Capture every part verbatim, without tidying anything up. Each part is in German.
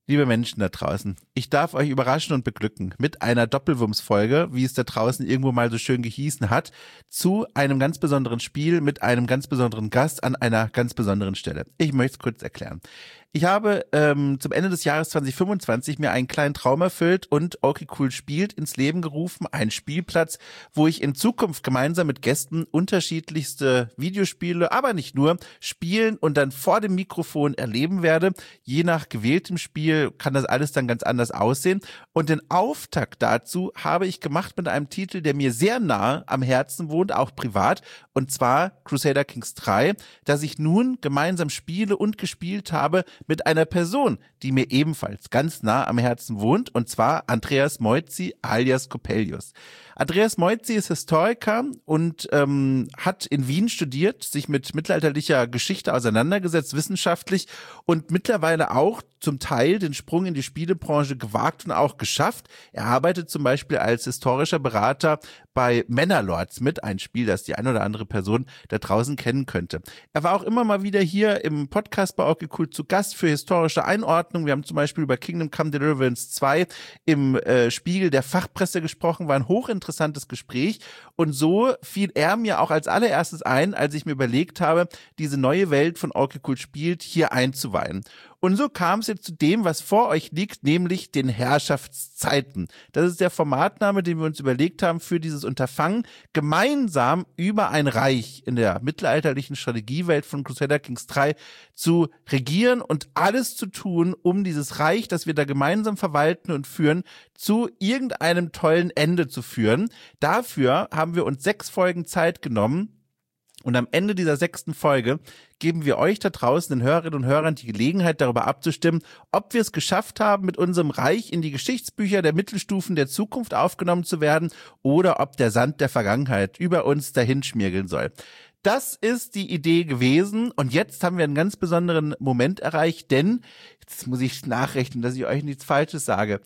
Liebe Menschen da draußen, ich darf euch überraschen und beglücken mit einer Doppelwumms-Folge, wie es da draußen irgendwo mal so schön gehießen hat, zu einem ganz besonderen Spiel mit einem ganz besonderen Gast an einer ganz besonderen Stelle. Ich möchte es kurz erklären. Ich habe ähm, zum Ende des Jahres zwanzig fünfundzwanzig mir einen kleinen Traum erfüllt und Okay Cool spielt ins Leben gerufen, einen Spielplatz, wo ich in Zukunft gemeinsam mit Gästen unterschiedlichste Videospiele, aber nicht nur, spielen und dann vor dem Mikrofon erleben werde. Je nach gewähltem Spiel kann das alles dann ganz anders aussehen. Und den Auftakt dazu habe ich gemacht mit einem Titel, der mir sehr nah am Herzen wohnt, auch privat, und zwar Crusader Kings drei, das ich nun gemeinsam spiele und gespielt habe mit einer Person, die mir ebenfalls ganz nah am Herzen wohnt, und zwar Andreas Moizzi alias Coppelius. Andreas Moizzi ist Historiker und ähm, hat in Wien studiert, sich mit mittelalterlicher Geschichte auseinandergesetzt, wissenschaftlich, und mittlerweile auch zum Teil den Sprung in die Spielebranche gewagt und auch geschafft. Er arbeitet zum Beispiel als historischer Berater bei Manor-Lords mit, ein Spiel, das die eine oder andere Person da draußen kennen könnte. Er war auch immer mal wieder hier im Podcast bei Okay Cool zu Gast für historische Einordnung. Wir haben zum Beispiel über Kingdom Come Deliverance zwei im äh, Spiegel der Fachpresse gesprochen, war ein hochinteressantes Gespräch, und so fiel er mir auch als allererstes ein, als ich mir überlegt habe, diese neue Welt von Okay Cool spielt hier einzuweihen. Und so kam es jetzt zu dem, was vor euch liegt, nämlich den Herrschaftszeiten. Das ist der Formatname, den wir uns überlegt haben für dieses Unterfangen, gemeinsam über ein Reich in der mittelalterlichen Strategiewelt von Crusader Kings drei zu regieren und alles zu tun, um dieses Reich, das wir da gemeinsam verwalten und führen, zu irgendeinem tollen Ende zu führen. Dafür haben wir uns sechs Folgen Zeit genommen. Und am Ende dieser sechsten Folge geben wir euch da draußen, den Hörerinnen und Hörern, die Gelegenheit, darüber abzustimmen, ob wir es geschafft haben, mit unserem Reich in die Geschichtsbücher der Mittelstufen der Zukunft aufgenommen zu werden, oder ob der Sand der Vergangenheit über uns dahinschmirgeln soll. Das ist die Idee gewesen, und jetzt haben wir einen ganz besonderen Moment erreicht, denn, jetzt muss ich nachrechnen, dass ich euch nichts Falsches sage,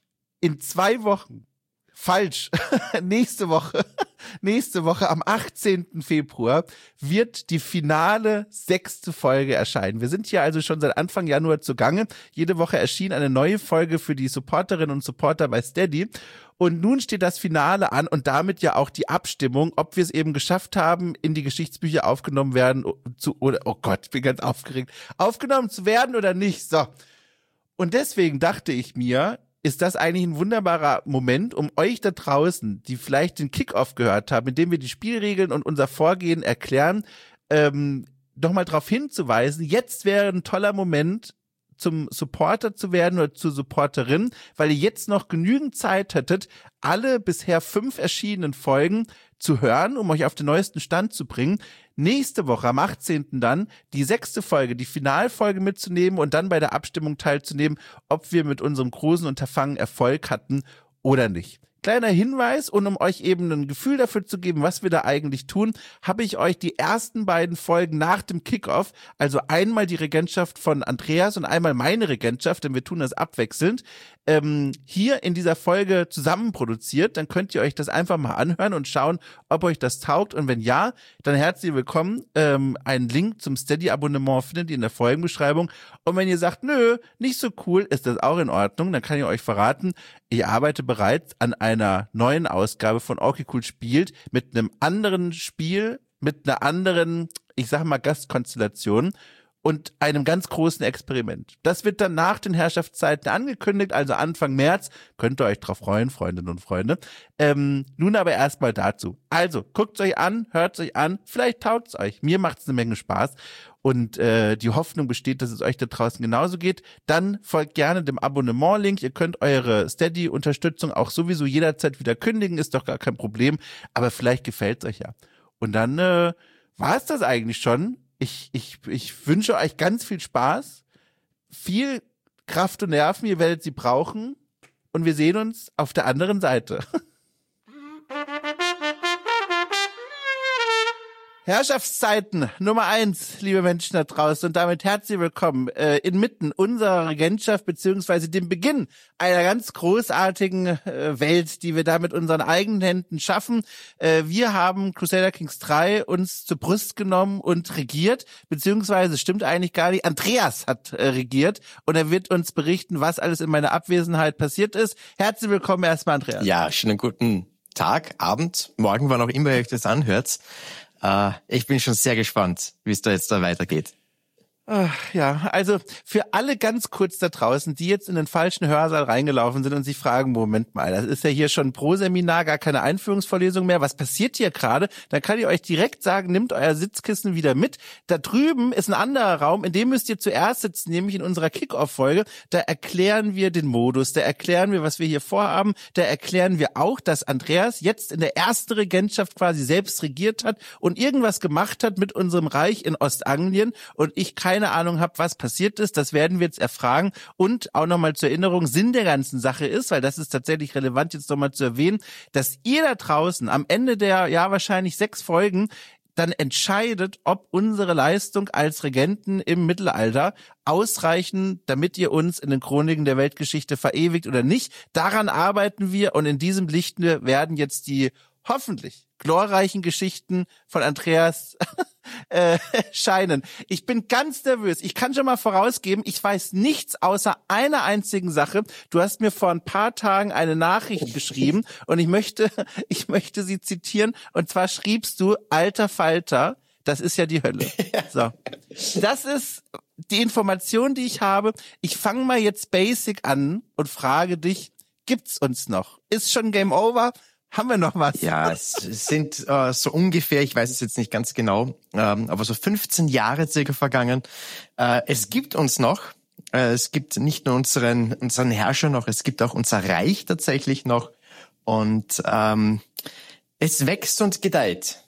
in zwei Wochen, falsch, nächste Woche, nächste Woche am achtzehnten Februar wird die finale sechste Folge erscheinen. Wir sind hier also schon seit Anfang Januar zugange. Jede Woche erschien eine neue Folge für die Supporterinnen und Supporter bei Steady. Und nun steht das Finale an und damit ja auch die Abstimmung, ob wir es eben geschafft haben, in die Geschichtsbücher aufgenommen werden zu, oder, oh Gott, ich bin ganz aufgeregt, aufgenommen zu werden oder nicht. So. Und deswegen dachte ich mir, ist das eigentlich ein wunderbarer Moment, um euch da draußen, die vielleicht den Kick-Off gehört haben, in dem wir die Spielregeln und unser Vorgehen erklären, ähm, doch mal darauf hinzuweisen, jetzt wäre ein toller Moment, zum Supporter zu werden oder zur Supporterin, weil ihr jetzt noch genügend Zeit hättet, alle bisher fünf erschienenen Folgen zu hören, um euch auf den neuesten Stand zu bringen. Nächste Woche, am achtzehnten dann, die sechste Folge, die Finalfolge mitzunehmen und dann bei der Abstimmung teilzunehmen, ob wir mit unserem großen Unterfangen Erfolg hatten oder nicht. Kleiner Hinweis, und um euch eben ein Gefühl dafür zu geben, was wir da eigentlich tun, habe ich euch die ersten beiden Folgen nach dem Kickoff, also einmal die Regentschaft von Andreas und einmal meine Regentschaft, denn wir tun das abwechselnd, ähm, hier in dieser Folge zusammen produziert. Dann könnt ihr euch das einfach mal anhören und schauen, ob euch das taugt, und wenn ja, dann herzlich willkommen. Ähm, einen Link zum Steady-Abonnement findet ihr in der Folgenbeschreibung, und wenn ihr sagt, nö, nicht so cool, ist das auch in Ordnung, dann kann ich euch verraten, ich arbeite bereits an einer neuen Ausgabe von Okay Cool spielt mit einem anderen Spiel, mit einer anderen, ich sag mal, Gastkonstellation und einem ganz großen Experiment. Das wird dann nach den Herrschaftszeiten angekündigt, also Anfang März. Könnt ihr euch drauf freuen, Freundinnen und Freunde. Ähm, nun aber erstmal dazu. Also, guckt's euch an, hört's euch an, vielleicht taugt's euch. Mir macht's eine Menge Spaß. Und äh, die Hoffnung besteht, dass es euch da draußen genauso geht. Dann folgt gerne dem Abonnement-Link. Ihr könnt eure Steady-Unterstützung auch sowieso jederzeit wieder kündigen, ist doch gar kein Problem. Aber vielleicht gefällt's euch ja. Und dann äh, war es das eigentlich schon. Ich, ich, ich wünsche euch ganz viel Spaß, viel Kraft und Nerven, ihr werdet sie brauchen, und wir sehen uns auf der anderen Seite. Herrschaftszeiten Nummer eins, liebe Menschen da draußen, und damit herzlich willkommen äh, inmitten unserer Regentschaft beziehungsweise dem Beginn einer ganz großartigen äh, Welt, die wir da mit unseren eigenen Händen schaffen. Äh, wir haben Crusader Kings drei uns zur Brust genommen und regiert, beziehungsweise stimmt eigentlich gar nicht, Andreas hat äh, regiert und er wird uns berichten, was alles in meiner Abwesenheit passiert ist. Herzlich willkommen erstmal, Andreas. Ja, schönen guten Tag, Abend, morgen, wann auch immer ihr euch das anhört. Uh, ich bin schon sehr gespannt, wie es da jetzt da weitergeht. Ja, also für alle ganz kurz da draußen, die jetzt in den falschen Hörsaal reingelaufen sind und sich fragen, Moment mal, das ist ja hier schon ein Pro-Seminar, gar keine Einführungsvorlesung mehr, was passiert hier gerade? Dann kann ich euch direkt sagen, nehmt euer Sitzkissen wieder mit. Da drüben ist ein anderer Raum, in dem müsst ihr zuerst sitzen, nämlich in unserer Kick-Off-Folge. Da erklären wir den Modus, da erklären wir, was wir hier vorhaben, da erklären wir auch, dass Andreas jetzt in der ersten Regentschaft quasi selbst regiert hat und irgendwas gemacht hat mit unserem Reich in Ostanglien und ich keine keine Ahnung habe, was passiert ist. Das werden wir jetzt erfragen. Und auch nochmal zur Erinnerung, Sinn der ganzen Sache ist, weil das ist tatsächlich relevant jetzt nochmal zu erwähnen, dass ihr da draußen am Ende der, ja wahrscheinlich sechs Folgen dann entscheidet, ob unsere Leistung als Regenten im Mittelalter ausreichen, damit ihr uns in den Chroniken der Weltgeschichte verewigt oder nicht. Daran arbeiten wir und in diesem Licht werden jetzt die hoffentlich glorreichen Geschichten von Andreas äh, scheinen. Ich bin ganz nervös. Ich kann schon mal vorausgeben, ich weiß nichts außer einer einzigen Sache. Du hast mir vor ein paar Tagen eine Nachricht geschrieben und ich möchte, ich möchte sie zitieren. Und zwar schriebst du, alter Falter, das ist ja die Hölle. So, das ist die Information, die ich habe. Ich fange mal jetzt basic an und frage dich, gibt's uns noch? Ist schon Game Over? Haben wir noch was? Ja, es sind äh, so ungefähr, ich weiß es jetzt nicht ganz genau, ähm, aber so fünfzehn Jahre circa vergangen. Äh, es gibt uns noch. Äh, es gibt nicht nur unseren unseren Herrscher noch, es gibt auch unser Reich tatsächlich noch. Und ähm, es wächst und gedeiht.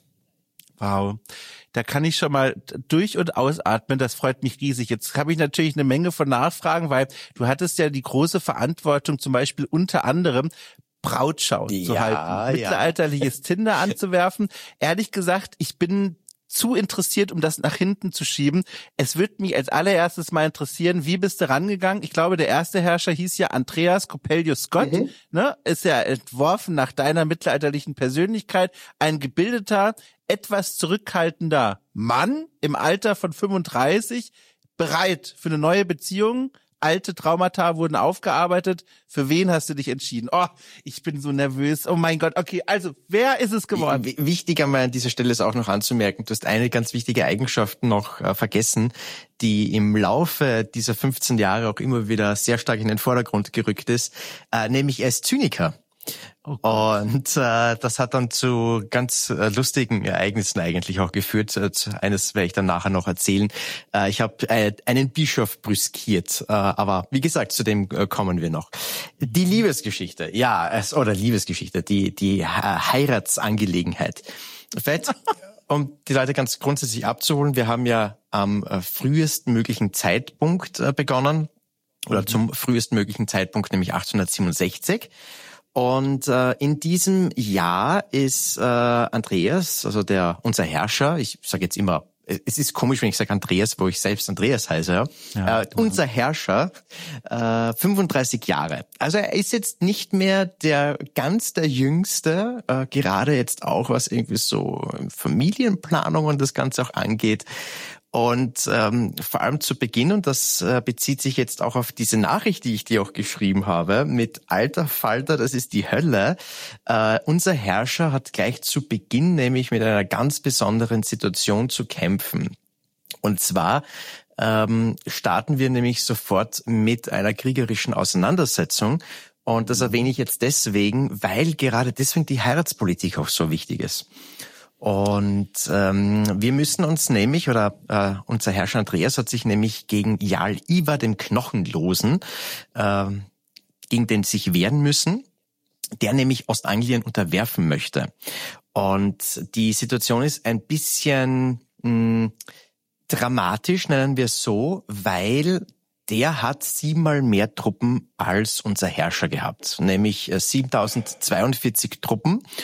Wow. Da kann ich schon mal durch- und ausatmen, das freut mich riesig. Jetzt habe ich natürlich eine Menge von Nachfragen, weil du hattest ja die große Verantwortung, zum Beispiel unter anderem Brautschau ja, zu halten, ja. mittelalterliches Tinder anzuwerfen. Ehrlich gesagt, ich bin zu interessiert, um das nach hinten zu schieben. Es wird mich als allererstes mal interessieren, wie bist du rangegangen? Ich glaube, der erste Herrscher hieß ja Andreas Coppelius Scott, mhm. ne? Ist ja entworfen nach deiner mittelalterlichen Persönlichkeit. Ein gebildeter, etwas zurückhaltender Mann im Alter von fünfunddreißig, bereit für eine neue Beziehung. Alte Traumata wurden aufgearbeitet. Für wen hast du dich entschieden? Oh, ich bin so nervös. Oh mein Gott. Okay, also, wer ist es geworden? W- Wichtig einmal an dieser Stelle ist auch noch anzumerken, du hast eine ganz wichtige Eigenschaft noch äh, vergessen, die im Laufe dieser fünfzehn Jahre auch immer wieder sehr stark in den Vordergrund gerückt ist, äh, nämlich er ist Zyniker. Oh und äh, das hat dann zu ganz äh, lustigen Ereignissen eigentlich auch geführt. Äh, eines werde ich dann nachher noch erzählen. Äh, ich habe äh, einen Bischof brüskiert, äh, aber wie gesagt, zu dem äh, kommen wir noch. Die Liebesgeschichte, ja, es, oder Liebesgeschichte, die die äh, Heiratsangelegenheit. Vielleicht, um die Leute ganz grundsätzlich abzuholen, wir haben ja am äh, frühesten möglichen Zeitpunkt äh, begonnen, oder mhm. zum frühesten möglichen Zeitpunkt, nämlich achtzehnhundertsiebenundsechzig. Und äh, in diesem Jahr ist äh, Andreas, also der unser Herrscher, ich sage jetzt immer, es ist komisch, wenn ich sage Andreas, wo ich selbst Andreas heiße, ja, ja äh, unser Herrscher, äh, fünfunddreißig Jahre. Also er ist jetzt nicht mehr der ganz der Jüngste, äh, gerade jetzt auch, was irgendwie so Familienplanung und das Ganze auch angeht. Und ähm, vor allem zu Beginn, und das äh, bezieht sich jetzt auch auf diese Nachricht, die ich dir auch geschrieben habe, mit alter Falter, das ist die Hölle. Äh, unser Herrscher hat gleich zu Beginn nämlich mit einer ganz besonderen Situation zu kämpfen. Und zwar ähm, starten wir nämlich sofort mit einer kriegerischen Auseinandersetzung. Und das erwähne ich jetzt deswegen, weil gerade deswegen die Heiratspolitik auch so wichtig ist. Und ähm, wir müssen uns nämlich, oder äh, unser Herrscher Andreas hat sich nämlich gegen Jarl Ivar dem Knochenlosen, äh, gegen den sich wehren müssen, der nämlich Ostanglien unterwerfen möchte. Und die Situation ist ein bisschen mh, dramatisch, nennen wir es so, weil der hat siebenmal mehr Truppen als unser Herrscher gehabt, nämlich siebentausendzweiundvierzig Truppen.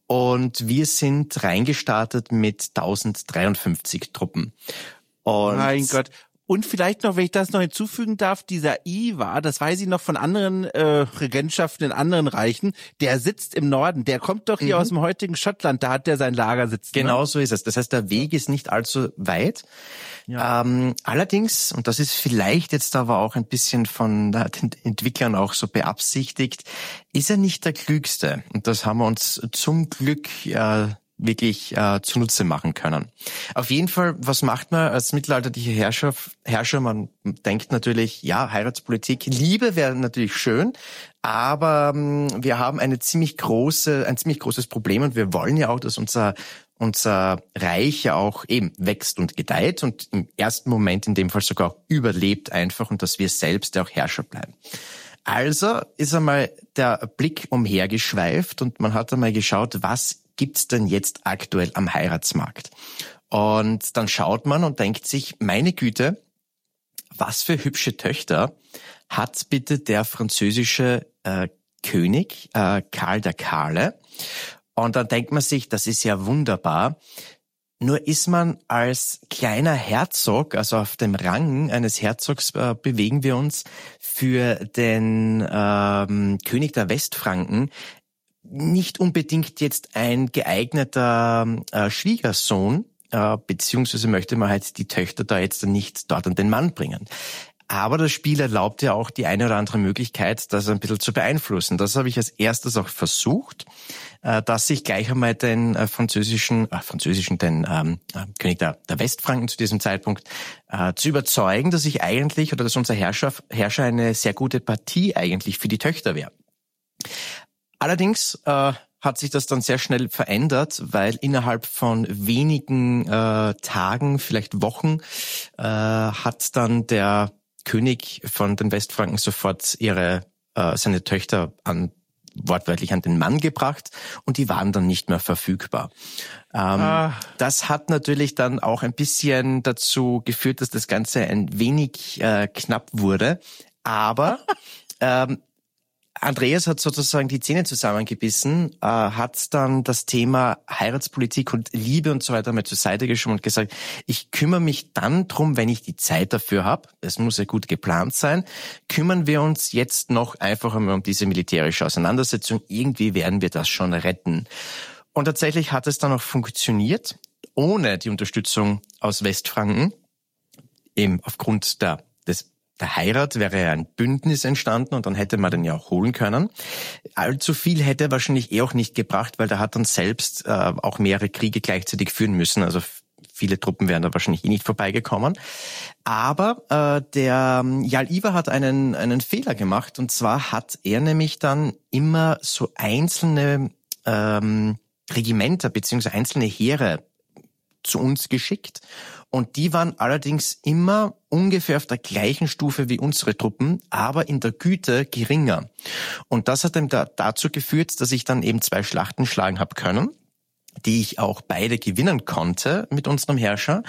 Und wir sind reingestartet mit tausenddreiundfünfzig Truppen. Und mein Gott. Und vielleicht noch, wenn ich das noch hinzufügen darf, dieser Ivar, das weiß ich noch von anderen äh, Regentschaften in anderen Reichen, der sitzt im Norden, der kommt doch hier mhm. aus dem heutigen Schottland, da hat der sein Lager sitzen. Genau ne? so ist es. Das heißt, der Weg ist nicht allzu weit. Ja. Ähm, allerdings, und das ist vielleicht jetzt aber auch ein bisschen von den Entwicklern auch so beabsichtigt, ist er nicht der Klügste. Und das haben wir uns zum Glück äh, wirklich äh, zunutze machen können. Auf jeden Fall, was macht man als mittelalterlicher Herrscher? Herrscher, man denkt natürlich, ja, Heiratspolitik, Liebe wäre natürlich schön, aber ähm, wir haben eine ziemlich große, ein ziemlich großes Problem und wir wollen ja auch, dass unser unser Reich ja auch eben wächst und gedeiht und im ersten Moment in dem Fall sogar auch überlebt einfach und dass wir selbst ja auch Herrscher bleiben. Also ist einmal der Blick umhergeschweift und man hat einmal geschaut, was gibt's denn jetzt aktuell am Heiratsmarkt? Und dann schaut man und denkt sich, meine Güte, was für hübsche Töchter hat bitte der französische äh, König äh, Karl der Kahle? Und dann denkt man sich, das ist ja wunderbar. Nur ist man als kleiner Herzog, also auf dem Rang eines Herzogs äh, bewegen wir uns, für den ähm, König der Westfranken nicht unbedingt jetzt ein geeigneter äh, Schwiegersohn, äh, beziehungsweise möchte man halt die Töchter da jetzt nicht dort an den Mann bringen. Aber das Spiel erlaubt ja auch die eine oder andere Möglichkeit, das ein bisschen zu beeinflussen. Das habe ich als erstes auch versucht, äh, dass ich gleich einmal den äh, französischen, äh, französischen, den ähm, äh, König der, der Westfranken zu diesem Zeitpunkt äh, zu überzeugen, dass ich eigentlich oder dass unser Herrscher, Herrscher eine sehr gute Partie eigentlich für die Töchter wäre. Allerdings äh, hat sich das dann sehr schnell verändert, weil innerhalb von wenigen äh, Tagen, vielleicht Wochen, äh, hat dann der König von den Westfranken sofort ihre äh, seine Töchter an wortwörtlich an den Mann gebracht und die waren dann nicht mehr verfügbar. Ähm, ah. Das hat natürlich dann auch ein bisschen dazu geführt, dass das Ganze ein wenig äh, knapp wurde, aber ähm, Andreas hat sozusagen die Zähne zusammengebissen, äh, hat dann das Thema Heiratspolitik und Liebe und so weiter mal zur Seite geschoben und gesagt, ich kümmere mich dann drum, wenn ich die Zeit dafür habe, es muss ja gut geplant sein, kümmern wir uns jetzt noch einfach einmal um diese militärische Auseinandersetzung, irgendwie werden wir das schon retten. Und tatsächlich hat es dann auch funktioniert, ohne die Unterstützung aus Westfranken, eben aufgrund der, des Der Heirat wäre ja ein Bündnis entstanden und dann hätte man den ja auch holen können. Allzu viel hätte er wahrscheinlich eh auch nicht gebracht, weil der hat dann selbst äh, auch mehrere Kriege gleichzeitig führen müssen. Also f- viele Truppen wären da wahrscheinlich eh nicht vorbeigekommen. Aber äh, der Jarl Ivar hat einen einen Fehler gemacht und zwar hat er nämlich dann immer so einzelne ähm, Regimenter beziehungsweise einzelne Heere zu uns geschickt. Und die waren allerdings immer ungefähr auf der gleichen Stufe wie unsere Truppen, aber in der Güte geringer. Und das hat dann da, dazu geführt, dass ich dann eben zwei Schlachten schlagen habe können, die ich auch beide gewinnen konnte mit unserem Herrscher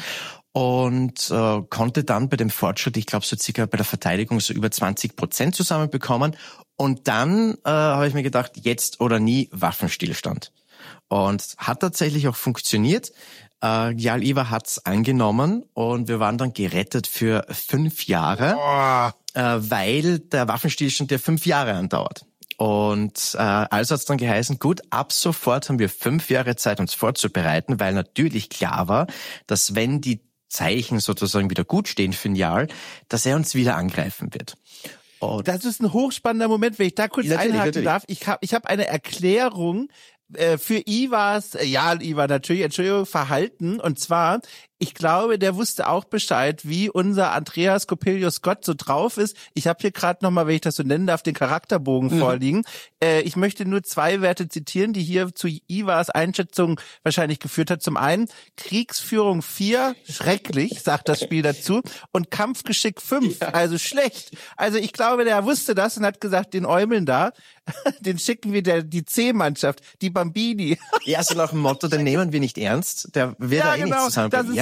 und äh, konnte dann bei dem Fortschritt, ich glaube so circa bei der Verteidigung so über zwanzig Prozent zusammenbekommen. Und dann äh, habe ich mir gedacht, jetzt oder nie Waffenstillstand. Und hat tatsächlich auch funktioniert. Uh, Jarl Ivar hat's angenommen und wir waren dann gerettet für fünf Jahre, oh. uh, weil der Waffenstillstand ja fünf Jahre andauert. Und uh, also hat's dann geheißen, gut, ab sofort haben wir fünf Jahre Zeit, uns vorzubereiten, weil natürlich klar war, dass wenn die Zeichen sozusagen wieder gut stehen für den Jarl, dass er uns wieder angreifen wird. Und das ist ein hochspannender Moment, wenn ich da kurz ja, einhaken natürlich. darf. Ich habe ich hab eine Erklärung für Ivars, ja, Ivar natürlich, Entschuldigung, Verhalten. Und zwar, ich glaube, der wusste auch Bescheid, wie unser Andreas Coppelius Scott so drauf ist. Ich habe hier gerade nochmal, wenn ich das so nennen darf, den Charakterbogen mhm. vorliegen. Äh, ich möchte nur zwei Werte zitieren, die hier zu Ivars Einschätzung wahrscheinlich geführt hat. Zum einen Kriegsführung vier, schrecklich, sagt das Spiel dazu. Und Kampfgeschick fünf, ja. also schlecht. Also ich glaube, der wusste das und hat gesagt, den Eumeln da, den schicken wir der, die C-Mannschaft, die Bambini. Ja, so nach dem Motto, den nehmen wir nicht ernst, der wird ja, ja eh genau, nicht zusammenbringen. Das ist ja,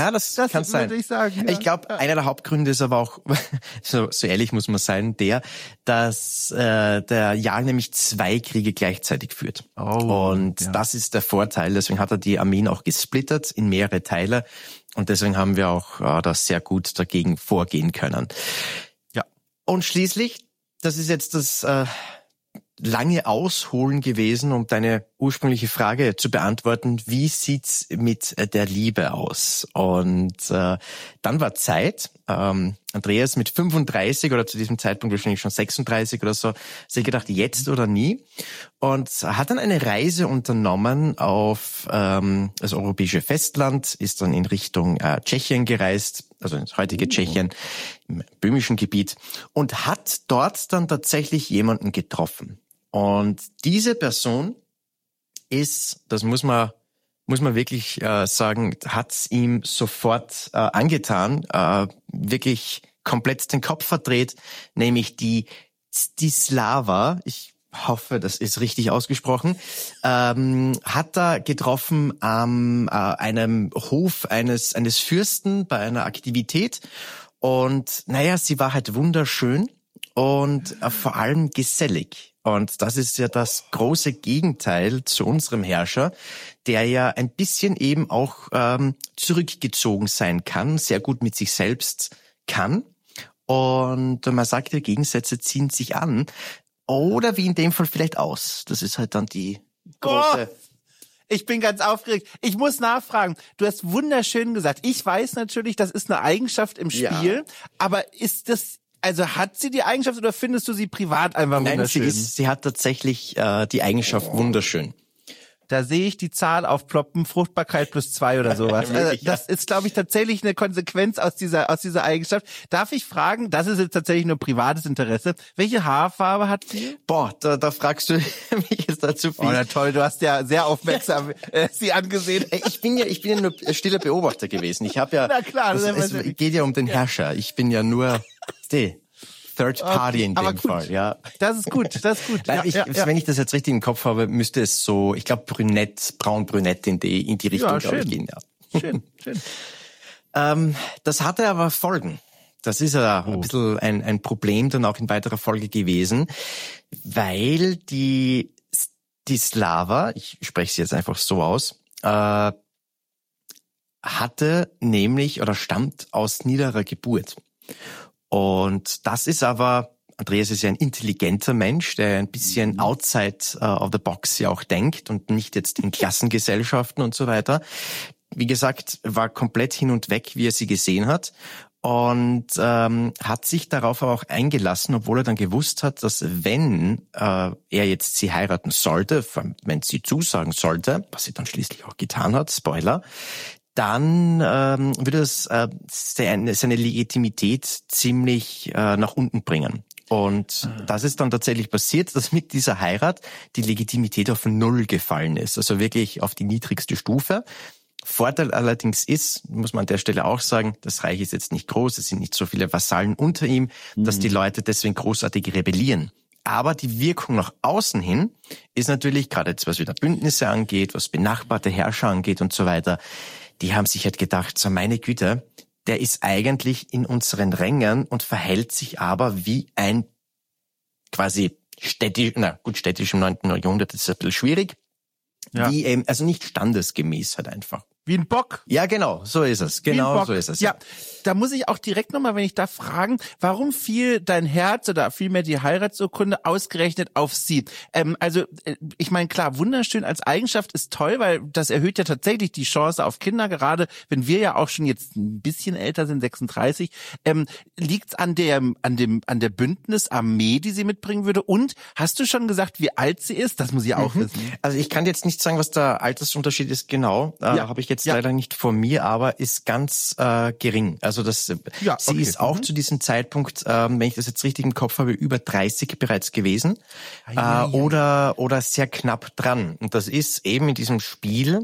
Ja, das, das kann sein. Würde ich sagen. Ja. Ich glaube, einer der Hauptgründe ist aber auch, so, so ehrlich muss man sein, der, dass äh, der Jarl nämlich zwei Kriege gleichzeitig führt. Oh, und ja. das ist der Vorteil. Deswegen hat er die Armeen auch gesplittert in mehrere Teile. Und deswegen haben wir auch äh, da sehr gut dagegen vorgehen können. Ja. Und schließlich, das ist jetzt das äh, lange Ausholen gewesen, um deine ursprüngliche Frage zu beantworten, wie sieht's mit der Liebe aus? Und äh, dann war Zeit. Ähm, Andreas mit fünfunddreißig oder zu diesem Zeitpunkt wahrscheinlich schon sechsunddreißig oder so, sich gedacht, jetzt oder nie. Und hat dann eine Reise unternommen auf ähm, das europäische Festland, ist dann in Richtung äh, Tschechien gereist, also ins heutige oh. Tschechien, im böhmischen Gebiet, und hat dort dann tatsächlich jemanden getroffen. Und diese Person ist, das muss man muss man wirklich äh, sagen, hat's ihm sofort äh, angetan, äh, wirklich komplett den Kopf verdreht, nämlich die Stislava, ich hoffe, das ist richtig ausgesprochen, ähm, hat er getroffen am äh, einem Hof eines eines Fürsten bei einer Aktivität. Und naja, sie war halt wunderschön und äh, vor allem gesellig. Und das ist ja das große Gegenteil zu unserem Herrscher, der ja ein bisschen eben auch ähm, zurückgezogen sein kann, sehr gut mit sich selbst kann. Und man sagt, die Gegensätze ziehen sich an. Oder wie in dem Fall vielleicht aus. Das ist halt dann die große... Oh, ich bin ganz aufgeregt. Ich muss nachfragen. Du hast wunderschön gesagt. Ich weiß natürlich, das ist eine Eigenschaft im Spiel. Ja. Aber ist das... Also hat sie die Eigenschaft oder findest du sie privat einfach wunderschön? Nein, sie ist, sie hat tatsächlich äh, die Eigenschaft oh. wunderschön. Da sehe ich die Zahl aufploppen, Fruchtbarkeit plus zwei oder sowas. Also das ist, glaube ich, tatsächlich eine Konsequenz aus dieser aus dieser Eigenschaft. Darf ich fragen, das ist jetzt tatsächlich nur privates Interesse, welche Haarfarbe hat sie? Boah, da, da fragst du mich jetzt dazu viel. Oh, na toll, du hast ja sehr aufmerksam äh, sie angesehen. Ich bin ja ich bin ja nur stiller Beobachter gewesen. Ich habe ja, na klar, das, das es geht ja um den Herrscher. Ich bin ja nur die Third Party okay, in dem Fall, ja. Das ist gut, das ist gut. Nein, ja, ich, ja, ja. Wenn ich das jetzt richtig im Kopf habe, müsste es so, ich glaube, brünett, braun-brünett in die, in die Richtung, ja, glaube ich, gehen. Ja. Schön, schön. ähm, das hatte aber Folgen. Das ist ja oh. ein bisschen ein, ein Problem dann auch in weiterer Folge gewesen, weil die, die Slava, ich spreche sie jetzt einfach so aus, äh, hatte nämlich oder stammt aus niederer Geburt. Und das ist aber, Andreas ist ja ein intelligenter Mensch, der ein bisschen outside uh, of the box ja auch denkt und nicht jetzt in Klassengesellschaften und so weiter. Wie gesagt, war komplett hin und weg, wie er sie gesehen hat, und ähm, hat sich darauf aber auch eingelassen, obwohl er dann gewusst hat, dass wenn äh, er jetzt sie heiraten sollte, wenn sie zusagen sollte, was sie dann schließlich auch getan hat, Spoiler, dann ähm, würde es äh, seine, seine Legitimität ziemlich äh, nach unten bringen. Und ah. das ist dann tatsächlich passiert, dass mit dieser Heirat die Legitimität auf Null gefallen ist. Also wirklich auf die niedrigste Stufe. Vorteil allerdings ist, muss man an der Stelle auch sagen, das Reich ist jetzt nicht groß, es sind nicht so viele Vasallen unter ihm, mhm. dass die Leute deswegen großartig rebellieren. Aber die Wirkung nach außen hin ist natürlich, gerade jetzt was wieder Bündnisse angeht, was benachbarte Herrscher angeht und so weiter, die haben sich halt gedacht, so meine Güte, der ist eigentlich in unseren Rängen und verhält sich aber wie ein quasi städtisch, na gut, städtisch im neunten Jahrhundert ist ein bisschen schwierig, ja. wie eben, also nicht standesgemäß halt einfach. Wie ein Bock. Ja, genau, so ist es. Genau, so ist es. Ja, da muss ich auch direkt nochmal, wenn ich da fragen, warum fiel dein Herz oder vielmehr die Heiratsurkunde ausgerechnet auf sie? Ähm, also, ich meine, klar, wunderschön als Eigenschaft ist toll, weil das erhöht ja tatsächlich die Chance auf Kinder, gerade wenn wir ja auch schon jetzt ein bisschen älter sind, sechsunddreißig. Ähm, liegt's an der, an dem, an der Bündnisarmee, die sie mitbringen würde? Und hast du schon gesagt, wie alt sie ist? Das muss ich auch mhm. wissen. Also ich kann jetzt nicht sagen, was der Altersunterschied ist genau. Äh, ja. Habe ich jetzt ja. leider nicht vor mir, aber ist ganz äh, gering. Also das, ja, sie okay. ist auch mhm. zu diesem Zeitpunkt, ähm, wenn ich das jetzt richtig im Kopf habe, über dreißig bereits gewesen ah, ja, äh, ja. oder oder sehr knapp dran. Und das ist eben in diesem Spiel,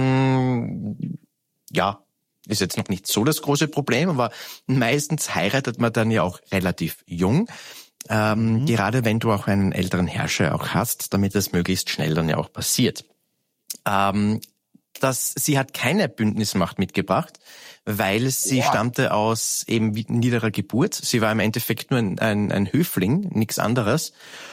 mh, ja, ist jetzt noch nicht so das große Problem, aber meistens heiratet man dann ja auch relativ jung. Ähm, mhm. Gerade wenn du auch einen älteren Herrscher auch hast, damit das möglichst schnell dann ja auch passiert. Ähm, dass sie hat keine Bündnismacht mitgebracht, weil sie Boah. stammte aus eben niederer Geburt. Sie war im Endeffekt nur ein, ein, ein Höfling, nichts anderes.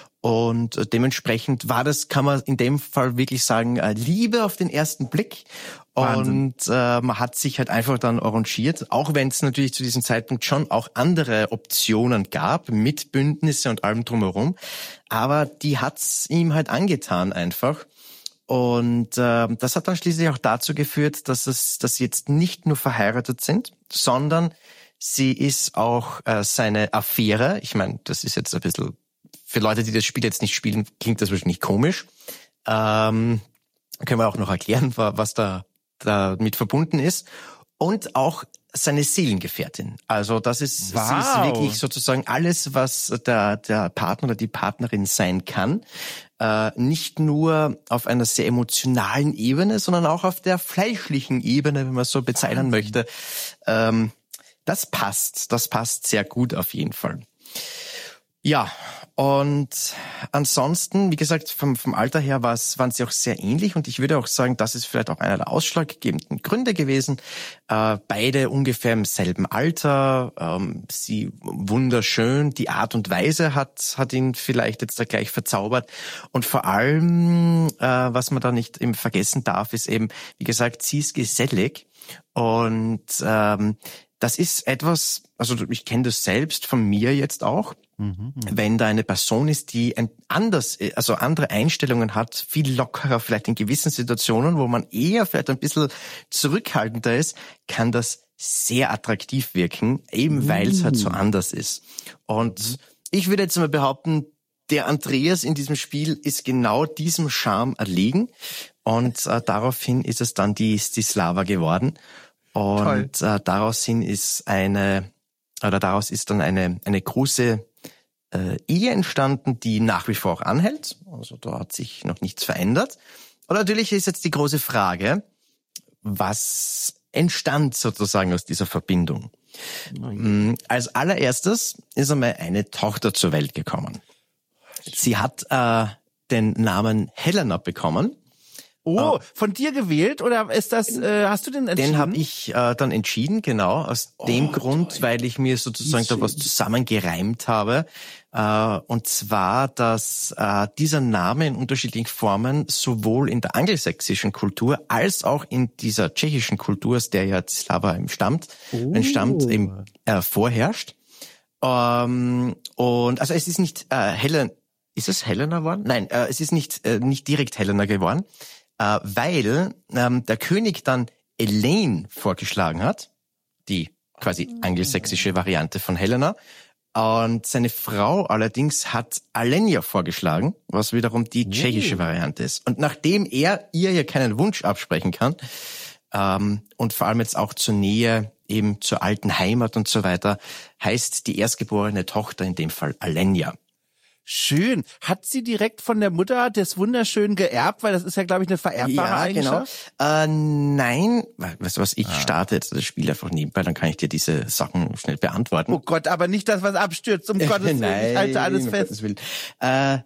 Und dementsprechend war das, kann man in dem Fall wirklich sagen, Liebe auf den ersten Blick. Wahnsinn. Und äh, man hat sich halt einfach dann arrangiert, auch wenn es natürlich zu diesem Zeitpunkt schon auch andere Optionen gab, mit Bündnisse und allem drumherum. Aber die hat's ihm halt angetan einfach. Und äh, das hat dann schließlich auch dazu geführt, dass es, dass sie jetzt nicht nur verheiratet sind, sondern sie ist auch äh, seine Affäre. Ich meine, das ist jetzt ein bisschen... Für Leute, die das Spiel jetzt nicht spielen, klingt das wahrscheinlich komisch. Ähm, können wir auch noch erklären, was da, da mit verbunden ist. Und auch seine Seelengefährtin. Also das ist, wow. sie ist wirklich sozusagen alles, was der, der Partner oder die Partnerin sein kann. Äh, nicht nur auf einer sehr emotionalen Ebene, sondern auch auf der fleischlichen Ebene, wenn man es so bezeichnen möchte. Ähm, das passt. Das passt sehr gut auf jeden Fall. Ja, und ansonsten, wie gesagt, vom, vom Alter her war es, waren sie auch sehr ähnlich und ich würde auch sagen, das ist vielleicht auch einer der ausschlaggebenden Gründe gewesen. Äh, beide ungefähr im selben Alter, ähm, sie wunderschön, die Art und Weise hat hat ihn vielleicht jetzt da gleich verzaubert und vor allem, äh, was man da nicht eben vergessen darf, ist eben, wie gesagt, sie ist gesellig und ähm, das ist etwas, also ich kenne das selbst von mir jetzt auch. Mhm, wenn da eine Person ist, die ein anders, also andere Einstellungen hat, viel lockerer vielleicht in gewissen Situationen, wo man eher vielleicht ein bisschen zurückhaltender ist, kann das sehr attraktiv wirken, eben mhm. weil es halt so anders ist. Und mhm. ich würde jetzt mal behaupten, der Andreas in diesem Spiel ist genau diesem Charme erlegen und äh, daraufhin ist es dann die Stislava geworden. Und äh, daraus hin ist eine, oder daraus ist dann eine eine große äh, Ehe entstanden, die nach wie vor auch anhält. Also da hat sich noch nichts verändert. Und natürlich ist jetzt die große Frage, was entstand sozusagen aus dieser Verbindung? Mhm. Als allererstes ist einmal eine Tochter zur Welt gekommen. Sie hat äh, den Namen Helena bekommen. Oh, von dir gewählt oder ist das, äh, hast du den entschieden? Den habe ich äh, dann entschieden, genau, aus oh, dem Grund, toll. Weil ich mir sozusagen da was zusammengereimt habe. Äh, und zwar, dass äh, dieser Name in unterschiedlichen Formen sowohl in der angelsächsischen Kultur als auch in dieser tschechischen Kultur, aus der ja Slava stammt, oh. entstammt, eben äh, vorherrscht. Ähm, und also es ist nicht äh, Helen, ist es Helena geworden? Nein, äh, es ist nicht äh, nicht direkt Helena geworden. Uh, weil ähm, der König dann Elaine vorgeschlagen hat, die quasi angelsächsische Variante von Helena, und seine Frau allerdings hat Alenia vorgeschlagen, was wiederum die tschechische Variante ist. Und nachdem er ihr ja keinen Wunsch absprechen kann ähm, und vor allem jetzt auch zur Nähe eben zur alten Heimat und so weiter, heißt die erstgeborene Tochter in dem Fall Alenia. Schön. Hat sie direkt von der Mutter des Wunderschönen geerbt? Weil das ist ja, glaube ich, eine vererbbare ja, Eigenschaft. Genau. Äh, nein, weißt du was, ich ah. starte jetzt das Spiel einfach nebenbei, dann kann ich dir diese Sachen schnell beantworten. Oh Gott, aber nicht das, was abstürzt, um Gottes Willen. Nein, ich halte alles um fest. Gottes Willen. Äh,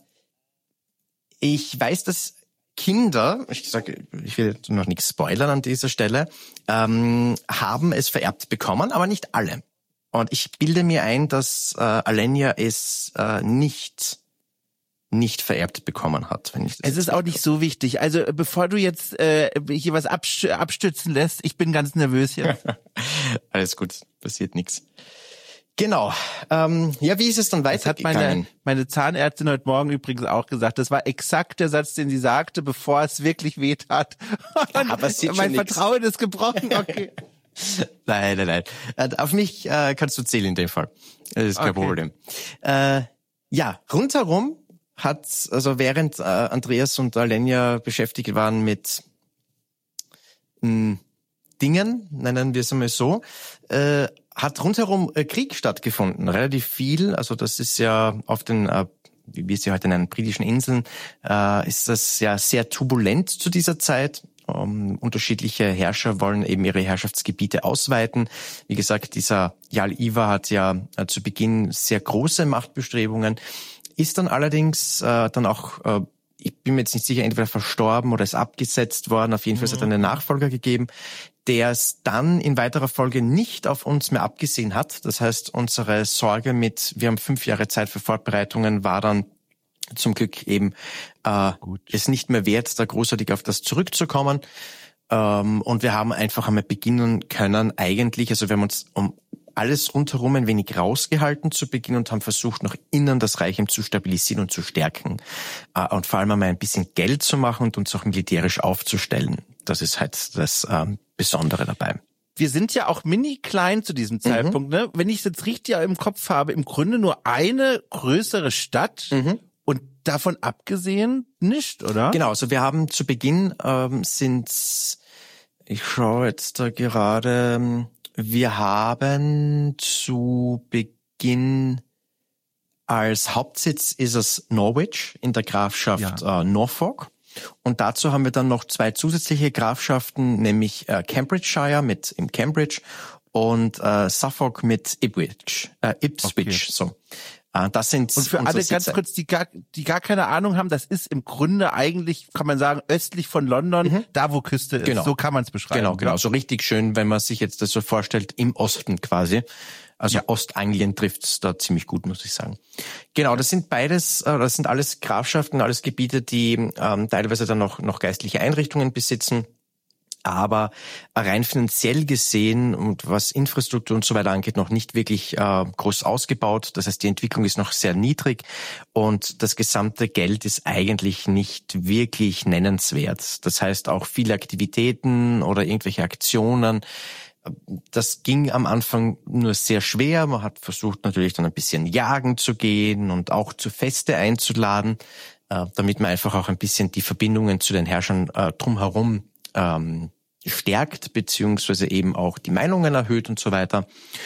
ich weiß, dass Kinder, ich sage, ich will noch nichts spoilern an dieser Stelle, ähm, haben es vererbt bekommen, aber nicht alle. Und ich bilde mir ein, dass äh, Alenia es äh, nicht nicht vererbt bekommen hat. Wenn ich das es ist auch nicht so wichtig. Also bevor du jetzt äh, hier was abst- abstützen lässt, ich bin ganz nervös hier. Alles gut, passiert nichts. Genau. Ähm, ja, wie ist es dann weitergegangen? Das hat meine, meine Zahnärztin heute Morgen übrigens auch gesagt. Das war exakt der Satz, den sie sagte, bevor es wirklich weht hat. Ja, passiert mein schon Vertrauen nix. Ist gebrochen. Okay. Nein, nein, nein. Äh, auf mich äh, kannst du zählen in dem Fall. Das ist kein okay. Problem. Äh, ja, rundherum hat, also während äh, Andreas und Alenia beschäftigt waren mit mh, Dingen, nennen wir es einmal so, äh, hat rundherum äh, Krieg stattgefunden. Relativ viel. Also das ist ja auf den, äh, wie wir es ja heute nennen, britischen Inseln, äh, ist das ja sehr turbulent zu dieser Zeit. Um, unterschiedliche Herrscher wollen eben ihre Herrschaftsgebiete ausweiten. Wie gesagt, dieser Jarl Ivar hat ja äh, zu Beginn sehr große Machtbestrebungen, ist dann allerdings äh, dann auch äh, ich bin mir jetzt nicht sicher, entweder verstorben oder ist abgesetzt worden. Auf jeden Fall mhm. hat er einen Nachfolger gegeben, der es dann in weiterer Folge nicht auf uns mehr abgesehen hat. Das heißt, unsere Sorge mit, wir haben fünf Jahre Zeit für Vorbereitungen, war dann zum Glück eben äh, es nicht mehr wert, da großartig auf das zurückzukommen. Ähm, und wir haben einfach einmal beginnen können eigentlich, also wir haben uns um alles rundherum ein wenig rausgehalten zu Beginn und haben versucht, noch innen das Reich zu stabilisieren und zu stärken. Äh, und vor allem einmal ein bisschen Geld zu machen und uns auch militärisch aufzustellen. Das ist halt das ähm, Besondere dabei. Wir sind ja auch mini klein zu diesem Zeitpunkt, mhm. ne? Wenn ich es jetzt richtig im Kopf habe, im Grunde nur eine größere Stadt. Mhm. Und davon abgesehen nicht, oder? Genau, also wir haben zu Beginn ähm, sind, ich schaue jetzt da gerade, wir haben zu Beginn als Hauptsitz ist es Norwich in der Grafschaft ja. äh, Norfolk. Und dazu haben wir dann noch zwei zusätzliche Grafschaften, nämlich äh, Cambridgeshire mit im Cambridge und äh, Suffolk mit Ipswich, äh, Ipswich, okay. so. Das sind und für alle ganz kurz, die gar, die gar keine Ahnung haben, das ist im Grunde eigentlich, kann man sagen, östlich von London, mhm. da wo Küste ist. Genau. So kann man es beschreiben. Genau, genau. So richtig schön, wenn man sich jetzt das so vorstellt, im Osten quasi. Also ja. Ostanglien trifft's da ziemlich gut, muss ich sagen. Genau, das sind beides, das sind alles Grafschaften, alles Gebiete, die ähm, teilweise dann noch, noch geistliche Einrichtungen besitzen. Aber rein finanziell gesehen und was Infrastruktur und so weiter angeht, noch nicht wirklich äh, groß ausgebaut. Das heißt, die Entwicklung ist noch sehr niedrig und das gesamte Geld ist eigentlich nicht wirklich nennenswert. Das heißt, auch viele Aktivitäten oder irgendwelche Aktionen, das ging am Anfang nur sehr schwer. Man hat versucht natürlich dann ein bisschen jagen zu gehen und auch zu Feste einzuladen, äh, damit man einfach auch ein bisschen die Verbindungen zu den Herrschern äh, drumherum ähm, stärkt, beziehungsweise eben auch die Meinungen erhöht und so weiter.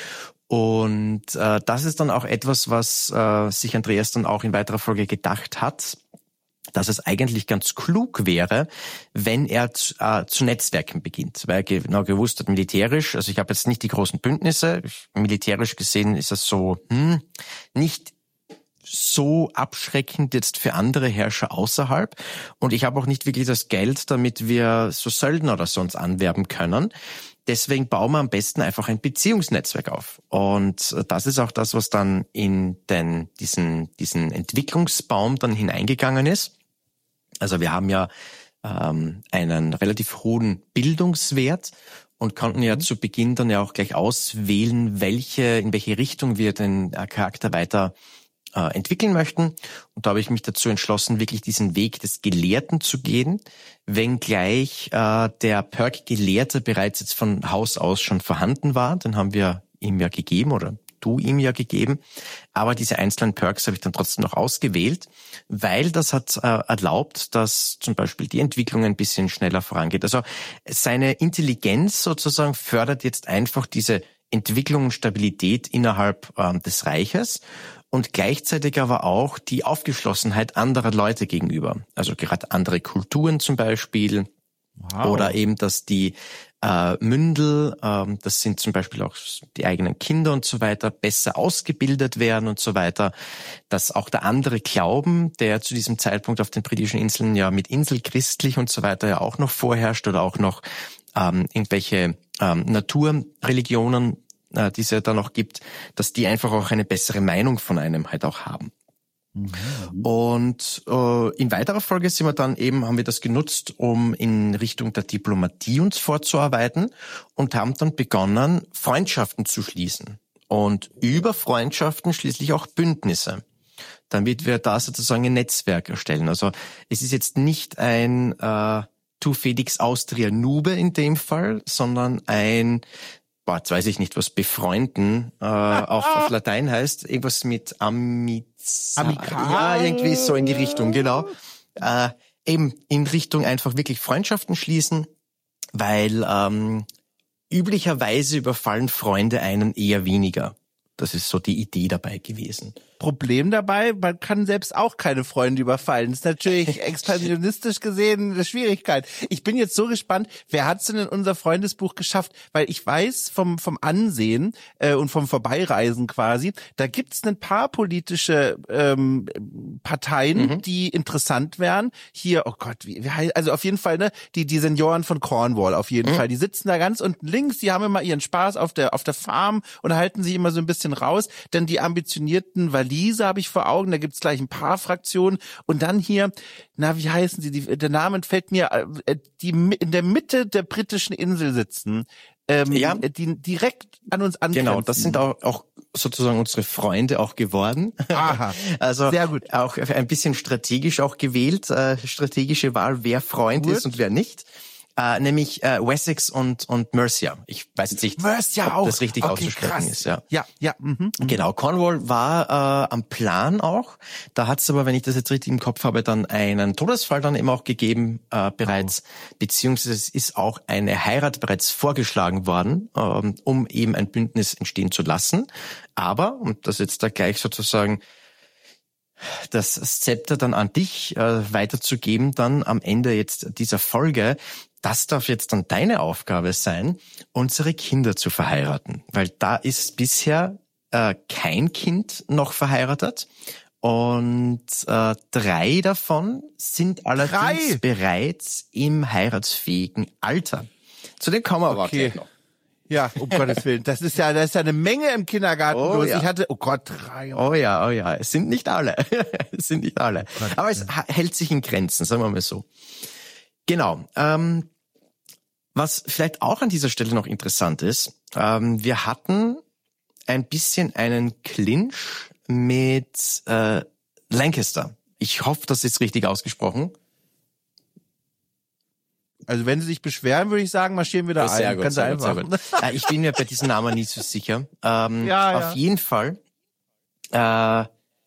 Und äh, das ist dann auch etwas, was äh, sich Andreas dann auch in weiterer Folge gedacht hat, dass es eigentlich ganz klug wäre, wenn er zu, äh, zu Netzwerken beginnt, weil er genau gewusst hat, militärisch, also ich habe jetzt nicht die großen Bündnisse, militärisch gesehen ist das so hm, nicht so abschreckend jetzt für andere Herrscher außerhalb. Und ich habe auch nicht wirklich das Geld, damit wir so Söldner oder so uns anwerben können. Deswegen bauen wir am besten einfach ein Beziehungsnetzwerk auf. Und das ist auch das, was dann in den, diesen, diesen Entwicklungsbaum dann hineingegangen ist. Also wir haben ja ähm, einen relativ hohen Bildungswert und konnten ja mhm. zu Beginn dann ja auch gleich auswählen, welche, in welche Richtung wir den Charakter weiter entwickeln möchten. Und da habe ich mich dazu entschlossen, wirklich diesen Weg des Gelehrten zu gehen, wenngleich äh, der Perk Gelehrte bereits jetzt von Haus aus schon vorhanden war. Den haben wir ihm ja gegeben oder du ihm ja gegeben. Aber diese einzelnen Perks habe ich dann trotzdem noch ausgewählt, weil das hat äh, erlaubt, dass zum Beispiel die Entwicklung ein bisschen schneller vorangeht. Also seine Intelligenz sozusagen fördert jetzt einfach diese Entwicklung und Stabilität innerhalb ähm, des Reiches. Und gleichzeitig aber auch die Aufgeschlossenheit anderer Leute gegenüber. Also gerade andere Kulturen zum Beispiel. Wow. Oder eben, dass die äh, Mündel, ähm, das sind zum Beispiel auch die eigenen Kinder und so weiter, besser ausgebildet werden und so weiter. Dass auch der andere Glauben, der zu diesem Zeitpunkt auf den britischen Inseln ja mit inselchristlich und so weiter ja auch noch vorherrscht oder auch noch ähm, irgendwelche ähm, Naturreligionen, die es ja dann noch gibt, dass die einfach auch eine bessere Meinung von einem halt auch haben. Mhm. Und äh, in weiterer Folge sind wir dann eben, haben wir das genutzt, um in Richtung der Diplomatie uns vorzuarbeiten und haben dann begonnen, Freundschaften zu schließen. Und über Freundschaften schließlich auch Bündnisse. Damit wir da sozusagen ein Netzwerk erstellen. Also es ist jetzt nicht ein äh, Tu Felix Austria Nube in dem Fall, sondern ein Boah, jetzt weiß ich nicht, was befreunden äh, auf, auf Latein heißt. Irgendwas mit Amiz... Amikal. Ja, irgendwie so in die Richtung, genau. Äh, eben in Richtung einfach wirklich Freundschaften schließen, weil ähm, üblicherweise überfallen Freunde einen eher weniger. Das ist so die Idee dabei gewesen. Problem dabei, man kann selbst auch keine Freunde überfallen. Das ist natürlich expansionistisch gesehen eine Schwierigkeit. Ich bin jetzt so gespannt, wer hat's denn in unser Freundesbuch geschafft? Weil ich weiß vom vom Ansehen äh, und vom Vorbeireisen quasi, da gibt's ein paar politische ähm, Parteien, mhm. die interessant wären. Hier, oh Gott, wie, wie heißt, also auf jeden Fall, ne, die die Senioren von Cornwall auf jeden mhm. Fall, die sitzen da ganz unten links, die haben immer ihren Spaß auf der auf der Farm und halten sich immer so ein bisschen raus, denn die ambitionierten Waliser habe ich vor Augen, da gibt's gleich ein paar Fraktionen und dann hier, na, wie heißen sie, die, der Name entfällt mir, äh, die in der Mitte der britischen Insel sitzen, ähm, ja. die direkt an uns angrenzen. Genau, das sind auch, auch sozusagen unsere Freunde auch geworden. Aha, also sehr gut. Auch ein bisschen strategisch auch gewählt, äh, strategische Wahl, wer Freund gut. ist und wer nicht. Äh, nämlich äh, Wessex und und Mercia. Ich weiß jetzt nicht, Mercia ob auch. das richtig okay, auszusprechen krass. ist. Ja, ja. ja mhm. Genau, Cornwall war äh, am Plan auch. Da hat es aber, wenn ich das jetzt richtig im Kopf habe, dann einen Todesfall dann eben auch gegeben äh, bereits, oh. beziehungsweise es ist auch eine Heirat bereits vorgeschlagen worden, ähm, um eben ein Bündnis entstehen zu lassen. Aber, und das jetzt da gleich sozusagen das Zepter dann an dich äh, weiterzugeben, dann am Ende jetzt dieser Folge, das darf jetzt dann deine Aufgabe sein, unsere Kinder zu verheiraten. Weil da ist bisher äh, kein Kind noch verheiratet und äh, drei davon sind allerdings drei? bereits im heiratsfähigen Alter. Zu dem kommen wir aber okay. gleich noch. Ja, um Gottes Willen. Das ist ja, das ist ja eine Menge im Kindergarten oh, los. Ja. Ich hatte, oh Gott, drei. Oh ja, oh ja. Es sind nicht alle. es sind nicht alle. Oh Gott, aber es ja. hält sich in Grenzen, sagen wir mal so. Genau. Ähm, was vielleicht auch an dieser Stelle noch interessant ist, ähm, wir hatten ein bisschen einen Clinch mit äh, Lancaster. Ich hoffe, das ist richtig ausgesprochen. Also wenn Sie sich beschweren, würde ich sagen, marschieren wir da sehr ein. Gut, Ganz sehr einfach. Gut, sehr gut. Ich bin mir bei diesem Namen nicht so sicher. Ähm, ja, auf ja. jeden Fall, äh,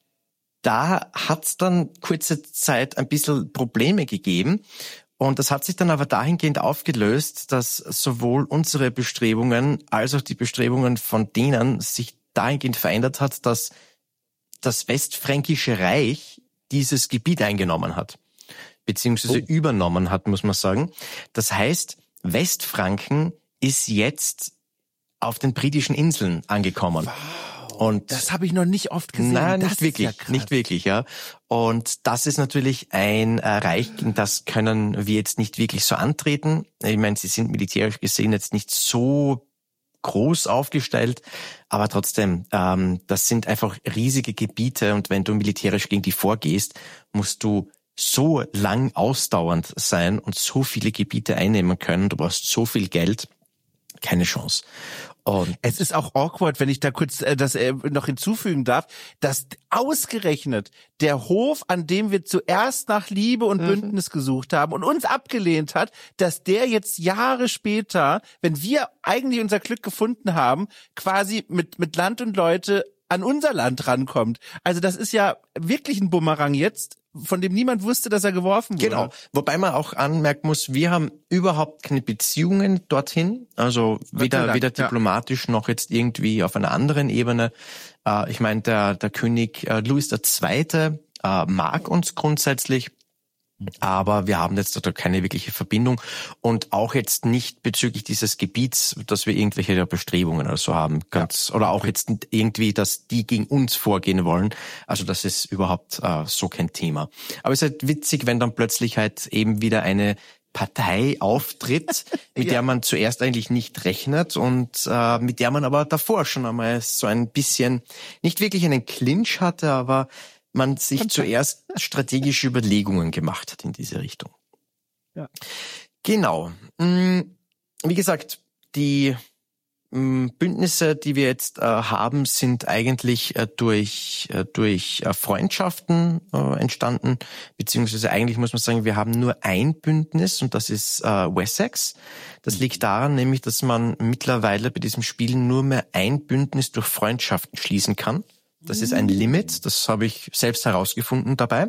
da hat's dann kurze Zeit ein bisschen Probleme gegeben. Und das hat sich dann aber dahingehend aufgelöst, dass sowohl unsere Bestrebungen als auch die Bestrebungen von denen sich dahingehend verändert hat, dass das Westfränkische Reich dieses Gebiet eingenommen hat. Beziehungsweise oh. übernommen hat, muss man sagen. Das heißt, Westfranken ist jetzt auf den britischen Inseln angekommen. Wow. Und das habe ich noch nicht oft gesehen. Nein, das nicht wirklich, ja nicht wirklich, ja. Und das ist natürlich ein äh, Reich, gegen das können wir jetzt nicht wirklich so antreten. Ich meine, sie sind militärisch gesehen jetzt nicht so groß aufgestellt, aber trotzdem, ähm, das sind einfach riesige Gebiete und wenn du militärisch gegen die vorgehst, musst du so lang ausdauernd sein und so viele Gebiete einnehmen können. Du brauchst so viel Geld, keine Chance. Und es ist auch awkward, wenn ich da kurz äh, das äh, noch hinzufügen darf, dass ausgerechnet der Hof, an dem wir zuerst nach Liebe und mhm. Bündnis gesucht haben und uns abgelehnt hat, dass der jetzt Jahre später, wenn wir eigentlich unser Glück gefunden haben, quasi mit mit Land und Leute an unser Land rankommt. Also das ist ja wirklich ein Bumerang jetzt, von dem niemand wusste, dass er geworfen wurde. Genau. Wobei man auch anmerken muss, wir haben überhaupt keine Beziehungen dorthin. Also weder, weder diplomatisch ja. noch jetzt irgendwie auf einer anderen Ebene. Äh, ich meine, der, der König äh, Louis der Zweite äh, mag uns grundsätzlich. Aber wir haben jetzt da keine wirkliche Verbindung und auch jetzt nicht bezüglich dieses Gebiets, dass wir irgendwelche Bestrebungen oder so haben, ganz, ja. oder auch jetzt irgendwie, dass die gegen uns vorgehen wollen. Also das ist überhaupt äh, so kein Thema. Aber es ist halt witzig, wenn dann plötzlich halt eben wieder eine Partei auftritt, mit ja. der man zuerst eigentlich nicht rechnet und äh, mit der man aber davor schon einmal so ein bisschen, nicht wirklich einen Clinch hatte, aber man sich Kontakt. zuerst strategische Überlegungen gemacht hat in diese Richtung. Ja. Genau. Wie gesagt, die Bündnisse, die wir jetzt haben, sind eigentlich durch durch Freundschaften entstanden, beziehungsweise eigentlich muss man sagen, wir haben nur ein Bündnis und das ist Wessex. Das liegt daran nämlich, dass man mittlerweile bei diesem Spiel nur mehr ein Bündnis durch Freundschaften schließen kann. Das ist ein Limit, das habe ich selbst herausgefunden dabei.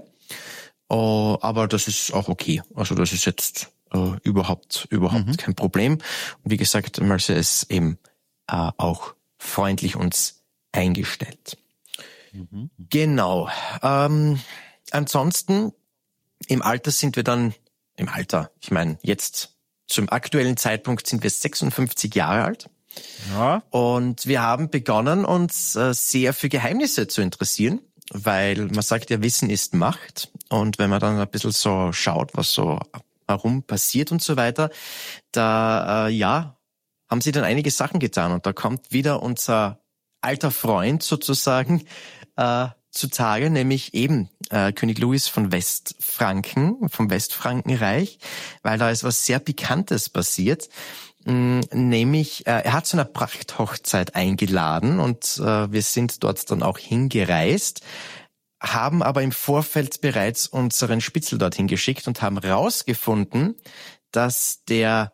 Uh, aber das ist auch okay. Also das ist jetzt uh, überhaupt überhaupt mhm. kein Problem. Und wie gesagt, Mercer ist eben uh, auch freundlich uns eingestellt. Mhm. Genau. Ähm, ansonsten, im Alter sind wir dann, im Alter, ich meine, jetzt zum aktuellen Zeitpunkt sind wir sechsundfünfzig Jahre alt. Ja. Und wir haben begonnen, uns äh, sehr für Geheimnisse zu interessieren, weil man sagt ja, Wissen ist Macht. Und wenn man dann ein bisschen so schaut, was so herum passiert und so weiter, da, äh, ja, haben sie dann einige Sachen getan. Und da kommt wieder unser alter Freund sozusagen äh, zutage, nämlich eben äh, König Louis von Westfranken, vom Westfrankenreich, weil da ist was sehr Pikantes passiert. Nämlich, äh, er hat zu einer Prachthochzeit eingeladen und äh, wir sind dort dann auch hingereist, haben aber im Vorfeld bereits unseren Spitzel dorthin geschickt und haben rausgefunden, dass der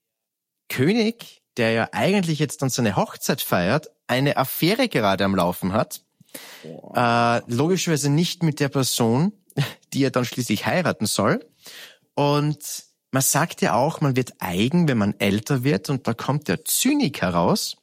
König, der ja eigentlich jetzt dann seine Hochzeit feiert, eine Affäre gerade am Laufen hat. Äh, logischerweise nicht mit der Person, die er dann schließlich heiraten soll. Und man sagt ja auch, man wird eigen, wenn man älter wird, und da kommt der Zyniker raus.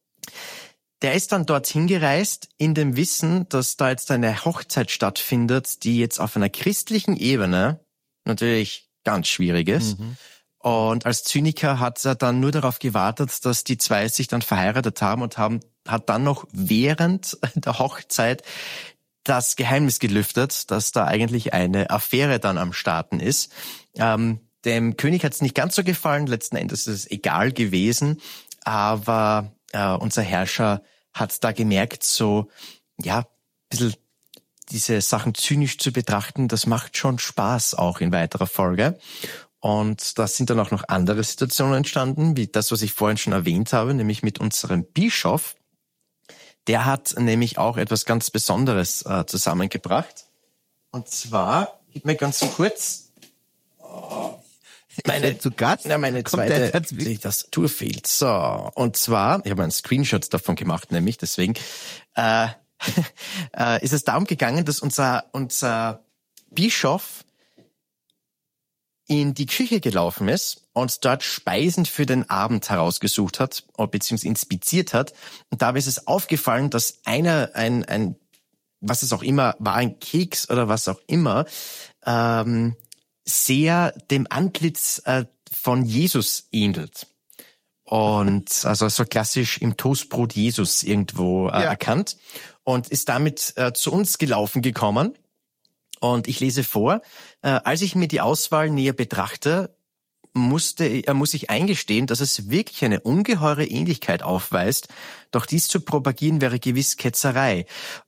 Der ist dann dorthin gereist in dem Wissen, dass da jetzt eine Hochzeit stattfindet, die jetzt auf einer christlichen Ebene natürlich ganz schwierig ist. Mhm. Und als Zyniker hat er dann nur darauf gewartet, dass die zwei sich dann verheiratet haben und haben, hat dann noch während der Hochzeit das Geheimnis gelüftet, dass da eigentlich eine Affäre dann am Starten ist. Ähm, Dem König hat es nicht ganz so gefallen, letzten Endes ist es egal gewesen, aber äh, unser Herrscher hat da gemerkt, so, ja, ein bisschen diese Sachen zynisch zu betrachten, das macht schon Spaß auch in weiterer Folge. Und da sind dann auch noch andere Situationen entstanden, wie das, was ich vorhin schon erwähnt habe, nämlich mit unserem Bischof. Der hat nämlich auch etwas ganz Besonderes äh, zusammengebracht. Und zwar, gib mir ganz kurz... Oh, Meine, zu Gast? Ja, meine zweite Tastatur fehlt. So, und zwar, ich habe einen Screenshot davon gemacht, nämlich deswegen äh, äh, ist es darum gegangen, dass unser unser Bischof in die Küche gelaufen ist und dort Speisen für den Abend herausgesucht hat, beziehungsweise inspiziert hat. Und dabei ist es aufgefallen, dass einer, ein, ein, was es auch immer war, ein Keks oder was auch immer, ähm, sehr dem Antlitz äh, von Jesus ähnelt. Und also so klassisch im Toastbrot Jesus irgendwo äh, ja. erkannt. Und ist damit äh, zu uns gelaufen gekommen. Und ich lese vor, äh, als ich mir die Auswahl näher betrachte, musste, äh, muss ich eingestehen, dass es wirklich eine ungeheure Ähnlichkeit aufweist. Doch dies zu propagieren wäre gewiss Ketzerei.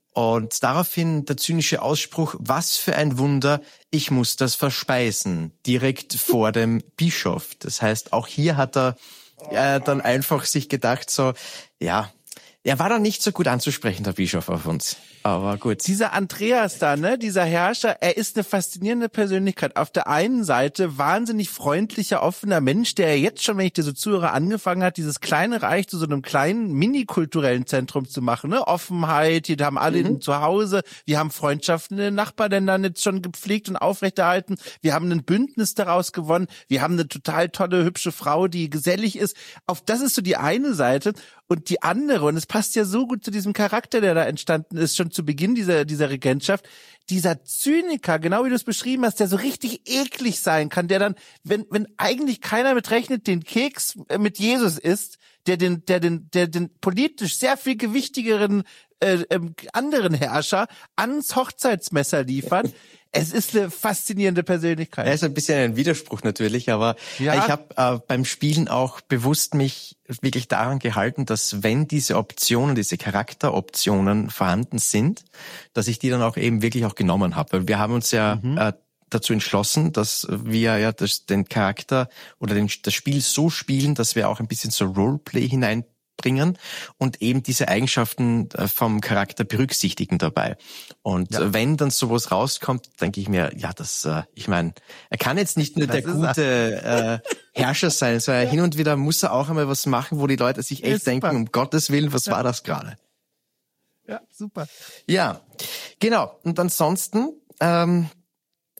Und daraufhin der zynische Ausspruch, was für ein Wunder, ich muss das verspeisen, direkt vor dem Bischof. Das heißt, auch hier hat er äh, dann einfach sich gedacht, so, ja, er war dann nicht so gut anzusprechen, der Bischof, auf uns. Aber gut. Dieser Andreas da, ne, dieser Herrscher, er ist eine faszinierende Persönlichkeit. Auf der einen Seite wahnsinnig freundlicher, offener Mensch, der jetzt schon, wenn ich dir so zuhöre, angefangen hat, dieses kleine Reich zu so einem kleinen mini-kulturellen Zentrum zu machen, ne? Offenheit, die haben alle mhm. zu Hause, wir haben Freundschaften in den Nachbarländern jetzt schon gepflegt und aufrechterhalten, wir haben ein Bündnis daraus gewonnen, wir haben eine total tolle, hübsche Frau, die gesellig ist. Auf das ist so die eine Seite. Und die andere, und es passt ja so gut zu diesem Charakter, der da entstanden ist, schon zu Beginn dieser dieser Regentschaft, dieser Zyniker, genau wie du es beschrieben hast, der so richtig eklig sein kann, der dann, wenn wenn eigentlich keiner mit rechnet, den Keks mit Jesus isst, der den der den der den politisch sehr viel gewichtigeren äh, ähm, anderen Herrscher ans Hochzeitsmesser liefert. Es ist eine faszinierende Persönlichkeit. Er ist ein bisschen ein Widerspruch natürlich, aber ja. ich habe äh, beim Spielen auch bewusst mich wirklich daran gehalten, dass wenn diese Optionen, diese Charakteroptionen vorhanden sind, dass ich die dann auch eben wirklich auch genommen habe. Weil wir haben uns ja mhm. äh, dazu entschlossen, dass wir ja das, den Charakter oder den, das Spiel so spielen, dass wir auch ein bisschen so Roleplay hinein bringen und eben diese Eigenschaften vom Charakter berücksichtigen dabei. Und ja. wenn dann sowas rauskommt, denke ich mir, ja, das, äh, ich meine, er kann jetzt nicht nur das der gute äh, Herrscher sein, sondern ja. hin und wieder muss er auch einmal was machen, wo die Leute sich echt denken, super. um Gottes Willen, was ja. war das gerade? Ja, super. Ja, genau. Und ansonsten ähm,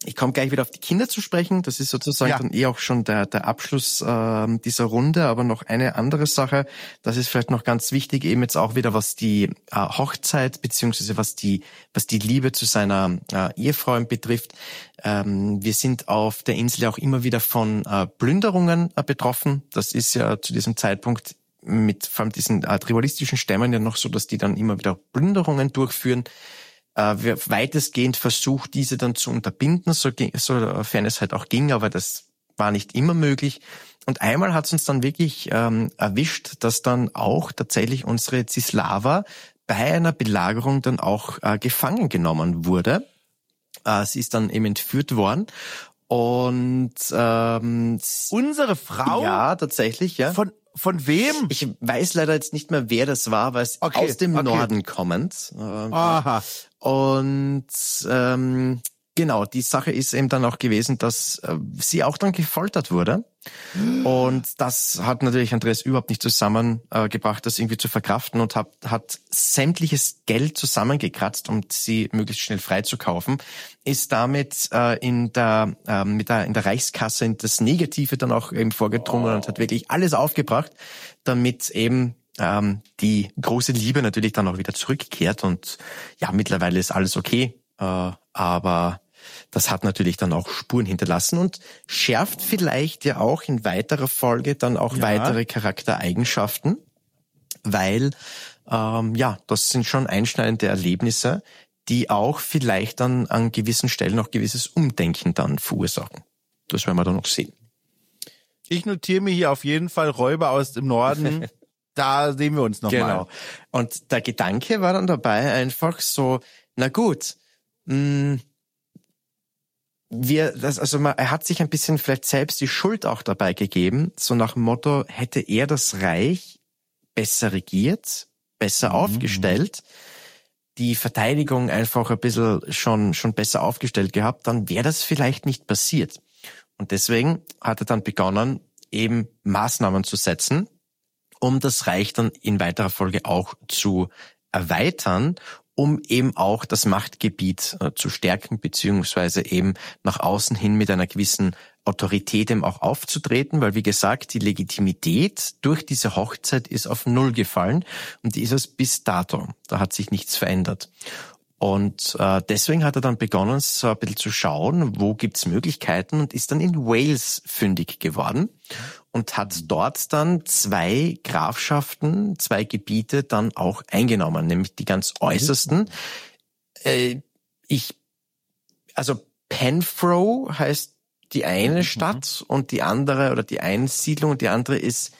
Ich komme gleich wieder auf die Kinder zu sprechen. Das ist sozusagen ja. dann eh auch schon der, der Abschluss äh, dieser Runde. Aber noch eine andere Sache, das ist vielleicht noch ganz wichtig, eben jetzt auch wieder, was die äh, Hochzeit beziehungsweise was die was die Liebe zu seiner äh, Ehefrau betrifft. Ähm, wir sind auf der Insel auch immer wieder von äh, Plünderungen äh, betroffen. Das ist ja zu diesem Zeitpunkt mit vor allem diesen äh, tribalistischen Stämmen ja noch so, dass die dann immer wieder Plünderungen durchführen. Wir weitestgehend versucht, diese dann zu unterbinden, so, sofern es halt auch ging, aber das war nicht immer möglich. Und einmal hat es uns dann wirklich ähm, erwischt, dass dann auch tatsächlich unsere Zislava bei einer Belagerung dann auch äh, gefangen genommen wurde. Äh, sie ist dann eben entführt worden. Und ähm, unsere Frau? Ja, tatsächlich, ja. Von Von wem? Ich weiß leider jetzt nicht mehr, wer das war, weil es okay, aus dem okay. Norden kommend. Äh, Aha. Und ähm, genau, die Sache ist eben dann auch gewesen, dass äh, sie auch dann gefoltert wurde. Und das hat natürlich Andreas überhaupt nicht zusammengebracht, äh, das irgendwie zu verkraften und hat, hat sämtliches Geld zusammengekratzt, um sie möglichst schnell freizukaufen, ist damit äh, in der äh, mit der in der Reichskasse in das Negative dann auch eben vorgedrungen oh. und hat wirklich alles aufgebracht, damit eben ähm, die große Liebe natürlich dann auch wieder zurückkehrt. Und ja, mittlerweile ist alles okay, äh, aber das hat natürlich dann auch Spuren hinterlassen und schärft vielleicht ja auch in weiterer Folge dann auch ja. weitere Charaktereigenschaften, weil ähm, ja, das sind schon einschneidende Erlebnisse, die auch vielleicht dann an gewissen Stellen auch gewisses Umdenken dann verursachen. Das werden wir dann noch sehen. Ich notiere mir hier auf jeden Fall Räuber aus dem Norden. Da sehen wir uns nochmal. Genau. Und der Gedanke war dann dabei einfach so, na gut, mh, wir, das, also man, er hat sich ein bisschen vielleicht selbst die Schuld auch dabei gegeben, so nach dem Motto, hätte er das Reich besser regiert, besser mhm. aufgestellt, die Verteidigung einfach ein bisschen schon, schon besser aufgestellt gehabt, dann wäre das vielleicht nicht passiert. Und deswegen hat er dann begonnen, eben Maßnahmen zu setzen, um das Reich dann in weiterer Folge auch zu erweitern, um eben auch das Machtgebiet äh, zu stärken, beziehungsweise eben nach außen hin mit einer gewissen Autorität eben auch aufzutreten, weil wie gesagt, die Legitimität durch diese Hochzeit ist auf Null gefallen und die ist es bis dato. Da hat sich nichts verändert. Und äh, deswegen hat er dann begonnen, so ein bisschen zu schauen, wo gibt's Möglichkeiten und ist dann in Wales fündig geworden und hat dort dann zwei Grafschaften, zwei Gebiete dann auch eingenommen, nämlich die ganz äußersten. Äh, ich, also Penfro heißt die eine Stadt und die andere, oder die eine Siedlung und die andere ist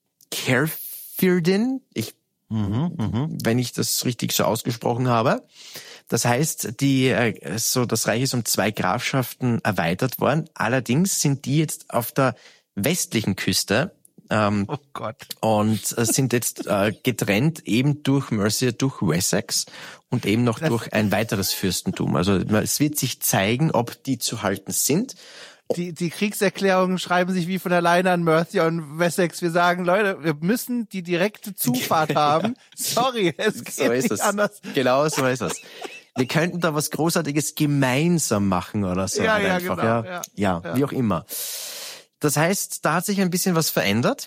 Caerphilly. Ich, mhm, mh. wenn ich das richtig so ausgesprochen habe. Das heißt, die so das Reich ist um zwei Grafschaften erweitert worden. Allerdings sind die jetzt auf der westlichen Küste ähm, oh Gott. und äh, sind jetzt äh, getrennt eben durch Mercia, durch Wessex und eben noch das durch ein weiteres Fürstentum. Also es wird sich zeigen, ob die zu halten sind. Die, die Kriegserklärungen schreiben sich wie von alleine an Mercia und Wessex. Wir sagen, Leute, wir müssen die direkte Zufahrt haben. Sorry, es geht so ist nicht es. anders. Genau so ist es. Wir könnten da was Großartiges gemeinsam machen oder so. Ja, ja, einfach. genau. Ja, ja, ja, ja, wie auch immer. Das heißt, da hat sich ein bisschen was verändert.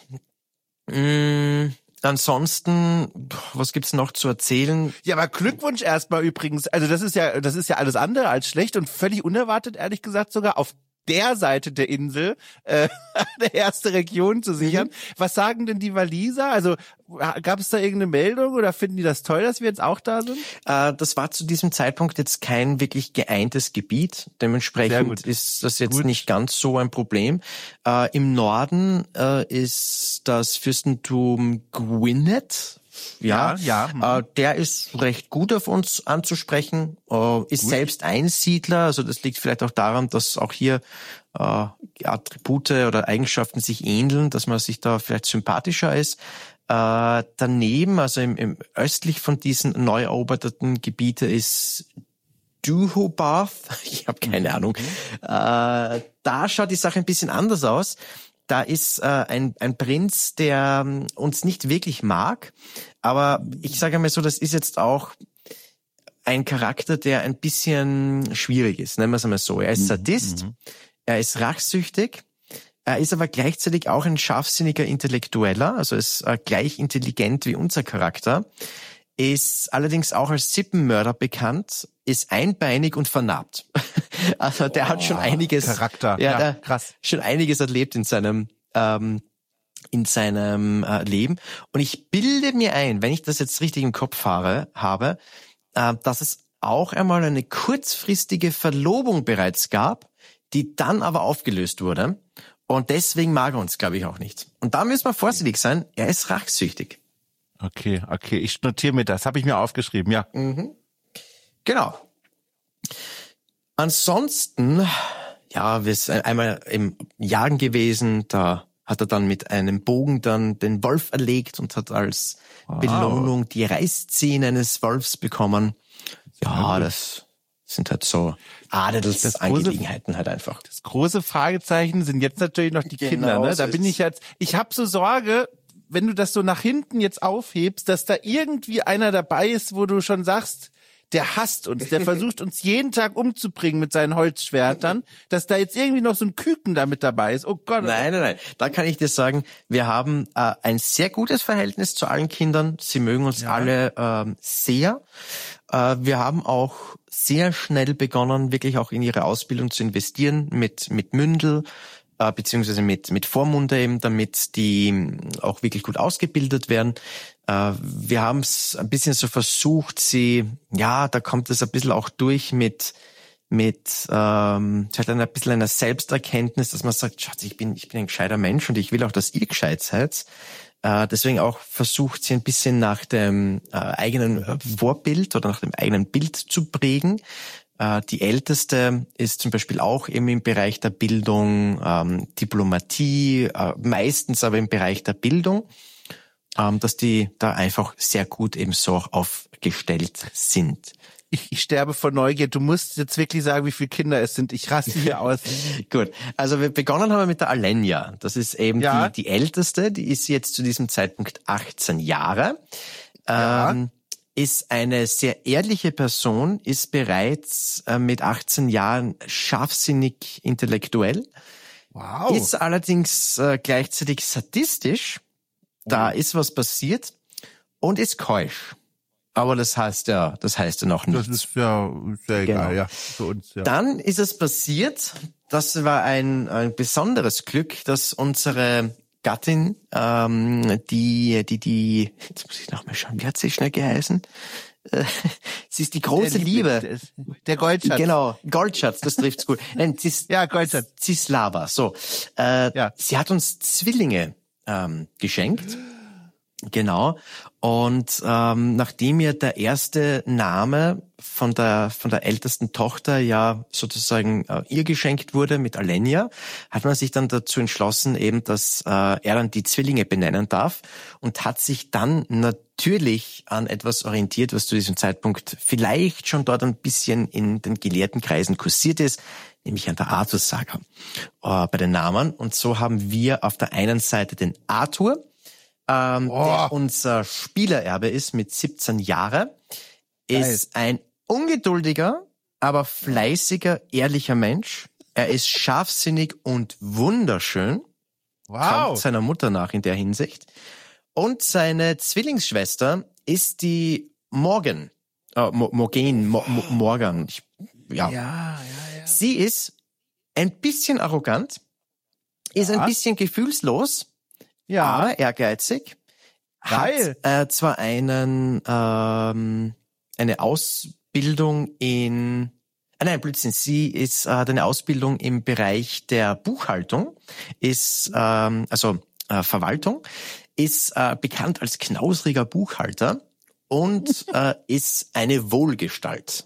Mm, ansonsten, was gibt's noch zu erzählen? Ja, aber Glückwunsch erstmal übrigens. Also das ist ja, das ist ja alles andere als schlecht und völlig unerwartet, ehrlich gesagt sogar, auf der Seite der Insel äh, eine erste Region zu sichern. Mhm. Was sagen denn die Waliser? Also gab es da irgendeine Meldung oder finden die das toll, dass wir jetzt auch da sind? Äh, das war zu diesem Zeitpunkt jetzt kein wirklich geeintes Gebiet. Dementsprechend ist das jetzt gut. Nicht ganz so ein Problem. Äh, im Norden äh, ist das Fürstentum Gwynedd. Ja, ja, ja. Äh, der ist recht gut auf uns anzusprechen, äh, ist gut. Selbst Einsiedler, also das liegt vielleicht auch daran, dass auch hier äh, Attribute oder Eigenschaften sich ähneln, dass man sich da vielleicht sympathischer ist. Äh, daneben, also im, im östlich von diesen neu eroberten Gebieten ist Deheubarth, ich habe keine Ahnung, äh, da schaut die Sache ein bisschen anders aus. Da ist äh, ein, ein Prinz, der uns nicht wirklich mag, aber ich sage mal so, das ist jetzt auch ein Charakter, der ein bisschen schwierig ist, nennen wir es einmal so. Er ist Sadist, mhm. er ist rachsüchtig, er ist aber gleichzeitig auch ein scharfsinniger Intellektueller, also ist äh, gleich intelligent wie unser Charakter, ist allerdings auch als Sippenmörder bekannt, ist einbeinig und vernarbt. Also der oh, hat schon einiges, Charakter, ja, ja krass, schon einiges erlebt in seinem ähm, in seinem äh, Leben. Und ich bilde mir ein, wenn ich das jetzt richtig im Kopf fahre, habe, äh, dass es auch einmal eine kurzfristige Verlobung bereits gab, die dann aber aufgelöst wurde. Und deswegen mag er uns, glaube ich, auch nicht. Und da müssen wir vorsichtig sein, er ist rachsüchtig. Okay, okay, ich notiere mir das, habe ich mir aufgeschrieben, ja. Mhm. Genau. Ansonsten, ja, wir sind einmal im Jagen gewesen, da hat er dann mit einem Bogen dann den Wolf erlegt und hat als wow. Belohnung die Reißzähne eines Wolfs bekommen. Ja, das sind halt so Adelsangelegenheiten halt einfach. Das große Fragezeichen sind jetzt natürlich noch die genau, Kinder, ne? Da bin ich jetzt, ich habe so Sorge, wenn du das so nach hinten jetzt aufhebst, dass da irgendwie einer dabei ist, wo du schon sagst, der hasst uns, der versucht uns jeden Tag umzubringen mit seinen Holzschwertern, dass da jetzt irgendwie noch so ein Küken da mit dabei ist. Oh Gott. Nein, nein, nein. Da kann ich dir sagen, wir haben äh, ein sehr gutes Verhältnis zu allen Kindern. Sie mögen uns ja. alle ähm, sehr. Äh, wir haben auch sehr schnell begonnen, wirklich auch in ihre Ausbildung zu investieren mit mit Mündel, äh, beziehungsweise mit mit Vormunde eben, damit die auch wirklich gut ausgebildet werden. Wir haben es ein bisschen so versucht, sie, ja, da kommt es ein bisschen auch durch mit, mit, ähm, halt ein bisschen einer Selbsterkenntnis, dass man sagt, Schatz, ich bin, ich bin ein gescheiter Mensch und ich will auch, dass ihr gescheit seid. Äh, deswegen auch versucht sie ein bisschen nach dem äh, eigenen Vorbild oder nach dem eigenen Bild zu prägen. Äh, die Älteste ist zum Beispiel auch eben im Bereich der Bildung, ähm, Diplomatie, äh, meistens aber im Bereich der Bildung. Dass die da einfach sehr gut eben so aufgestellt sind. Ich, ich sterbe vor Neugier. Du musst jetzt wirklich sagen, wie viele Kinder es sind. Ich raste hier aus. Gut, also wir begonnen haben wir mit der Alenia. Das ist eben ja. die, die Älteste. Die ist jetzt zu diesem Zeitpunkt achtzehn Jahre. Ja. Ähm, ist eine sehr ehrliche Person, ist bereits äh, mit achtzehn Jahren scharfsinnig intellektuell. Wow. Ist allerdings äh, gleichzeitig sadistisch. Da ist was passiert und ist keusch. Aber das heißt ja, das heißt ja noch nichts. Das ist ja sehr egal, genau. ja, für uns. Ja. Dann ist es passiert, das war ein, ein besonderes Glück, dass unsere Gattin, ähm, die, die, die, jetzt muss ich nochmal schauen, wie hat sie schnell geheißen? Sie ist die große Liebe. Liebe. Der Goldschatz. Genau, Goldschatz, das trifft's gut. Nein, Zis, ja, Goldschatz. Zislava, so. Äh, ja. Sie hat uns Zwillinge ähm, geschenkt. Genau. Und ähm, nachdem ihr der erste Name von der von der ältesten Tochter ja sozusagen äh, ihr geschenkt wurde mit Alenia, hat man sich dann dazu entschlossen, eben, dass äh, er dann die Zwillinge benennen darf und hat sich dann natürlich an etwas orientiert, was zu diesem Zeitpunkt vielleicht schon dort ein bisschen in den gelehrten Kreisen kursiert ist, nämlich an der Arthur-Saga äh, bei den Namen. Und so haben wir auf der einen Seite den Arthur, Ähm, oh. der unser Spielererbe ist mit siebzehn Jahren, ist Geil. Ein ungeduldiger, aber fleißiger, ehrlicher Mensch. Er ist scharfsinnig und wunderschön. Wow. Kommt seiner Mutter nach in der Hinsicht. Und seine Zwillingsschwester ist die Morgan. Äh, Mo- Morgan, Mo- Mo- Morgan. Ich, ja. Ja, ja, ja. Sie ist ein bisschen arrogant, ist ja. ein bisschen gefühlslos, ja, aber ehrgeizig. Geil. Hat äh, zwar einen ähm, eine Ausbildung in ah, nein, Blödsinn, sie ist äh, hat eine Ausbildung im Bereich der Buchhaltung, ist ähm, also äh, Verwaltung, ist äh, bekannt als knausriger Buchhalter und äh, ist eine Wohlgestalt.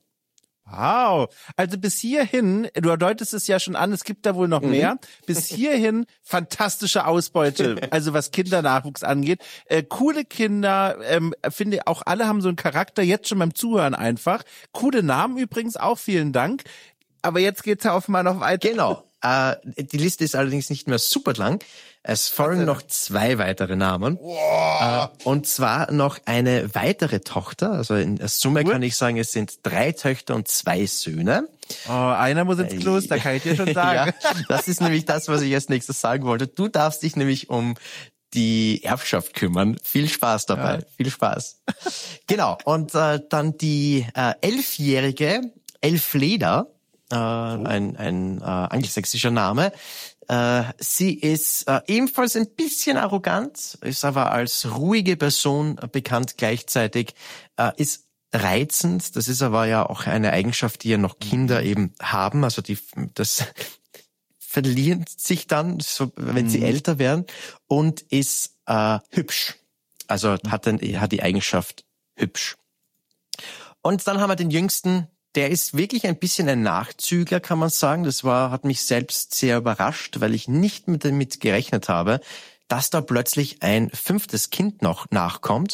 Wow. Also bis hierhin, du deutest es ja schon an, es gibt da wohl noch mehr. Bis hierhin fantastische Ausbeute, also was Kindernachwuchs angeht. Äh, coole Kinder, ähm, finde auch alle haben so einen Charakter, jetzt schon beim Zuhören einfach. Coole Namen übrigens auch, vielen Dank. Aber jetzt geht's ja offenbar noch weiter. Genau. Äh, die Liste ist allerdings nicht mehr super lang. Es folgen noch zwei weitere Namen. Wow. Äh, und zwar noch eine weitere Tochter. Also in der Summe cool. kann ich sagen, es sind drei Töchter und zwei Söhne. Oh, einer muss ins Kloster, kann ich dir schon sagen. Ja, das ist nämlich das, was ich als nächstes sagen wollte. Du darfst dich nämlich um die Erbschaft kümmern. Viel Spaß dabei, ja. viel Spaß. Genau, und äh, dann die äh, elfjährige Elfleda, äh, oh. ein, ein äh, angelsächsischer Name. Äh, sie ist äh, ebenfalls ein bisschen arrogant, ist aber als ruhige Person äh, bekannt gleichzeitig, äh, ist reizend. Das ist aber ja auch eine Eigenschaft, die ja noch Kinder eben haben. Also die das verlieren sich dann, so, wenn sie mhm. älter werden, und ist äh, hübsch. Also hat, den, hat die Eigenschaft hübsch. Und dann haben wir den Jüngsten, der ist wirklich ein bisschen ein Nachzügler, kann man sagen. Das war, hat mich selbst sehr überrascht, weil ich nicht mit damit gerechnet habe, dass da plötzlich ein fünftes Kind noch nachkommt,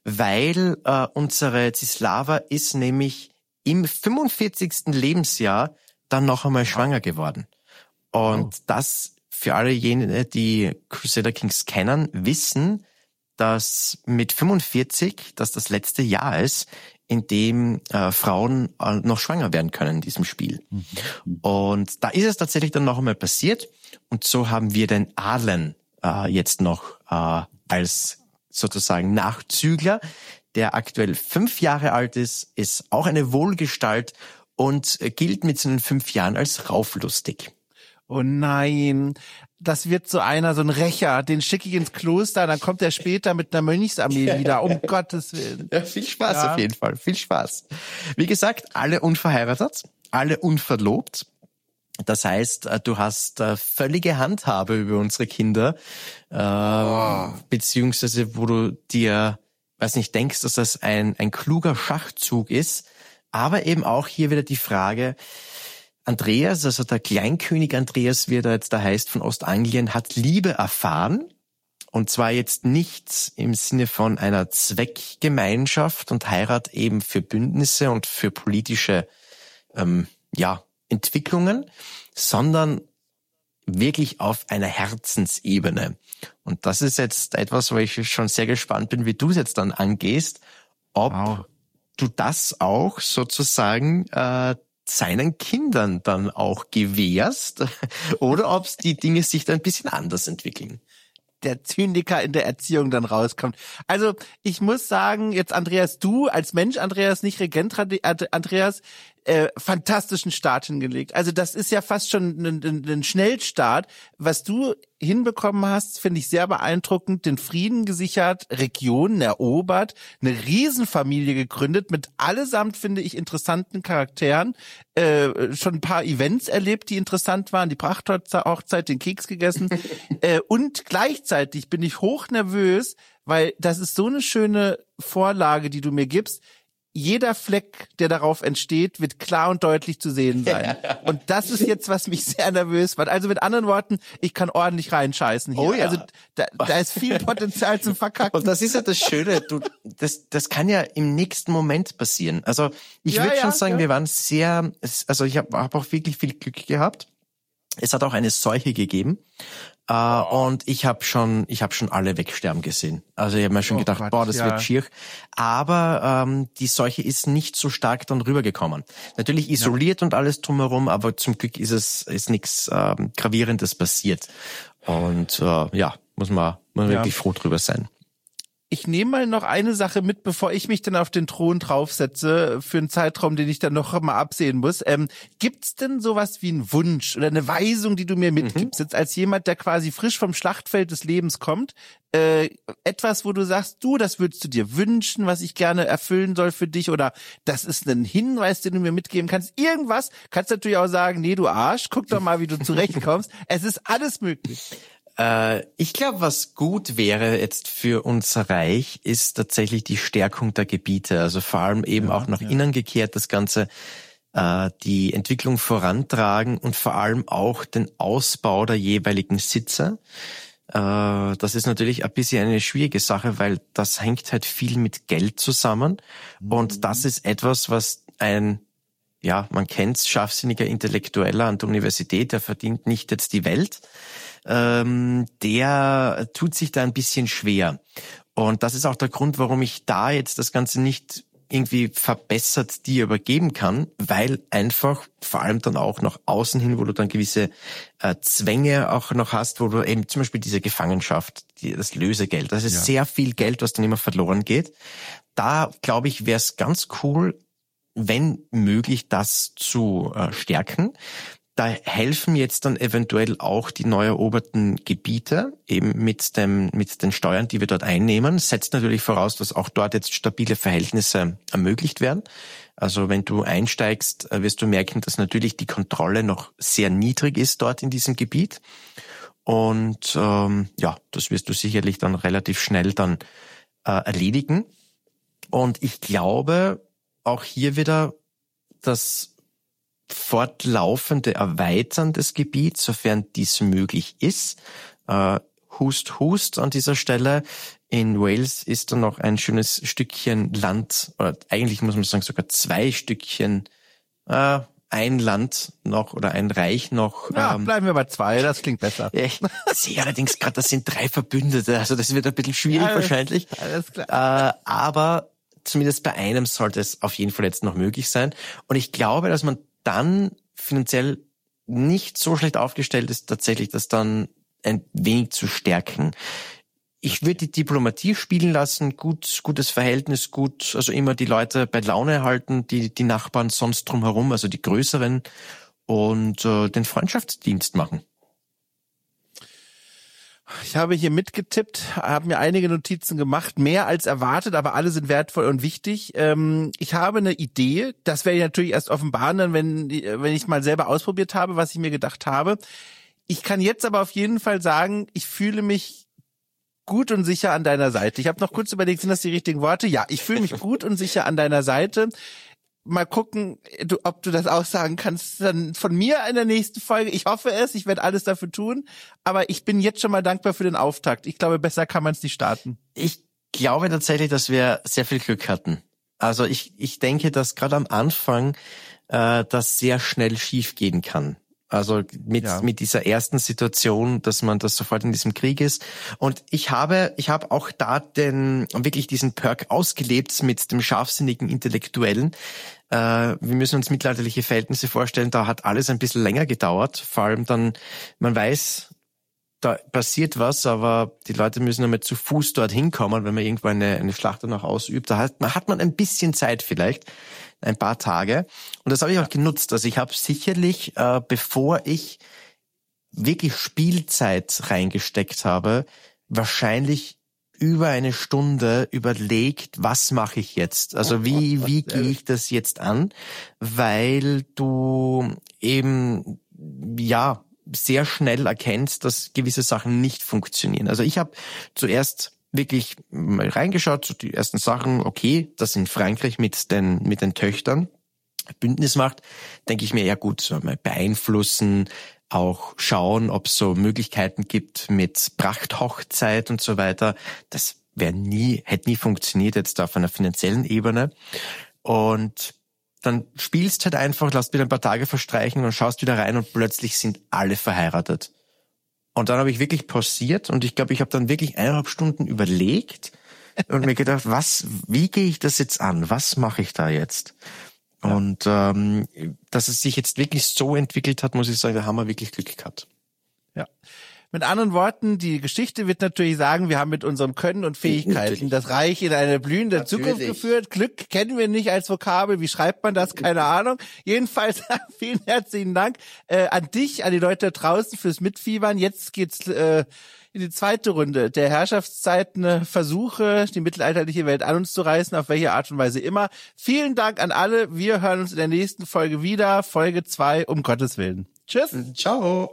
weil äh, unsere Zislava ist nämlich im fünfundvierzigsten Lebensjahr dann noch einmal schwanger geworden. Und oh. das, für alle jene, die Crusader Kings kennen, wissen, dass mit fünfundvierzig, dass das letzte Jahr ist, in dem äh, Frauen äh, noch schwanger werden können in diesem Spiel. Mhm. Und da ist es tatsächlich dann noch einmal passiert. Und so haben wir den Adlen äh, jetzt noch äh, als sozusagen Nachzügler, der aktuell fünf Jahre alt ist, ist auch eine Wohlgestalt und äh, gilt mit seinen fünf Jahren als rauflustig. Oh nein, das wird so einer, so ein Rächer, den schicke ich ins Kloster, dann kommt er später mit einer Mönchsarmee ja, wieder, um ja. Gottes Willen. Ja, viel Spaß ja. auf jeden Fall, viel Spaß. Wie gesagt, alle unverheiratet, alle unverlobt. Das heißt, du hast völlige Handhabe über unsere Kinder, äh, oh. beziehungsweise wo du dir, weiß nicht, denkst, dass das ein, ein kluger Schachzug ist, aber eben auch hier wieder die Frage, Andreas, also der Kleinkönig Andreas, wie er jetzt da heißt, von Ostanglien, hat Liebe erfahren. Und zwar jetzt nicht im Sinne von einer Zweckgemeinschaft und Heirat eben für Bündnisse und für politische ähm, ja Entwicklungen, sondern wirklich auf einer Herzensebene. Und das ist jetzt etwas, wo ich schon sehr gespannt bin, wie du es jetzt dann angehst, ob wow. du das auch sozusagen äh, seinen Kindern dann auch gewährst oder ob die Dinge sich dann ein bisschen anders entwickeln. Der Zyniker in der Erziehung dann rauskommt. Also ich muss sagen, jetzt Andreas, du als Mensch, Andreas, nicht Regent Andreas, äh, fantastischen Start hingelegt. Also das ist ja fast schon ein, ein, ein Schnellstart. Was du hinbekommen hast, finde ich sehr beeindruckend. Den Frieden gesichert, Regionen erobert, eine Riesenfamilie gegründet mit allesamt, finde ich, interessanten Charakteren. Äh, schon ein paar Events erlebt, die interessant waren. Die Prachthochzeit, den Keks gegessen. äh, und gleichzeitig bin ich hochnervös, weil das ist so eine schöne Vorlage, die du mir gibst. Jeder Fleck, der darauf entsteht, wird klar und deutlich zu sehen sein. Und das ist jetzt, was mich sehr nervös macht. Also mit anderen Worten, ich kann ordentlich reinscheißen hier. Oh ja. Also da, da ist viel Potenzial zum Verkacken. Und das ist ja das Schöne, du, das, das kann ja im nächsten Moment passieren. Also ich ja, würde schon ja, sagen, ja. wir waren sehr, also ich habe hab auch wirklich viel Glück gehabt. Es hat auch eine Seuche gegeben. Uh, oh. Und ich habe schon, ich habe schon alle wegsterben gesehen. Also ich habe mir schon oh gedacht, Gott, boah, das ja. wird schier. Aber ähm, die Seuche ist nicht so stark dann rübergekommen. Natürlich isoliert ja. und alles drumherum, aber zum Glück ist es ist nichts ähm, Gravierendes passiert. Und äh, ja, muss man, muss man ja. wirklich froh drüber sein. Ich nehme mal noch eine Sache mit, bevor ich mich dann auf den Thron draufsetze, für einen Zeitraum, den ich dann noch mal absehen muss. Ähm, gibt's denn sowas wie einen Wunsch oder eine Weisung, die du mir mitgibst, mhm. jetzt als jemand, der quasi frisch vom Schlachtfeld des Lebens kommt? Äh, etwas, wo du sagst, du, das würdest du dir wünschen, was ich gerne erfüllen soll für dich, oder das ist ein Hinweis, den du mir mitgeben kannst. Irgendwas, kannst natürlich auch sagen, nee, du Arsch, guck doch mal, wie du zurechtkommst. Es ist alles möglich. Ich glaube, was gut wäre jetzt für unser Reich, ist tatsächlich die Stärkung der Gebiete. Also vor allem eben ja, auch nach ja. innen gekehrt das Ganze, äh, die Entwicklung vorantragen und vor allem auch den Ausbau der jeweiligen Sitze. Äh, das ist natürlich ein bisschen eine schwierige Sache, weil das hängt halt viel mit Geld zusammen. Mhm. Und das ist etwas, was ein ja, man kennt's, scharfsinniger Intellektueller an der Universität, der verdient nicht jetzt die Welt, ähm, der tut sich da ein bisschen schwer. Und das ist auch der Grund, warum ich da jetzt das Ganze nicht irgendwie verbessert dir übergeben kann, weil einfach vor allem dann auch nach außen hin, wo du dann gewisse äh, Zwänge auch noch hast, wo du eben zum Beispiel diese Gefangenschaft, die, das Lösegeld, das ist ja sehr viel Geld, was dann immer verloren geht. Da, glaube ich, wäre es ganz cool, wenn möglich, das zu äh, stärken. Da helfen jetzt dann eventuell auch die neu eroberten Gebiete, eben mit dem, mit den Steuern, die wir dort einnehmen. Setzt natürlich voraus, dass auch dort jetzt stabile Verhältnisse ermöglicht werden. Also wenn du einsteigst, wirst du merken, dass natürlich die Kontrolle noch sehr niedrig ist dort in diesem Gebiet. Und ähm, ja, das wirst du sicherlich dann relativ schnell dann äh, erledigen. Und ich glaube, auch hier wieder das fortlaufende Erweitern des Gebiets, sofern dies möglich ist. Äh, hust, hust an dieser Stelle. In Wales ist dann noch ein schönes Stückchen Land, oder eigentlich muss man sagen sogar zwei Stückchen, äh, ein Land noch oder ein Reich noch. Ja, ähm, bleiben wir bei zwei, das klingt besser. Ich sehe allerdings gerade, das sind drei Verbündete, also das wird ein bisschen schwierig alles, wahrscheinlich. Alles klar. Äh, aber zumindest bei einem sollte es auf jeden Fall jetzt noch möglich sein. Und ich glaube, dass man dann finanziell nicht so schlecht aufgestellt ist, tatsächlich das dann ein wenig zu stärken. Ich würde die Diplomatie spielen lassen, gut, gutes Verhältnis, gut, also immer die Leute bei Laune halten, die die Nachbarn sonst drumherum, also die größeren, und äh, den Freundschaftsdienst machen. Ich habe hier mitgetippt, habe mir einige Notizen gemacht, mehr als erwartet, aber alle sind wertvoll und wichtig. Ähm, ich habe eine Idee, das werde ich natürlich erst offenbaren, dann, wenn, wenn ich mal selber ausprobiert habe, was ich mir gedacht habe. Ich kann jetzt aber auf jeden Fall sagen, ich fühle mich gut und sicher an deiner Seite. Ich habe noch kurz überlegt, sind das die richtigen Worte? Ja, ich fühle mich gut und sicher an deiner Seite. Mal gucken, du, ob du das auch sagen kannst, dann von mir in der nächsten Folge. Ich hoffe es, ich werde alles dafür tun, aber ich bin jetzt schon mal dankbar für den Auftakt. Ich glaube, besser kann man es nicht starten. Ich glaube tatsächlich, dass wir sehr viel Glück hatten. Also ich, ich denke, dass gerade am Anfang äh, das sehr schnell schief gehen kann. Also mit ja. mit dieser ersten Situation, dass man das sofort in diesem Krieg ist. Und ich habe ich habe auch da den wirklich diesen Perk ausgelebt mit dem scharfsinnigen Intellektuellen. Äh, wir müssen uns mittelalterliche Verhältnisse vorstellen. Da hat alles ein bisschen länger gedauert. Vor allem dann, man weiß, da passiert was, aber die Leute müssen einmal zu Fuß dorthin kommen, wenn man irgendwo eine, eine Schlacht noch ausübt. Da hat man, hat man ein bisschen Zeit vielleicht. Ein paar Tage. Und das habe ich auch genutzt. Also ich habe sicherlich, äh, bevor ich wirklich Spielzeit reingesteckt habe, wahrscheinlich über eine Stunde überlegt, was mache ich jetzt? Also wie, wie gehe ich das jetzt an? Weil du eben, ja, sehr schnell erkennst, dass gewisse Sachen nicht funktionieren. Also ich habe zuerst wirklich mal reingeschaut, so die ersten Sachen, okay, das in Frankreich mit den mit den Töchtern Bündnis macht, denke ich mir, ja gut, so mal beeinflussen, auch schauen, ob es so Möglichkeiten gibt mit Prachthochzeit und so weiter. Das wäre nie, hätte nie funktioniert jetzt auf einer finanziellen Ebene. Und dann spielst halt einfach, lässt wieder ein paar Tage verstreichen und schaust wieder rein und plötzlich sind alle verheiratet. Und dann habe ich wirklich pausiert und ich glaube, ich habe dann wirklich eineinhalb Stunden überlegt und mir gedacht, was, wie gehe ich das jetzt an? Was mache ich da jetzt? Ja. Und ähm, dass es sich jetzt wirklich so entwickelt hat, muss ich sagen, da haben wir wirklich Glück gehabt. Ja. Mit anderen Worten, die Geschichte wird natürlich sagen, wir haben mit unserem Können und Fähigkeiten natürlich das Reich in eine blühende natürlich Zukunft geführt. Glück kennen wir nicht als Vokabel. Wie schreibt man das? Keine Ahnung. Jedenfalls vielen herzlichen Dank äh, an dich, an die Leute da draußen fürs Mitfiebern. Jetzt geht's äh, in die zweite Runde der Herrschaftszeiten, Versuche, die mittelalterliche Welt an uns zu reißen, auf welche Art und Weise immer. Vielen Dank an alle. Wir hören uns in der nächsten Folge wieder. Folge zwei, um Gottes Willen. Tschüss. Ciao.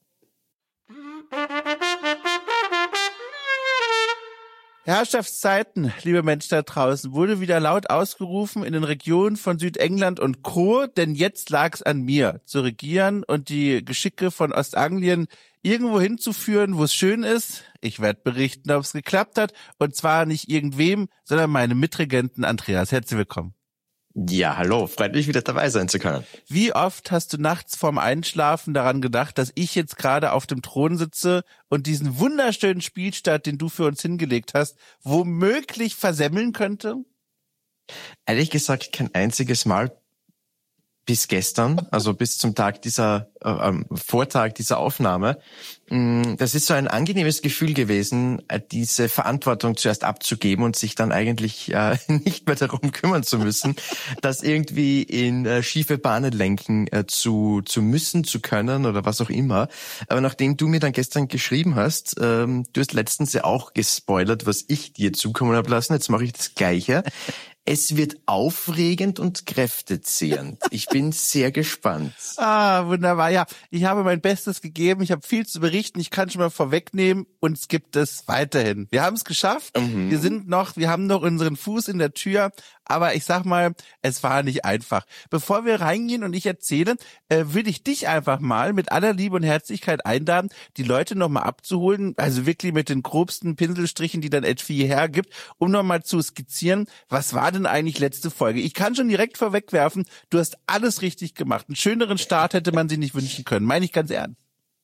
Herrschaftszeiten, liebe Menschen da draußen, wurde wieder laut ausgerufen in den Regionen von Südengland und Co., denn jetzt lag's an mir, zu regieren und die Geschicke von Ostanglien irgendwo hinzuführen, wo es schön ist. Ich werde berichten, ob es geklappt hat, und zwar nicht irgendwem, sondern meinem Mitregenten Andreas. Herzlich willkommen. Ja, hallo, freut mich wieder dabei sein zu können. Wie oft hast du nachts vorm Einschlafen daran gedacht, dass ich jetzt gerade auf dem Thron sitze und diesen wunderschönen Spielstart, den du für uns hingelegt hast, womöglich versemmeln könnte? Ehrlich gesagt kein einziges Mal bis gestern, also bis zum Tag dieser, äh, Vortag dieser Aufnahme. Das ist so ein angenehmes Gefühl gewesen, diese Verantwortung zuerst abzugeben und sich dann eigentlich äh, nicht mehr darum kümmern zu müssen, das irgendwie in äh, schiefe Bahnen lenken äh, zu zu müssen, zu können oder was auch immer. Aber nachdem du mir dann gestern geschrieben hast, ähm, du hast letztens ja auch gespoilert, was ich dir zukommen habe lassen, jetzt mache ich das Gleiche. Es wird aufregend und kräftezehrend. Ich bin sehr gespannt. Ah, wunderbar. Ja, ich habe mein Bestes gegeben. Ich habe viel zu berichten. Ich kann schon mal vorwegnehmen. Uns gibt es weiterhin. Wir haben es geschafft. Mhm. Wir sind noch, wir haben noch unseren Fuß in der Tür. Aber ich sag mal, es war nicht einfach. Bevor wir reingehen und ich erzähle, äh, will ich dich einfach mal mit aller Liebe und Herzlichkeit einladen, die Leute nochmal abzuholen, also wirklich mit den grobsten Pinselstrichen, die dann H vier hergibt, um nochmal zu skizzieren, was war denn eigentlich letzte Folge? Ich kann schon direkt vorwegwerfen, du hast alles richtig gemacht. Einen schöneren Start hätte man sich nicht wünschen können, meine ich ganz ernst.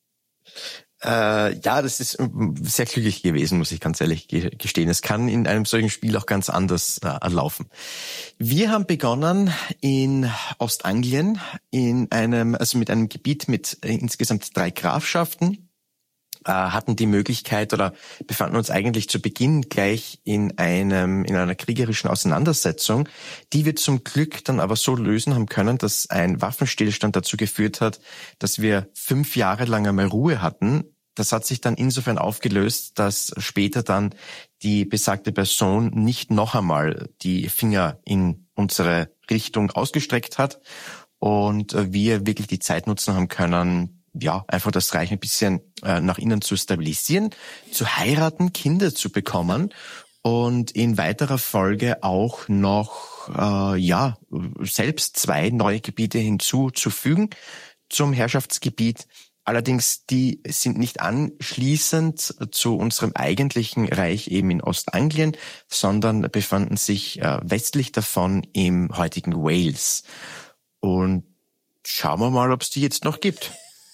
Äh, ja, das ist sehr glücklich gewesen, muss ich ganz ehrlich gestehen. Es kann in einem solchen Spiel auch ganz anders äh, laufen. Wir haben begonnen in Ostanglien, in einem, also mit einem Gebiet mit äh, insgesamt drei Grafschaften, äh, hatten die Möglichkeit oder befanden uns eigentlich zu Beginn gleich in einem, in einer kriegerischen Auseinandersetzung, die wir zum Glück dann aber so lösen haben können, dass ein Waffenstillstand dazu geführt hat, dass wir fünf Jahre lang einmal Ruhe hatten. Das hat sich dann insofern aufgelöst, dass später dann die besagte Person nicht noch einmal die Finger in unsere Richtung ausgestreckt hat und wir wirklich die Zeit nutzen haben können, ja, einfach das Reich ein bisschen äh, nach innen zu stabilisieren, zu heiraten, Kinder zu bekommen und in weiterer Folge auch noch, äh, ja, selbst zwei neue Gebiete hinzuzufügen zum Herrschaftsgebiet. Allerdings, die sind nicht anschließend zu unserem eigentlichen Reich eben in Ostanglien, sondern befanden sich äh, westlich davon im heutigen Wales. Und schauen wir mal, ob es die jetzt noch gibt.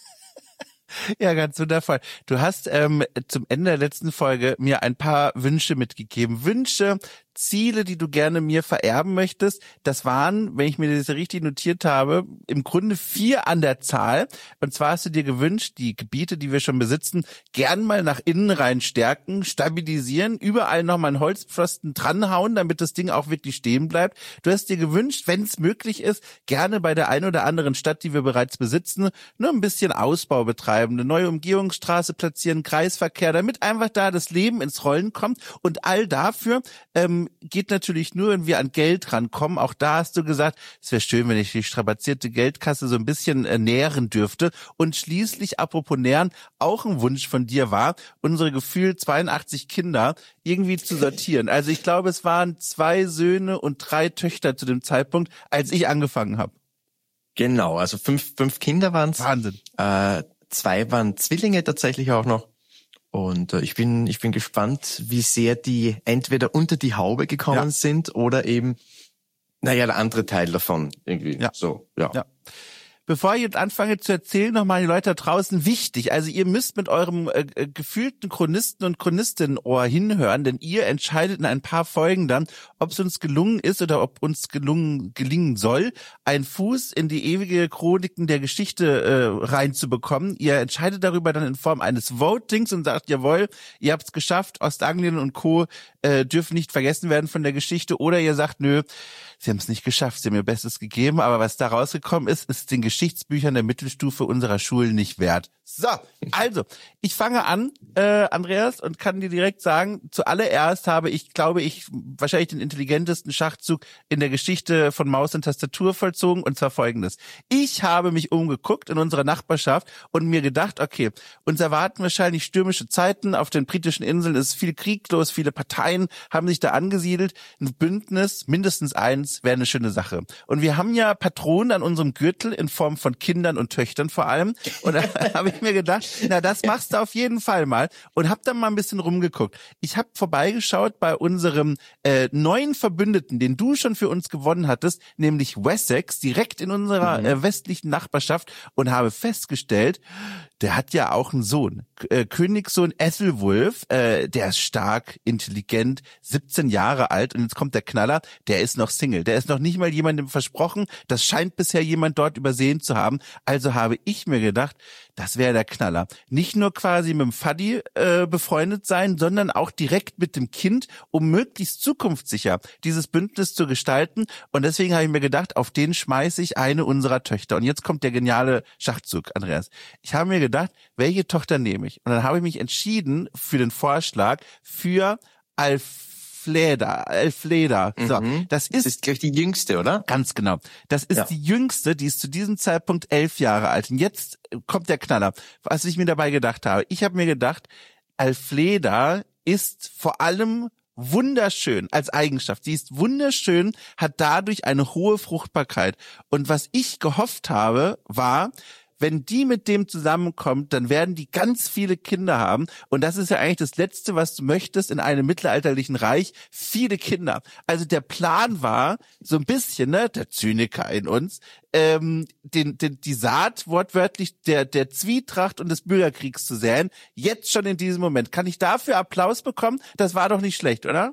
Ja, ganz wundervoll. Du hast ähm, zum Ende der letzten Folge mir ein paar Wünsche mitgegeben. Wünsche, Ziele, die du gerne mir vererben möchtest. Das waren, wenn ich mir das richtig notiert habe, im Grunde vier an der Zahl. Und zwar hast du dir gewünscht, die Gebiete, die wir schon besitzen, gern mal nach innen rein stärken, stabilisieren, überall nochmal einen Holzpfosten dranhauen, damit das Ding auch wirklich stehen bleibt. Du hast dir gewünscht, wenn es möglich ist, gerne bei der einen oder anderen Stadt, die wir bereits besitzen, nur ein bisschen Ausbau betreiben, eine neue Umgehungsstraße platzieren, Kreisverkehr, damit einfach da das Leben ins Rollen kommt. Und all dafür ähm, geht natürlich nur, wenn wir an Geld rankommen. Auch da hast du gesagt, es wäre schön, wenn ich die strapazierte Geldkasse so ein bisschen äh, nähren dürfte. Und schließlich, apropos nähren, auch ein Wunsch von dir war, unsere gefühlt zweiundachtzig Kinder irgendwie zu sortieren. Also ich glaube, es waren zwei Söhne und drei Töchter zu dem Zeitpunkt, als ich angefangen habe. Genau, also fünf, fünf Kinder waren es. Wahnsinn. Äh, zwei waren Zwillinge tatsächlich auch noch. Und äh, ich bin ich bin gespannt, wie sehr die entweder unter die Haube gekommen ja. sind oder eben, naja, der andere Teil davon irgendwie. Ja. So, ja. ja. Bevor ich jetzt anfange zu erzählen, nochmal die Leute da draußen wichtig. Also ihr müsst mit eurem äh, gefühlten Chronisten- und Chronistinnen-Ohr hinhören, denn ihr entscheidet in ein paar Folgen dann, ob es uns gelungen ist oder ob uns gelungen gelingen soll, einen Fuß in die ewige Chroniken der Geschichte äh, reinzubekommen. Ihr entscheidet darüber dann in Form eines Votings und sagt, jawohl, ihr habt es geschafft, Ostanglien und Co. Äh, dürfen nicht vergessen werden von der Geschichte. Oder ihr sagt, nö, sie haben es nicht geschafft, sie haben ihr Bestes gegeben, aber was da rausgekommen ist, ist den Geschichtsbüchern der Mittelstufe unserer Schulen nicht wert. So, also, ich fange an, äh, Andreas, und kann dir direkt sagen, zuallererst habe ich, glaube ich, wahrscheinlich den intelligentesten Schachzug in der Geschichte von Maus und Tastatur vollzogen, und zwar folgendes. Ich habe mich umgeguckt in unserer Nachbarschaft und mir gedacht, okay, uns erwarten wahrscheinlich stürmische Zeiten, auf den britischen Inseln ist viel Krieg los, viele Parteien haben sich da angesiedelt, ein Bündnis, mindestens eins, wäre eine schöne Sache. Und wir haben ja Patronen an unserem Gürtel in Form von Kindern und Töchtern vor allem, und da habe ich mir gedacht, Na, das machst du auf jeden Fall mal und hab dann mal ein bisschen rumgeguckt. Ich habe vorbeigeschaut bei unserem äh, neuen Verbündeten, den du schon für uns gewonnen hattest, nämlich Wessex, direkt in unserer mhm. äh, westlichen Nachbarschaft und habe festgestellt, der hat ja auch einen Sohn, äh, Königssohn Ethelwulf, äh, der ist stark, intelligent, siebzehn Jahre alt und jetzt kommt der Knaller, der ist noch Single, der ist noch nicht mal jemandem versprochen, das scheint bisher jemand dort übersehen zu haben, also habe ich mir gedacht, das wäre der Knaller. Nicht nur quasi mit dem Faddy äh, befreundet sein, sondern auch direkt mit dem Kind, um möglichst zukunftssicher dieses Bündnis zu gestalten. Und deswegen habe ich mir gedacht, auf den schmeiße ich eine unserer Töchter. Und jetzt kommt der geniale Schachzug, Andreas. Ich habe mir gedacht, welche Tochter nehme ich? Und dann habe ich mich entschieden für den Vorschlag für Alf Elfleda, Elfleda. So, mhm. das ist, das ist gleich die jüngste, oder? Ganz genau. Das ist ja. die jüngste, die ist zu diesem Zeitpunkt elf Jahre alt. Und jetzt kommt der Knaller, was ich mir dabei gedacht habe. Ich habe mir gedacht, Elfleda ist vor allem wunderschön als Eigenschaft. Sie ist wunderschön, hat dadurch eine hohe Fruchtbarkeit. Und was ich gehofft habe, war, wenn die mit dem zusammenkommt, dann werden die ganz viele Kinder haben. Und das ist ja eigentlich das Letzte, was du möchtest in einem mittelalterlichen Reich. Viele Kinder. Also der Plan war, so ein bisschen, ne, der Zyniker in uns, ähm, den, den, die Saat wortwörtlich der, der Zwietracht und des Bürgerkriegs zu säen. Jetzt schon in diesem Moment. Kann ich dafür Applaus bekommen? Das war doch nicht schlecht, oder?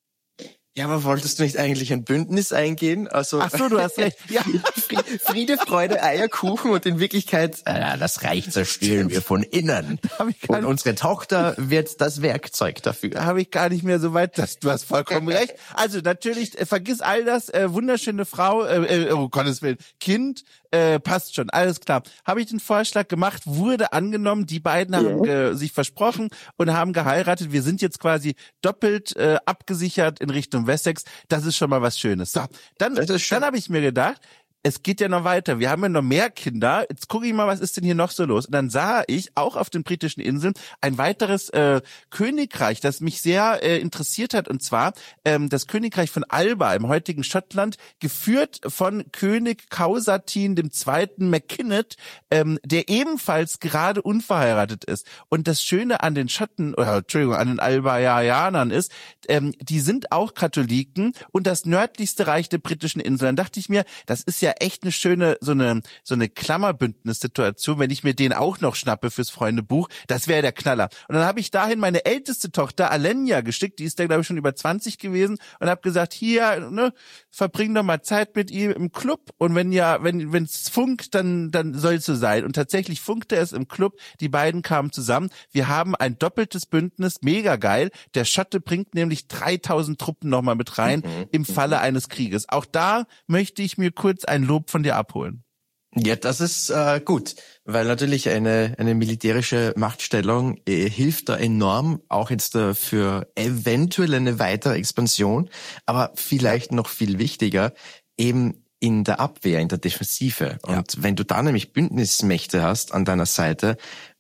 Ja, aber wolltest du nicht eigentlich ein Bündnis eingehen? Also ach so, du hast recht. Ja. Friede, Freude, Eierkuchen und in Wirklichkeit, äh, das Reich zerstören wir von innen. Und unsere Tochter wird das Werkzeug dafür. Da habe ich gar nicht mehr so weit, dass du hast vollkommen recht. Also natürlich, äh, vergiss all das, äh, wunderschöne Frau, äh, äh, oh Gottes Willen, Kind, äh, passt schon, alles klar. Habe ich den Vorschlag gemacht, wurde angenommen, die beiden haben äh, sich versprochen und haben geheiratet. Wir sind jetzt quasi doppelt äh, abgesichert in Richtung Wessex. Das ist schon mal was Schönes. So, dann, dann habe ich mir gedacht, es geht ja noch weiter. Wir haben ja noch mehr Kinder. Jetzt gucke ich mal, was ist denn hier noch so los? Und dann sah ich auch auf den britischen Inseln ein weiteres äh, Königreich, das mich sehr äh, interessiert hat. Und zwar ähm, das Königreich von Alba im heutigen Schottland, geführt von König Causatin dem Zweiten Mackinac, ähm, der ebenfalls gerade unverheiratet ist. Und das Schöne an den Schotten, oder Entschuldigung, an den Albaianern ist, ähm, die sind auch Katholiken und das nördlichste Reich der britischen Inseln. Dann dachte ich mir, das ist ja echt eine schöne, so eine, so eine Klammerbündnis-Situation, wenn ich mir den auch noch schnappe fürs Freundebuch, das wäre der Knaller. Und dann habe ich dahin meine älteste Tochter Alenia geschickt, die ist da glaube ich schon über zwanzig gewesen und habe gesagt, hier, ne, verbring doch mal Zeit mit ihm im Club und wenn ja, wenn wenn es funkt, dann dann soll es so sein. Und tatsächlich funkte es im Club, die beiden kamen zusammen. Wir haben ein doppeltes Bündnis, mega geil. Der Schotte bringt nämlich dreitausend Truppen nochmal mit rein mhm. im Falle eines Krieges. Auch da möchte ich mir kurz ein Lob von dir abholen. Ja, das ist äh, gut, weil natürlich eine eine militärische Machtstellung äh, hilft da enorm, auch jetzt äh, für eventuell eine weitere Expansion, aber vielleicht noch viel wichtiger, eben in der Abwehr, in der Defensive. Und ja. wenn du da nämlich Bündnismächte hast an deiner Seite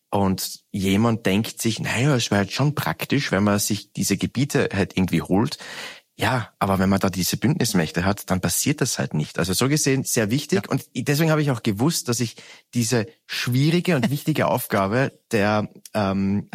und jemand denkt sich, naja, es wäre halt schon praktisch, wenn man sich diese Gebiete halt irgendwie holt. Ja, aber wenn man da diese Bündnismächte hat, dann passiert das halt nicht. Also so gesehen sehr wichtig. Ja. Und deswegen habe ich auch gewusst, dass ich diese schwierige und wichtige Aufgabe der ähm,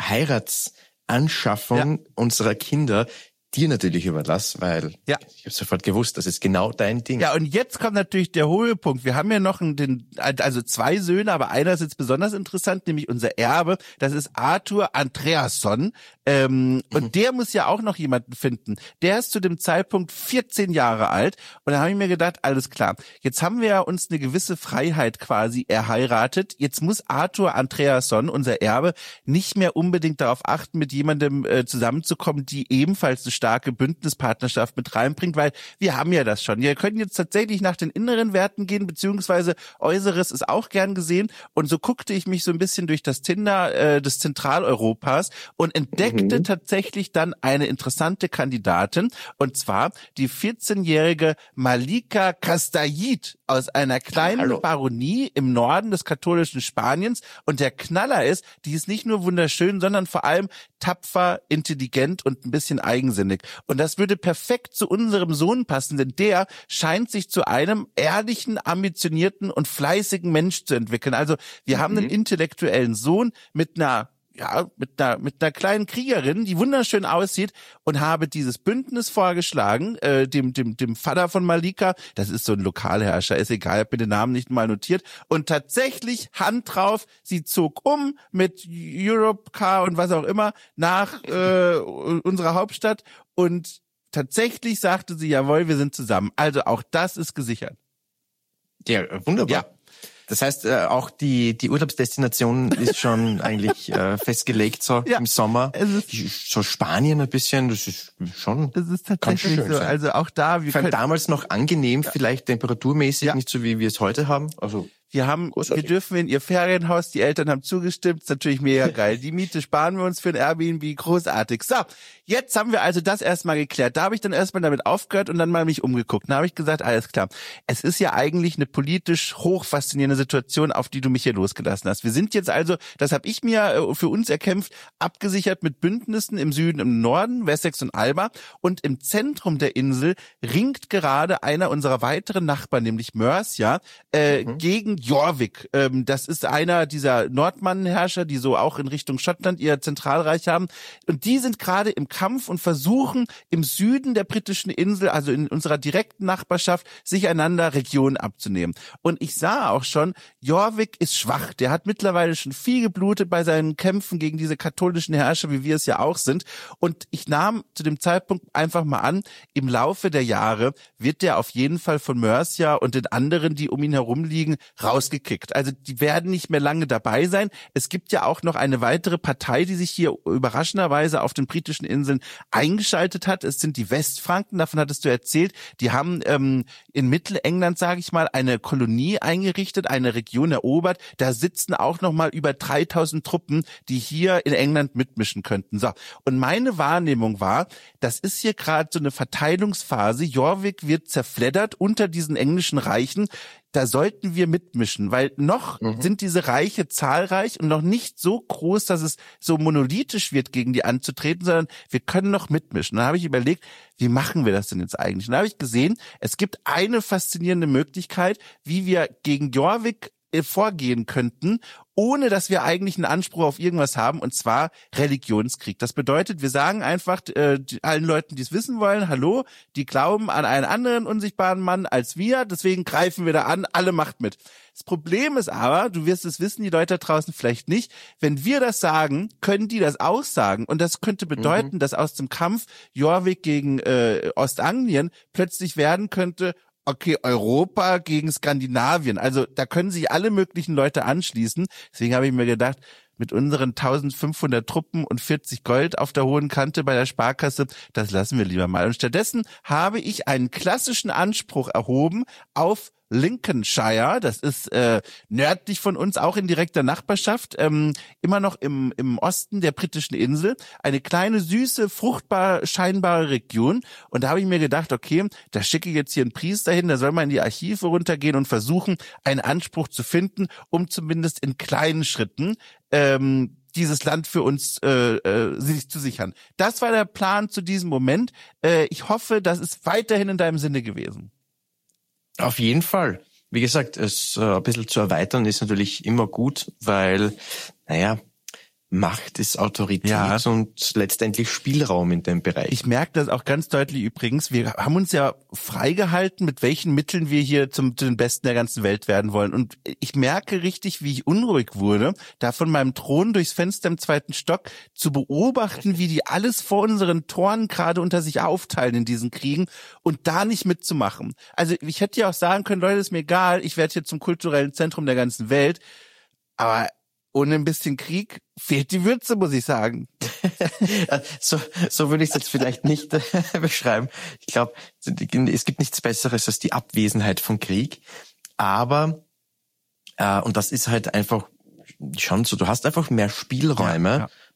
Heiratsanschaffung ja. unserer Kinder dir natürlich überlasse, weil ja. ich habe sofort gewusst, das ist genau dein Ding. Ja, und jetzt kommt natürlich der Höhepunkt. Wir haben ja noch einen, den, also zwei Söhne, aber einer ist jetzt besonders interessant, nämlich unser Erbe. Das ist Arthur Andreasson. Ähm, mhm. Und der muss ja auch noch jemanden finden. Der ist zu dem Zeitpunkt vierzehn Jahre alt. Und da habe ich mir gedacht, alles klar, jetzt haben wir ja uns eine gewisse Freiheit quasi erheiratet. Jetzt muss Arthur Andreasson, unser Erbe, nicht mehr unbedingt darauf achten, mit jemandem äh, zusammenzukommen, die ebenfalls eine starke Bündnispartnerschaft mit reinbringt, weil wir haben ja das schon. Wir können jetzt tatsächlich nach den inneren Werten gehen, beziehungsweise Äußeres ist auch gern gesehen. Und so guckte ich mich so ein bisschen durch das Tinder äh, des Zentraleuropas und entdeckte mhm. tatsächlich dann eine interessante Kandidatin, und zwar die vierzehnjährige Malika Kastajid aus einer kleinen Hallo. Baronie im Norden des katholischen Spaniens. Und der Knaller ist, die ist nicht nur wunderschön, sondern vor allem tapfer, intelligent und ein bisschen eigensinnig. Und das würde perfekt zu unserem Sohn passen, denn der scheint sich zu einem ehrlichen, ambitionierten und fleißigen Mensch zu entwickeln. Also wir mhm. haben einen intellektuellen Sohn mit einer ja, mit einer, mit einer kleinen Kriegerin, die wunderschön aussieht, und habe dieses Bündnis vorgeschlagen, äh, dem, dem, dem Vater von Malika, das ist so ein Lokalherrscher, ist egal, hab mir den Namen nicht mal notiert, und tatsächlich Hand drauf, sie zog um mit Europcar und was auch immer nach äh, unserer Hauptstadt, und tatsächlich sagte sie, jawohl, wir sind zusammen. Also auch das ist gesichert. Ja, wunderbar. Ja. Das heißt, äh, auch die die Urlaubsdestination ist schon eigentlich äh, festgelegt, so ja, im Sommer. Es ist so Spanien ein bisschen, das ist schon. Das ist tatsächlich so. Sein. Also auch da. Wir damals noch angenehm, ja. vielleicht temperaturmäßig, ja. nicht so wie wir es heute haben. Also Wir haben, großartig. Wir dürfen in ihr Ferienhaus, die Eltern haben zugestimmt, ist natürlich mega geil. Die Miete sparen wir uns für ein Airbnb, großartig. So, jetzt haben wir also das erstmal geklärt. Da habe ich dann erstmal damit aufgehört und dann mal mich umgeguckt. Da habe ich gesagt, alles klar, es ist ja eigentlich eine politisch hochfaszinierende Situation, auf die du mich hier losgelassen hast. Wir sind jetzt also, das habe ich mir für uns erkämpft, abgesichert mit Bündnissen im Süden, im Norden, Wessex und Alba, und im Zentrum der Insel ringt gerade einer unserer weiteren Nachbarn, nämlich Mercia, äh, mhm. gegen Jorvik. Ähm, das ist einer dieser Nordmannenherrscher, die so auch in Richtung Schottland ihr Zentralreich haben. Und die sind gerade im Kampf und versuchen im Süden der britischen Insel, also in unserer direkten Nachbarschaft, sich einander Regionen abzunehmen. Und ich sah auch schon, Jorvik ist schwach. Der hat mittlerweile schon viel geblutet bei seinen Kämpfen gegen diese katholischen Herrscher, wie wir es ja auch sind. Und ich nahm zu dem Zeitpunkt einfach mal an, im Laufe der Jahre wird der auf jeden Fall von Mercia und den anderen, die um ihn herum liegen, rausgekickt. Also die werden nicht mehr lange dabei sein. Es gibt ja auch noch eine weitere Partei, die sich hier überraschenderweise auf den britischen Inseln eingeschaltet hat. Es sind die Westfranken, davon hattest du erzählt. Die haben ähm, in Mittelengland, sage ich mal, eine Kolonie eingerichtet, eine Region erobert. Da sitzen auch noch mal über dreitausend Truppen, die hier in England mitmischen könnten. So, und meine Wahrnehmung war, das ist hier gerade so eine Verteilungsphase. Jorvik wird zerfleddert unter diesen englischen Reichen. Da sollten wir mitmischen, weil noch mhm. sind diese Reiche zahlreich und noch nicht so groß, dass es so monolithisch wird, gegen die anzutreten, sondern wir können noch mitmischen. Dann habe ich überlegt, wie machen wir das denn jetzt eigentlich? Und dann habe ich gesehen, es gibt eine faszinierende Möglichkeit, wie wir gegen Jorvik vorgehen könnten, ohne dass wir eigentlich einen Anspruch auf irgendwas haben, und zwar Religionskrieg. Das bedeutet, wir sagen einfach äh, allen Leuten, die es wissen wollen, hallo, die glauben an einen anderen unsichtbaren Mann als wir, deswegen greifen wir da an, alle macht mit. Das Problem ist aber, du wirst es wissen, die Leute da draußen vielleicht nicht, wenn wir das sagen, können die das auch sagen, und das könnte bedeuten, mhm. dass aus dem Kampf Jorvik gegen äh, Ostanglien plötzlich werden könnte, okay, Europa gegen Skandinavien. Also da können sich alle möglichen Leute anschließen. Deswegen habe ich mir gedacht, mit unseren eintausendfünfhundert Truppen und vierzig Gold auf der hohen Kante bei der Sparkasse, das lassen wir lieber mal. Und stattdessen habe ich einen klassischen Anspruch erhoben auf Lincolnshire, das ist äh, nördlich von uns, auch in direkter Nachbarschaft, ähm, immer noch im im Osten der britischen Insel, eine kleine, süße, fruchtbar scheinbare Region. Und da habe ich mir gedacht, okay, da schicke ich jetzt hier einen Priester hin, der soll mal in die Archive runtergehen und versuchen, einen Anspruch zu finden, um zumindest in kleinen Schritten ähm, dieses Land für uns äh, äh, sich zu sichern. Das war der Plan zu diesem Moment. Äh, ich hoffe, das ist weiterhin in deinem Sinne gewesen. Auf jeden Fall. Wie gesagt, es äh, ein bisschen zu erweitern ist natürlich immer gut, weil, naja, Macht ist Autorität ja. und letztendlich Spielraum in dem Bereich. Ich merke das auch ganz deutlich übrigens. Wir haben uns ja freigehalten, mit welchen Mitteln wir hier zum, zu den Besten der ganzen Welt werden wollen. Und ich merke richtig, wie ich unruhig wurde, da von meinem Thron durchs Fenster im zweiten Stock zu beobachten, wie die alles vor unseren Toren gerade unter sich aufteilen in diesen Kriegen und da nicht mitzumachen. Also ich hätte ja auch sagen können, Leute, ist mir egal, ich werde hier zum kulturellen Zentrum der ganzen Welt. Aber ohne ein bisschen Krieg fehlt die Würze, muss ich sagen. so, so würde ich es jetzt vielleicht nicht äh, beschreiben. Ich glaube, es gibt nichts Besseres als die Abwesenheit von Krieg. Aber, äh, und das ist halt einfach schon so, du hast einfach mehr Spielräume, ja, ja.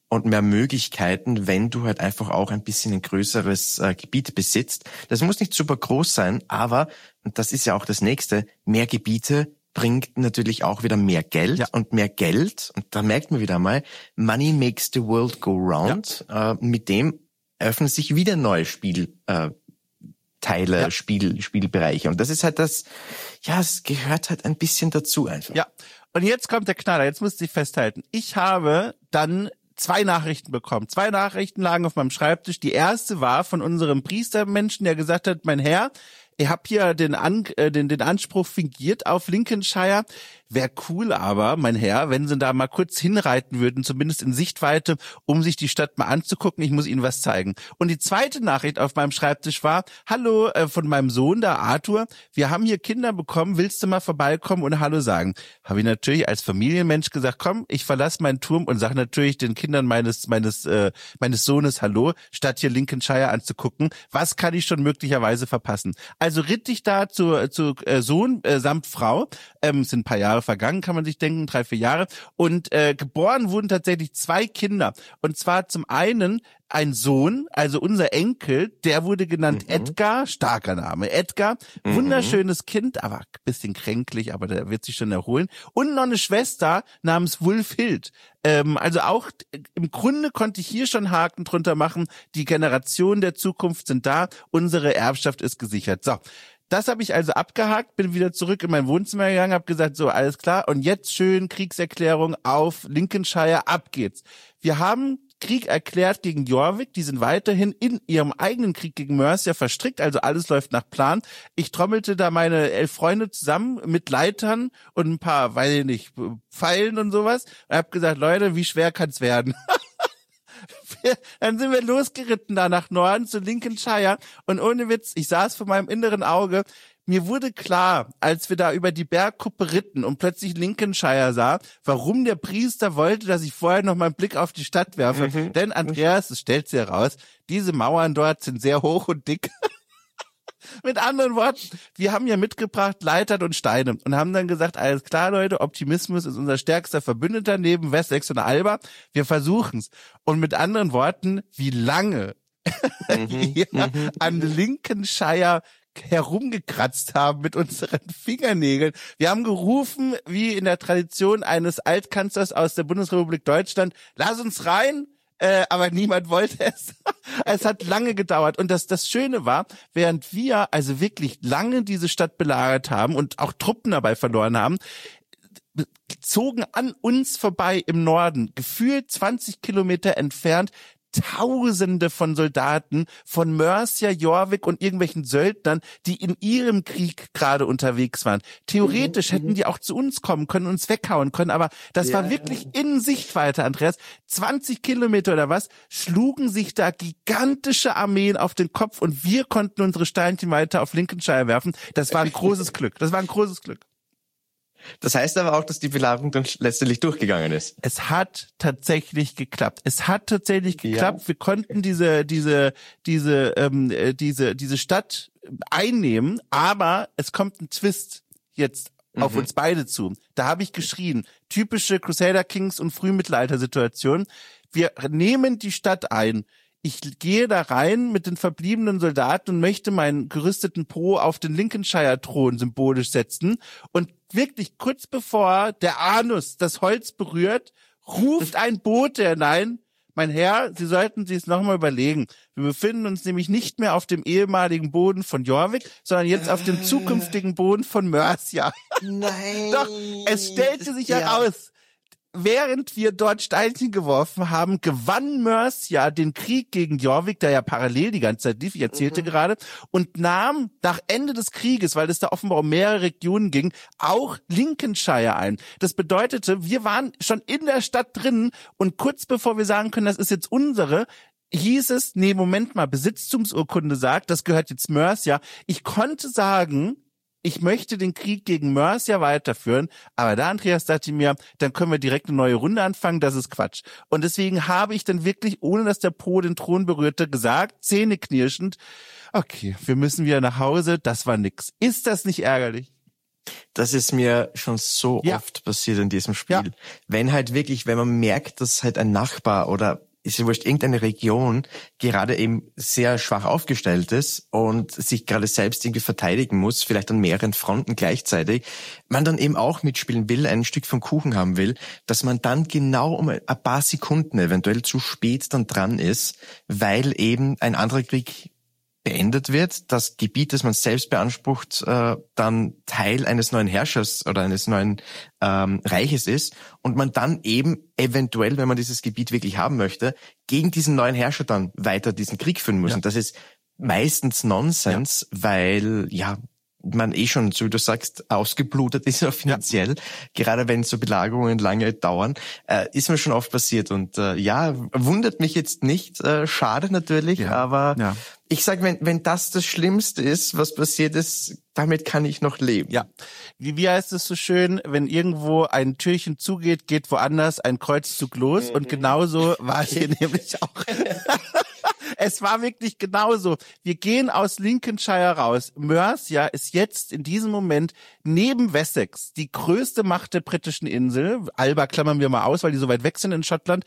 und mehr Möglichkeiten, wenn du halt einfach auch ein bisschen ein größeres äh, Gebiet besitzt. Das muss nicht super groß sein, aber, und das ist ja auch das Nächste, mehr Gebiete bringt natürlich auch wieder mehr Geld, ja. Und mehr Geld, und da merkt man wieder mal, Money makes the world go round. Ja. Äh, mit dem öffnen sich wieder neue Spiel äh, Teile, ja. Spiel, Spielbereiche. Und das ist halt das, ja, es gehört halt ein bisschen dazu einfach. Ja, und jetzt kommt der Knaller, jetzt musst du dich festhalten. Ich habe dann zwei Nachrichten bekommen. Zwei Nachrichten lagen auf meinem Schreibtisch. Die erste war von unserem Priestermenschen, der gesagt hat, mein Herr, ich habe hier den, An äh, den, den Anspruch fingiert auf Lincolnshire. Wäre cool aber, mein Herr, wenn Sie da mal kurz hinreiten würden, zumindest in Sichtweite, um sich die Stadt mal anzugucken. Ich muss Ihnen was zeigen. Und die zweite Nachricht auf meinem Schreibtisch war, hallo äh, von meinem Sohn da, Arthur, wir haben hier Kinder bekommen, willst du mal vorbeikommen und Hallo sagen? Habe ich natürlich als Familienmensch gesagt, komm, ich verlasse meinen Turm und sage natürlich den Kindern meines meines äh, meines Sohnes Hallo, statt hier Lincolnshire anzugucken. Was kann ich schon möglicherweise verpassen? Also ritt ich da zu, zu äh, Sohn äh, samt Frau, ähm, sind ein paar Jahre vergangen, kann man sich denken, drei, vier Jahre. Und äh, geboren wurden tatsächlich zwei Kinder. Und zwar zum einen ein Sohn, also unser Enkel, der wurde genannt mhm. Edgar, starker Name, Edgar, mhm. wunderschönes Kind, aber ein bisschen kränklich, aber der wird sich schon erholen. Und noch eine Schwester namens Wulfhild. Ähm, also auch im Grunde konnte ich hier schon Haken drunter machen, die Generationen der Zukunft sind da, unsere Erbschaft ist gesichert. So. Das habe ich also abgehakt, bin wieder zurück in mein Wohnzimmer gegangen, habe gesagt, so, alles klar. Und jetzt schön Kriegserklärung auf Lincolnshire, ab geht's. Wir haben Krieg erklärt gegen Jorvik, die sind weiterhin in ihrem eigenen Krieg gegen Mercia verstrickt, also alles läuft nach Plan. Ich trommelte da meine elf Freunde zusammen mit Leitern und ein paar, weiß ich nicht, Pfeilen und sowas und habe gesagt, Leute, wie schwer kann's werden? Dann sind wir losgeritten da nach Norden zu Lincolnshire und ohne Witz, ich saß vor meinem inneren Auge, mir wurde klar, als wir da über die Bergkuppe ritten und plötzlich Lincolnshire sah, warum der Priester wollte, dass ich vorher noch mal einen Blick auf die Stadt werfe. Mhm. Denn Andreas, es stellt sich heraus, diese Mauern dort sind sehr hoch und dick. Mit anderen Worten, wir haben ja mitgebracht Leitern und Steine und haben dann gesagt, alles klar, Leute, Optimismus ist unser stärkster Verbündeter neben Wessex und Alba. Wir versuchen's. Und mit anderen Worten, wie lange mhm, wir mhm. an Lincolnshire herumgekratzt haben mit unseren Fingernägeln. Wir haben gerufen, wie in der Tradition eines Altkanzlers aus der Bundesrepublik Deutschland, lass uns rein. Äh, aber niemand wollte es. Es hat lange gedauert. Und das, das Schöne war, während wir also wirklich lange diese Stadt belagert haben und auch Truppen dabei verloren haben, zogen an uns vorbei im Norden, gefühlt zwanzig Kilometer entfernt, Tausende von Soldaten von Mercia, Jorvik und irgendwelchen Söldnern, die in ihrem Krieg gerade unterwegs waren. Theoretisch mhm, hätten die auch zu uns kommen können, uns weghauen können, aber das ja. war wirklich in Sichtweite, Andreas. zwanzig Kilometer oder was, schlugen sich da gigantische Armeen auf den Kopf und wir konnten unsere Steinchen weiter auf Lincolnshire werfen. Das war ein großes Glück. Das war ein großes Glück. Das heißt aber auch, dass die Belagerung dann letztendlich durchgegangen ist. Es hat tatsächlich geklappt. Es hat tatsächlich geklappt. Ja. Wir konnten diese, diese, diese, ähm, diese, diese Stadt einnehmen, aber es kommt ein Twist jetzt mhm. auf uns beide zu. Da habe ich geschrien. Typische Crusader Kings und Frühmittelalter-Situation. Wir nehmen die Stadt ein. Ich gehe da rein mit den verbliebenen Soldaten und möchte meinen gerüsteten Po auf den Lincolnshire-Thron symbolisch setzen. Und wirklich kurz bevor der Anus das Holz berührt, ruft ein Bote hinein, mein Herr, Sie sollten sich es nochmal überlegen. Wir befinden uns nämlich nicht mehr auf dem ehemaligen Boden von Jorvik, sondern jetzt auf dem zukünftigen Boden von Mercia. Nein. Doch, es stellte sich heraus, während wir dort Steinchen geworfen haben, gewann Mercia den Krieg gegen Jorvik, der ja parallel die ganze Zeit lief, ich erzählte mhm. gerade, und nahm nach Ende des Krieges, weil es da offenbar um mehrere Regionen ging, auch Lincolnshire ein. Das bedeutete, wir waren schon in der Stadt drin und kurz bevor wir sagen können, das ist jetzt unsere, hieß es, nee, Moment mal, Besitztumsurkunde sagt, das gehört jetzt Mercia. Ich konnte sagen, ich möchte den Krieg gegen Mercia weiterführen, aber da, Andreas, dachte ich mir, dann können wir direkt eine neue Runde anfangen, das ist Quatsch. Und deswegen habe ich dann wirklich, ohne dass der Po den Thron berührte, gesagt, zähneknirschend, okay, wir müssen wieder nach Hause, das war nix. Ist das nicht ärgerlich? Das ist mir schon so ja. oft passiert in diesem Spiel. Ja. Wenn halt wirklich, wenn man merkt, dass halt ein Nachbar oder ist ja wurscht, irgendeine Region gerade eben sehr schwach aufgestellt ist und sich gerade selbst irgendwie verteidigen muss, vielleicht an mehreren Fronten gleichzeitig, man dann eben auch mitspielen will, ein Stück vom Kuchen haben will, dass man dann genau um ein paar Sekunden eventuell zu spät dann dran ist, weil eben ein anderer Krieg beendet wird, das Gebiet, das man selbst beansprucht, äh, dann Teil eines neuen Herrschers oder eines neuen ähm, Reiches ist und man dann eben eventuell, wenn man dieses Gebiet wirklich haben möchte, gegen diesen neuen Herrscher dann weiter diesen Krieg führen muss. Ja. Und das ist meistens Nonsens, ja. weil ja man eh schon, so wie du sagst, ausgeblutet ist auch finanziell, ja. gerade wenn so Belagerungen lange dauern, äh, ist mir schon oft passiert und äh, ja, wundert mich jetzt nicht, äh, schade natürlich, ja. aber ja. ich sag, wenn wenn das das Schlimmste ist, was passiert ist, damit kann ich noch leben. Ja, wie, wie heißt es so schön, wenn irgendwo ein Türchen zugeht, geht woanders ein Kreuzzug los mhm. und genauso war es hier nämlich auch. Es war wirklich genauso. Wir gehen aus Lincolnshire raus. Mercia ist jetzt in diesem Moment neben Wessex die größte Macht der britischen Insel. Alba klammern wir mal aus, weil die so weit weg sind in Schottland.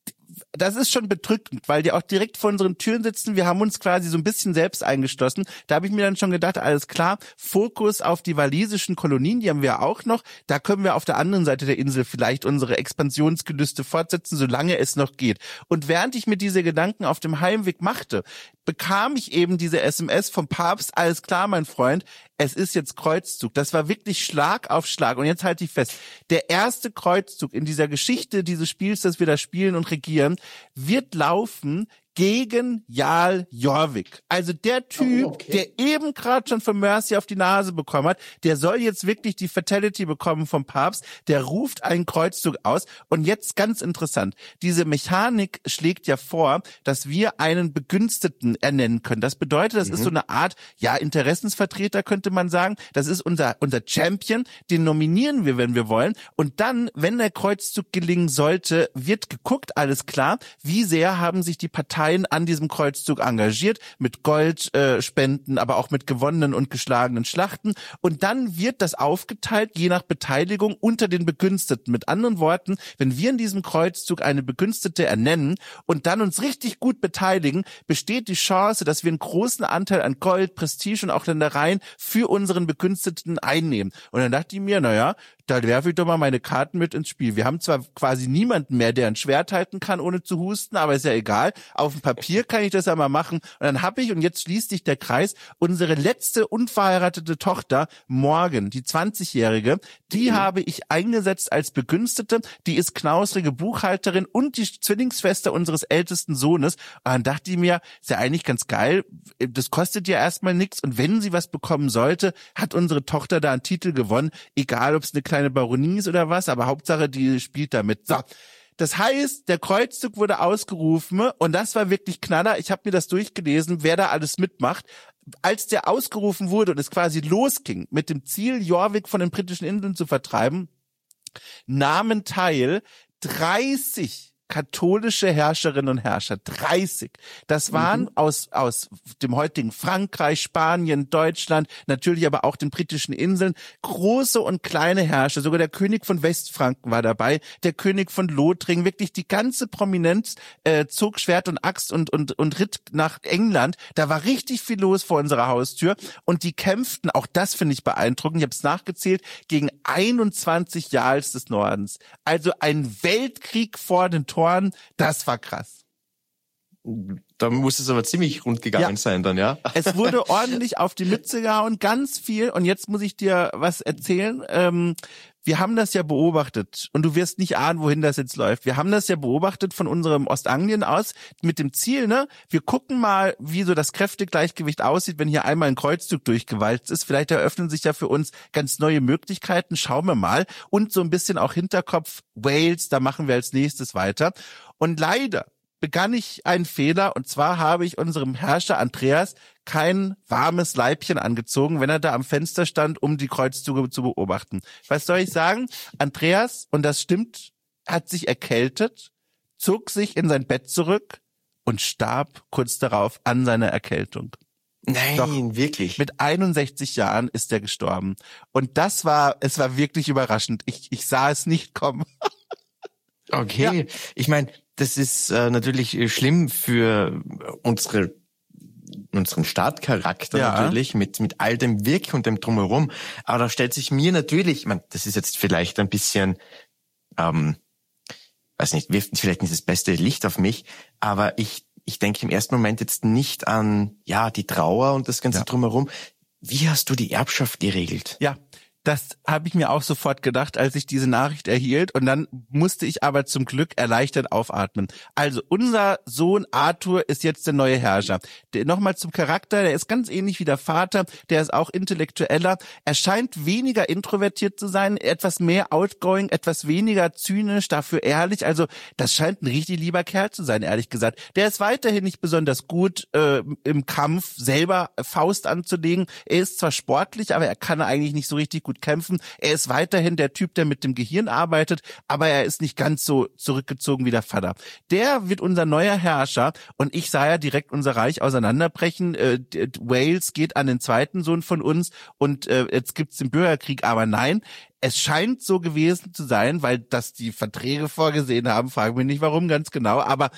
Das ist schon bedrückend, weil die auch direkt vor unseren Türen sitzen. Wir haben uns quasi so ein bisschen selbst eingeschlossen. Da habe ich mir dann schon gedacht, alles klar, Fokus auf die walisischen Kolonien, die haben wir auch noch. Da können wir auf der anderen Seite der Insel vielleicht unsere Expansionsgelüste fortsetzen, solange es noch geht. Und während ich mir diese Gedanken auf dem Heimweg machte, bekam ich eben diese S M S vom Papst, alles klar, mein Freund, es ist jetzt Kreuzzug. Das war wirklich Schlag auf Schlag. Und jetzt halte ich fest, der erste Kreuzzug in dieser Geschichte dieses Spiels, das wir da spielen und regieren, wird laufen gegen Jarl Jorvik. Also der Typ, oh, okay. der eben gerade schon von Mercia auf die Nase bekommen hat, der soll jetzt wirklich die Fatality bekommen vom Papst, der ruft einen Kreuzzug aus. Und jetzt ganz interessant, diese Mechanik schlägt ja vor, dass wir einen Begünstigten ernennen können. Das bedeutet, das mhm. ist so eine Art, ja, Interessensvertreter könnte man sagen. Das ist unser, unser Champion, den nominieren wir, wenn wir wollen. Und dann, wenn der Kreuzzug gelingen sollte, wird geguckt, alles klar, wie sehr haben sich die Parteien an diesem Kreuzzug engagiert, mit Goldspenden, äh, aber auch mit gewonnenen und geschlagenen Schlachten. Und dann wird das aufgeteilt, je nach Beteiligung, unter den Begünstigten. Mit anderen Worten, wenn wir in diesem Kreuzzug eine Begünstigte ernennen und dann uns richtig gut beteiligen, besteht die Chance, dass wir einen großen Anteil an Gold, Prestige und auch Ländereien für unseren Begünstigten einnehmen. Und dann dachte ich mir, naja, da werfe ich doch mal meine Karten mit ins Spiel. Wir haben zwar quasi niemanden mehr, der ein Schwert halten kann, ohne zu husten, aber ist ja egal. Auf dem Papier kann ich das ja mal machen. Und dann habe ich, und jetzt schließt sich der Kreis, unsere letzte unverheiratete Tochter, Morgan, die zwanzigjährige, die mhm. habe ich eingesetzt als Begünstigte. Die ist knausrige Buchhalterin und die Zwillingsschwester unseres ältesten Sohnes. Und dann dachte ich mir, ist ja eigentlich ganz geil. Das kostet ja erstmal nichts. Und wenn sie was bekommen sollte, hat unsere Tochter da einen Titel gewonnen. Egal, ob es eine kleine Baronie ist oder was, aber Hauptsache, die spielt damit. So. Das heißt, der Kreuzzug wurde ausgerufen und das war wirklich Knaller. Ich habe mir das durchgelesen, wer da alles mitmacht. Als der ausgerufen wurde und es quasi losging mit dem Ziel, Jorvik von den britischen Inseln zu vertreiben, nahmen teil dreißig katholische Herrscherinnen und Herrscher, dreißig. Das waren mhm. aus aus dem heutigen Frankreich, Spanien, Deutschland, natürlich aber auch den britischen Inseln, große und kleine Herrscher, sogar der König von Westfranken war dabei, der König von Lothringen, wirklich die ganze Prominenz äh, zog Schwert und Axt und und und ritt nach England. Da war richtig viel los vor unserer Haustür und die kämpften, auch das finde ich beeindruckend, ich habe es nachgezählt, gegen einundzwanzig Jarls des Nordens. Also ein Weltkrieg vor den Toren. Das war krass. Da muss es aber ziemlich rund gegangen ja. sein dann, ja? Es wurde ordentlich auf die Mütze gehauen, ganz viel. Und jetzt muss ich dir was erzählen. Ähm, wir haben das ja beobachtet und du wirst nicht ahnen, wohin das jetzt läuft. Wir haben das ja beobachtet von unserem Ostanglien aus mit dem Ziel, ne? Wir gucken mal, wie so das Kräftegleichgewicht aussieht, wenn hier einmal ein Kreuzzug durchgewalzt ist. Vielleicht eröffnen sich ja für uns ganz neue Möglichkeiten. Schauen wir mal. Und so ein bisschen auch Hinterkopf Wales, da machen wir als nächstes weiter. Und leider begann ich einen Fehler, und zwar habe ich unserem Herrscher Andreas kein warmes Leibchen angezogen, wenn er da am Fenster stand, um die Kreuzzüge zu beobachten. Was soll ich sagen? Andreas, und das stimmt, hat sich erkältet, zog sich in sein Bett zurück und starb kurz darauf an seiner Erkältung. Nein, Doch, wirklich. mit einundsechzig Jahren ist er gestorben. Und das war, es war wirklich überraschend. Ich, ich sah es nicht kommen. Okay, ja. Ich meine, das ist äh, natürlich schlimm für unsere unseren Startcharakter ja. natürlich, mit mit all dem Wirk und dem Drumherum. Aber da stellt sich mir natürlich, ich meine, das ist jetzt vielleicht ein bisschen, ähm, weiß nicht, wirft vielleicht nicht das beste Licht auf mich, aber ich ich denke im ersten Moment jetzt nicht an ja die Trauer und das ganze ja. Drumherum. Wie hast du die Erbschaft geregelt? Ja. Das habe ich mir auch sofort gedacht, als ich diese Nachricht erhielt. Und dann musste ich aber zum Glück erleichtert aufatmen. Also unser Sohn Arthur ist jetzt der neue Herrscher. Der, nochmal zum Charakter, der ist ganz ähnlich wie der Vater. Der ist auch intellektueller. Er scheint weniger introvertiert zu sein, etwas mehr outgoing, etwas weniger zynisch, dafür ehrlich. Also das scheint ein richtig lieber Kerl zu sein, ehrlich gesagt. Der ist weiterhin nicht besonders gut äh, im Kampf, selber Faust anzulegen. Er ist zwar sportlich, aber er kann eigentlich nicht so richtig gut kämpfen. Er ist weiterhin der Typ, der mit dem Gehirn arbeitet, aber er ist nicht ganz so zurückgezogen wie der Vater. Der wird unser neuer Herrscher und ich sah ja direkt unser Reich auseinanderbrechen. Äh, Wales geht an den zweiten Sohn von uns und äh, jetzt gibt's den Bürgerkrieg, aber nein, es scheint so gewesen zu sein, weil das die Verträge vorgesehen haben, fragen wir nicht warum ganz genau, aber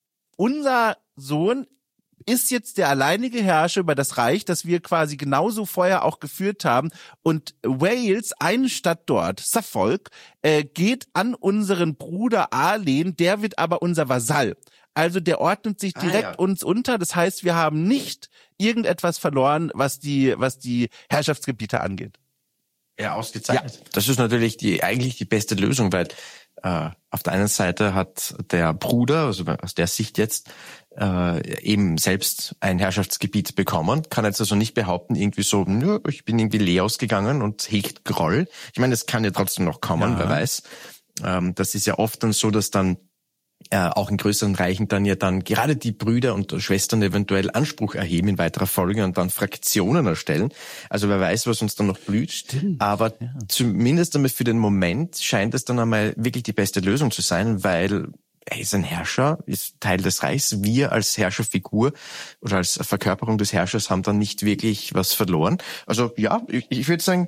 unser Sohn ist jetzt der alleinige Herrscher über das Reich, das wir quasi genauso vorher auch geführt haben. Und Wales, eine Stadt dort, Suffolk, äh, geht an unseren Bruder Arlen, der wird aber unser Vasall. Also der ordnet sich direkt ah, ja. uns unter. Das heißt, wir haben nicht irgendetwas verloren, was die, was die Herrschaftsgebiete angeht. Ja, ausgezeichnet. Ja. Das ist natürlich die eigentlich die beste Lösung, weil äh, auf der einen Seite hat der Bruder, also aus der Sicht jetzt, äh, eben selbst ein Herrschaftsgebiet bekommen, kann jetzt also nicht behaupten, irgendwie so, nö, ich bin irgendwie leer ausgegangen und hegt Groll. Ich meine, das kann ja trotzdem noch kommen, ja. wer weiß. Ähm, das ist ja oft dann so, dass dann äh, auch in größeren Reichen dann ja dann gerade die Brüder und Schwestern eventuell Anspruch erheben in weiterer Folge und dann Fraktionen erstellen. Also wer weiß, was uns dann noch blüht. Stimmt. Aber ja. zumindest einmal für den Moment scheint es dann einmal wirklich die beste Lösung zu sein, weil er ist ein Herrscher, ist Teil des Reichs. Wir als Herrscherfigur oder als Verkörperung des Herrschers haben dann nicht wirklich was verloren. Also ja, ich, ich würde sagen,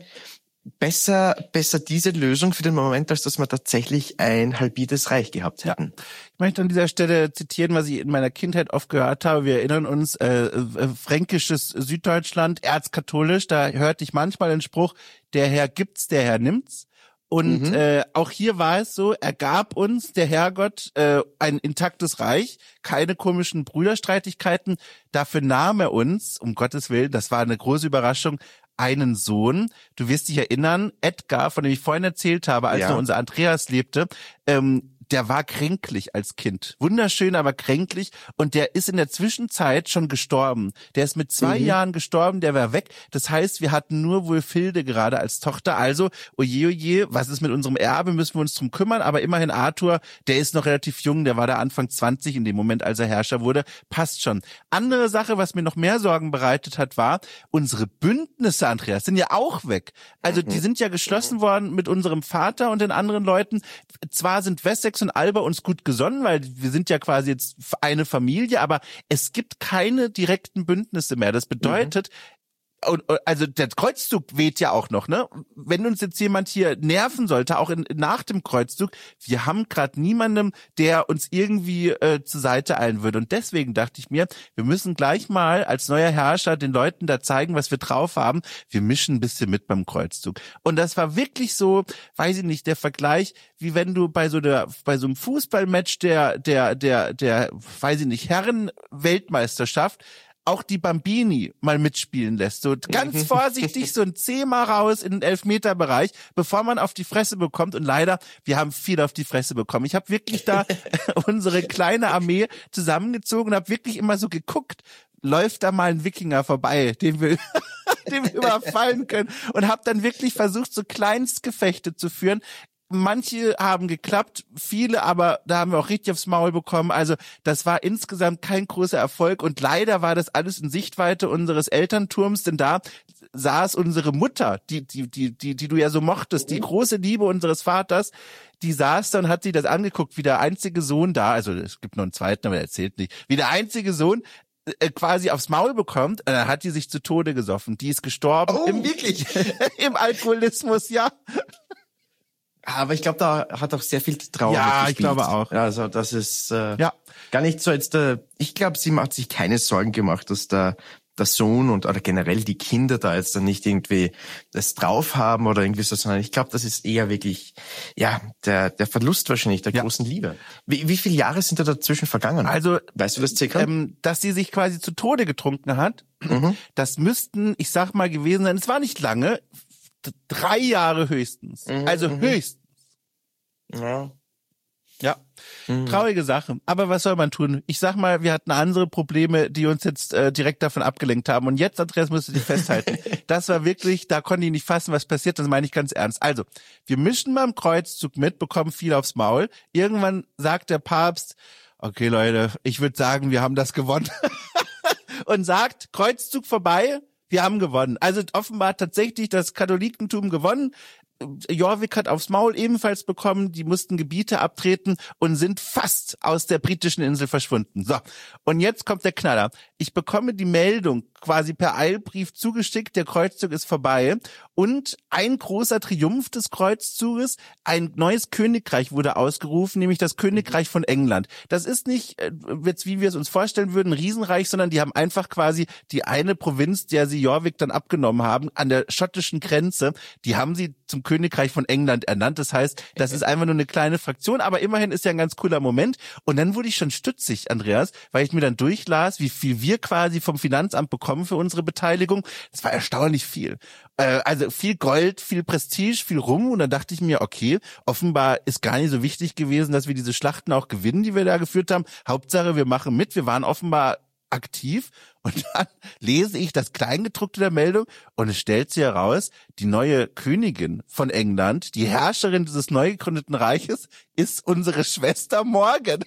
besser besser diese Lösung für den Moment, als dass wir tatsächlich ein halbiertes Reich gehabt hätten. Ja. Ich möchte an dieser Stelle zitieren, was ich in meiner Kindheit oft gehört habe. Wir erinnern uns, äh, äh, fränkisches Süddeutschland, erzkatholisch, da hörte ich manchmal den Spruch, der Herr gibt's, der Herr nimmt's. Und mhm. äh, auch hier war es so, er gab uns, der Herrgott, äh, ein intaktes Reich, keine komischen Brüderstreitigkeiten. Dafür nahm er uns, um Gottes Willen, das war eine große Überraschung, einen Sohn. Du wirst dich erinnern, Edgar, von dem ich vorhin erzählt habe, als ja. noch unser Andreas lebte, ähm, der war kränklich als Kind. Wunderschön, aber kränklich. Und der ist in der Zwischenzeit schon gestorben. Der ist mit zwei mhm. Jahren gestorben, der war weg. Das heißt, wir hatten nur Wulfhilde gerade als Tochter. Also, oje, oje, was ist mit unserem Erbe? Müssen wir uns drum kümmern. Aber immerhin Arthur, der ist noch relativ jung. Der war da Anfang zwanzig in dem Moment, als er Herrscher wurde. Passt schon. Andere Sache, was mir noch mehr Sorgen bereitet hat, war, unsere Bündnisse, Andreas, sind ja auch weg. Also, mhm. die sind ja geschlossen worden mit unserem Vater und den anderen Leuten. Zwar sind Wessex und Alba uns gut gesonnen, weil wir sind ja quasi jetzt eine Familie, aber es gibt keine direkten Bündnisse mehr. Das bedeutet, mhm. also der Kreuzzug weht ja auch noch, ne? Wenn uns jetzt jemand hier nerven sollte, auch in, nach dem Kreuzzug, wir haben gerade niemandem, der uns irgendwie äh, zur Seite eilen würde. Und deswegen dachte ich mir, wir müssen gleich mal als neuer Herrscher den Leuten da zeigen, was wir drauf haben. Wir mischen ein bisschen mit beim Kreuzzug. Und das war wirklich so, weiß ich nicht, der Vergleich, wie wenn du bei so der, bei so einem Fußballmatch der, der, der, der, weiß ich nicht, Herren-Weltmeisterschaft auch die Bambini mal mitspielen lässt. So ganz vorsichtig so ein Zehmer raus in den Elfmeterbereich, bevor man auf die Fresse bekommt. Und leider, wir haben viel auf die Fresse bekommen. Ich habe wirklich da unsere kleine Armee zusammengezogen und habe wirklich immer so geguckt, läuft da mal ein Wikinger vorbei, den wir, den wir überfallen können. Und habe dann wirklich versucht, so Kleinstgefechte zu führen. Manche haben geklappt, viele aber, da haben wir auch richtig aufs Maul bekommen. Also das war insgesamt kein großer Erfolg und leider war das alles in Sichtweite unseres Elternturms, denn da saß unsere Mutter, die die die die die du ja so mochtest, die große Liebe unseres Vaters, die saß da und hat sich das angeguckt, wie der einzige Sohn da, also es gibt noch einen zweiten, aber der erzählt nicht, wie der einzige Sohn äh, quasi aufs Maul bekommt, und dann hat die sich zu Tode gesoffen. Die ist gestorben. Oh, im, wirklich? Im Alkoholismus, ja. Aber ich glaube, da hat auch sehr viel die Trauer Ja, mitgespielt. ich glaube auch. Ja, also das ist äh, Ja. gar nicht so jetzt. Äh, ich glaube, sie hat sich keine Sorgen gemacht, dass der der Sohn und oder generell die Kinder da jetzt dann nicht irgendwie das drauf haben oder irgendwie so, sondern ich glaube, das ist eher wirklich ja der der Verlust wahrscheinlich der Ja. großen Liebe. Wie, wie viele Jahre sind da dazwischen vergangen? Also, weißt du das circa? Ähm, dass sie sich quasi zu Tode getrunken hat, Mhm. das müssten, ich sag mal, gewesen sein, es war nicht lange, d- drei Jahre höchstens. Mhm, Also mhm. höchstens. Ja. Ja, Mhm. traurige Sache. Aber was soll man tun? Ich sag mal, wir hatten andere Probleme, die uns jetzt äh, direkt davon abgelenkt haben. Und jetzt, Andreas, musst du dich festhalten. Das war wirklich, da konnte ich nicht fassen, was passiert. Das meine ich ganz ernst. Also, wir mischen beim Kreuzzug mit, bekommen viel aufs Maul. Irgendwann sagt der Papst, okay Leute, ich würde sagen, wir haben das gewonnen. Und sagt, Kreuzzug vorbei, wir haben gewonnen. Also offenbar hat tatsächlich das Katholikentum gewonnen. Jorvik hat aufs Maul ebenfalls bekommen, die mussten Gebiete abtreten und sind fast aus der britischen Insel verschwunden. So, und jetzt kommt der Knaller. Ich bekomme die Meldung quasi per Eilbrief zugeschickt, der Kreuzzug ist vorbei und ein großer Triumph des Kreuzzuges, ein neues Königreich wurde ausgerufen, nämlich das Königreich von England. Das ist nicht äh, jetzt, wie wir es uns vorstellen würden, ein Riesenreich, sondern die haben einfach quasi die eine Provinz, der sie Jorvik dann abgenommen haben, an der schottischen Grenze, die haben sie zum Königreich von England ernannt. Das heißt, das ist einfach nur eine kleine Fraktion, aber immerhin ist ja ein ganz cooler Moment. Und dann wurde ich schon stutzig, Andreas, weil ich mir dann durchlas, wie viel wir quasi vom Finanzamt bekommen für unsere Beteiligung. Das war erstaunlich viel. Äh, also viel Gold, viel Prestige, viel Ruhm. Und dann dachte ich mir, okay, offenbar ist gar nicht so wichtig gewesen, dass wir diese Schlachten auch gewinnen, die wir da geführt haben. Hauptsache, wir machen mit. Wir waren offenbar aktiv und dann lese ich das Kleingedruckte der Meldung und es stellt sich heraus, die neue Königin von England, die Herrscherin dieses neu gegründeten Reiches, ist unsere Schwester Morgan.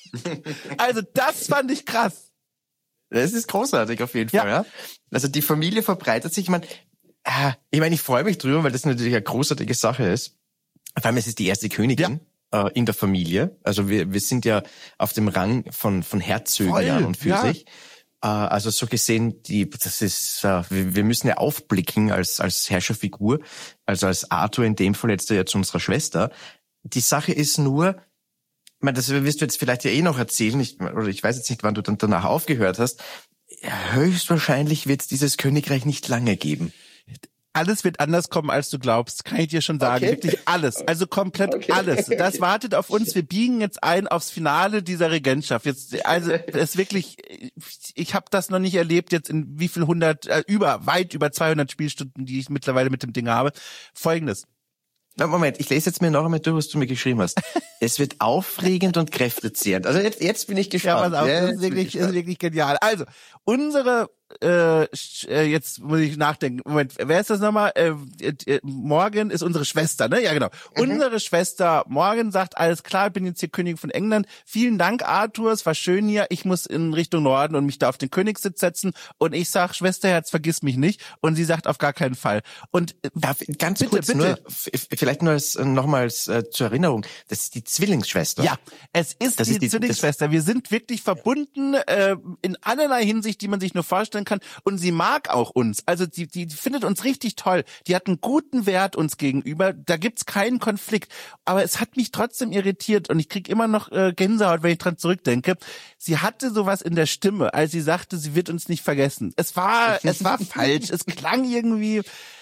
Also das fand ich krass. Das ist großartig auf jeden Ja. Fall, ja. Also die Familie verbreitet sich. Ich meine, äh, ich meine, ich freue mich drüber, weil das natürlich eine großartige Sache ist. Vor allem, es ist die erste Königin äh, in der Familie. Also wir wir sind ja auf dem Rang von von Herzögen Voll, ja und für ja. sich. Äh, also so gesehen, die das ist, äh, wir, wir müssen ja aufblicken als als Herrscherfigur, also als Arthur in dem Fall jetzt ja zu unserer Schwester. Die Sache ist nur, ich meine, das wirst du jetzt vielleicht ja eh noch erzählen, ich, oder ich weiß jetzt nicht, wann du dann danach aufgehört hast. Höchstwahrscheinlich wird es dieses Königreich nicht lange geben. Alles wird anders kommen, als du glaubst. Kann ich dir schon sagen. Okay. Wirklich alles. Also komplett Okay. alles. Das Okay. wartet auf uns. Wir biegen jetzt ein aufs Finale dieser Regentschaft. Jetzt, also, das ist wirklich, ich habe das noch nicht erlebt jetzt in wie viel hundert, äh, über, weit über zweihundert Spielstunden, die ich mittlerweile mit dem Ding habe. Folgendes. Na, Moment, ich lese jetzt mir noch einmal durch, was du mir geschrieben hast. Es wird aufregend und kräftezehrend. Also jetzt, jetzt bin ich Ja, gespannt. pass auf, Ja, das ist jetzt bin ich wirklich, ist gespannt. wirklich genial. Also, unsere, äh, sch- äh, jetzt muss ich nachdenken. Moment, wer ist das nochmal? Äh, äh, Morgan ist unsere Schwester, ne? Ja, genau. Mhm. Unsere Schwester Morgan sagt, alles klar, ich bin jetzt hier Königin von England. Vielen Dank, Arthur, es war schön hier. Ich muss in Richtung Norden und mich da auf den Königssitz setzen. Und ich sag, Schwesterherz, vergiss mich nicht. Und sie sagt, auf gar keinen Fall. Und äh, Darf, ganz Bitte, kurz bitte. nur, f- f- vielleicht nur als, nochmals äh, zur Erinnerung, das ist die Zwillingsschwester. ja, es ist Das die, ist die- Zwillingsschwester. Wir sind wirklich verbunden äh, in allerlei Hinsicht, die man sich nur vorstellen kann. Und sie mag auch uns. Also die, die findet uns richtig toll. Die hat einen guten Wert uns gegenüber. Da gibt's keinen Konflikt. Aber es hat mich trotzdem irritiert und ich krieg immer noch äh, Gänsehaut, wenn ich dran zurückdenke. Sie hatte sowas in der Stimme, als sie sagte, sie wird uns nicht vergessen. Es war, es war falsch. Es klang irgendwie.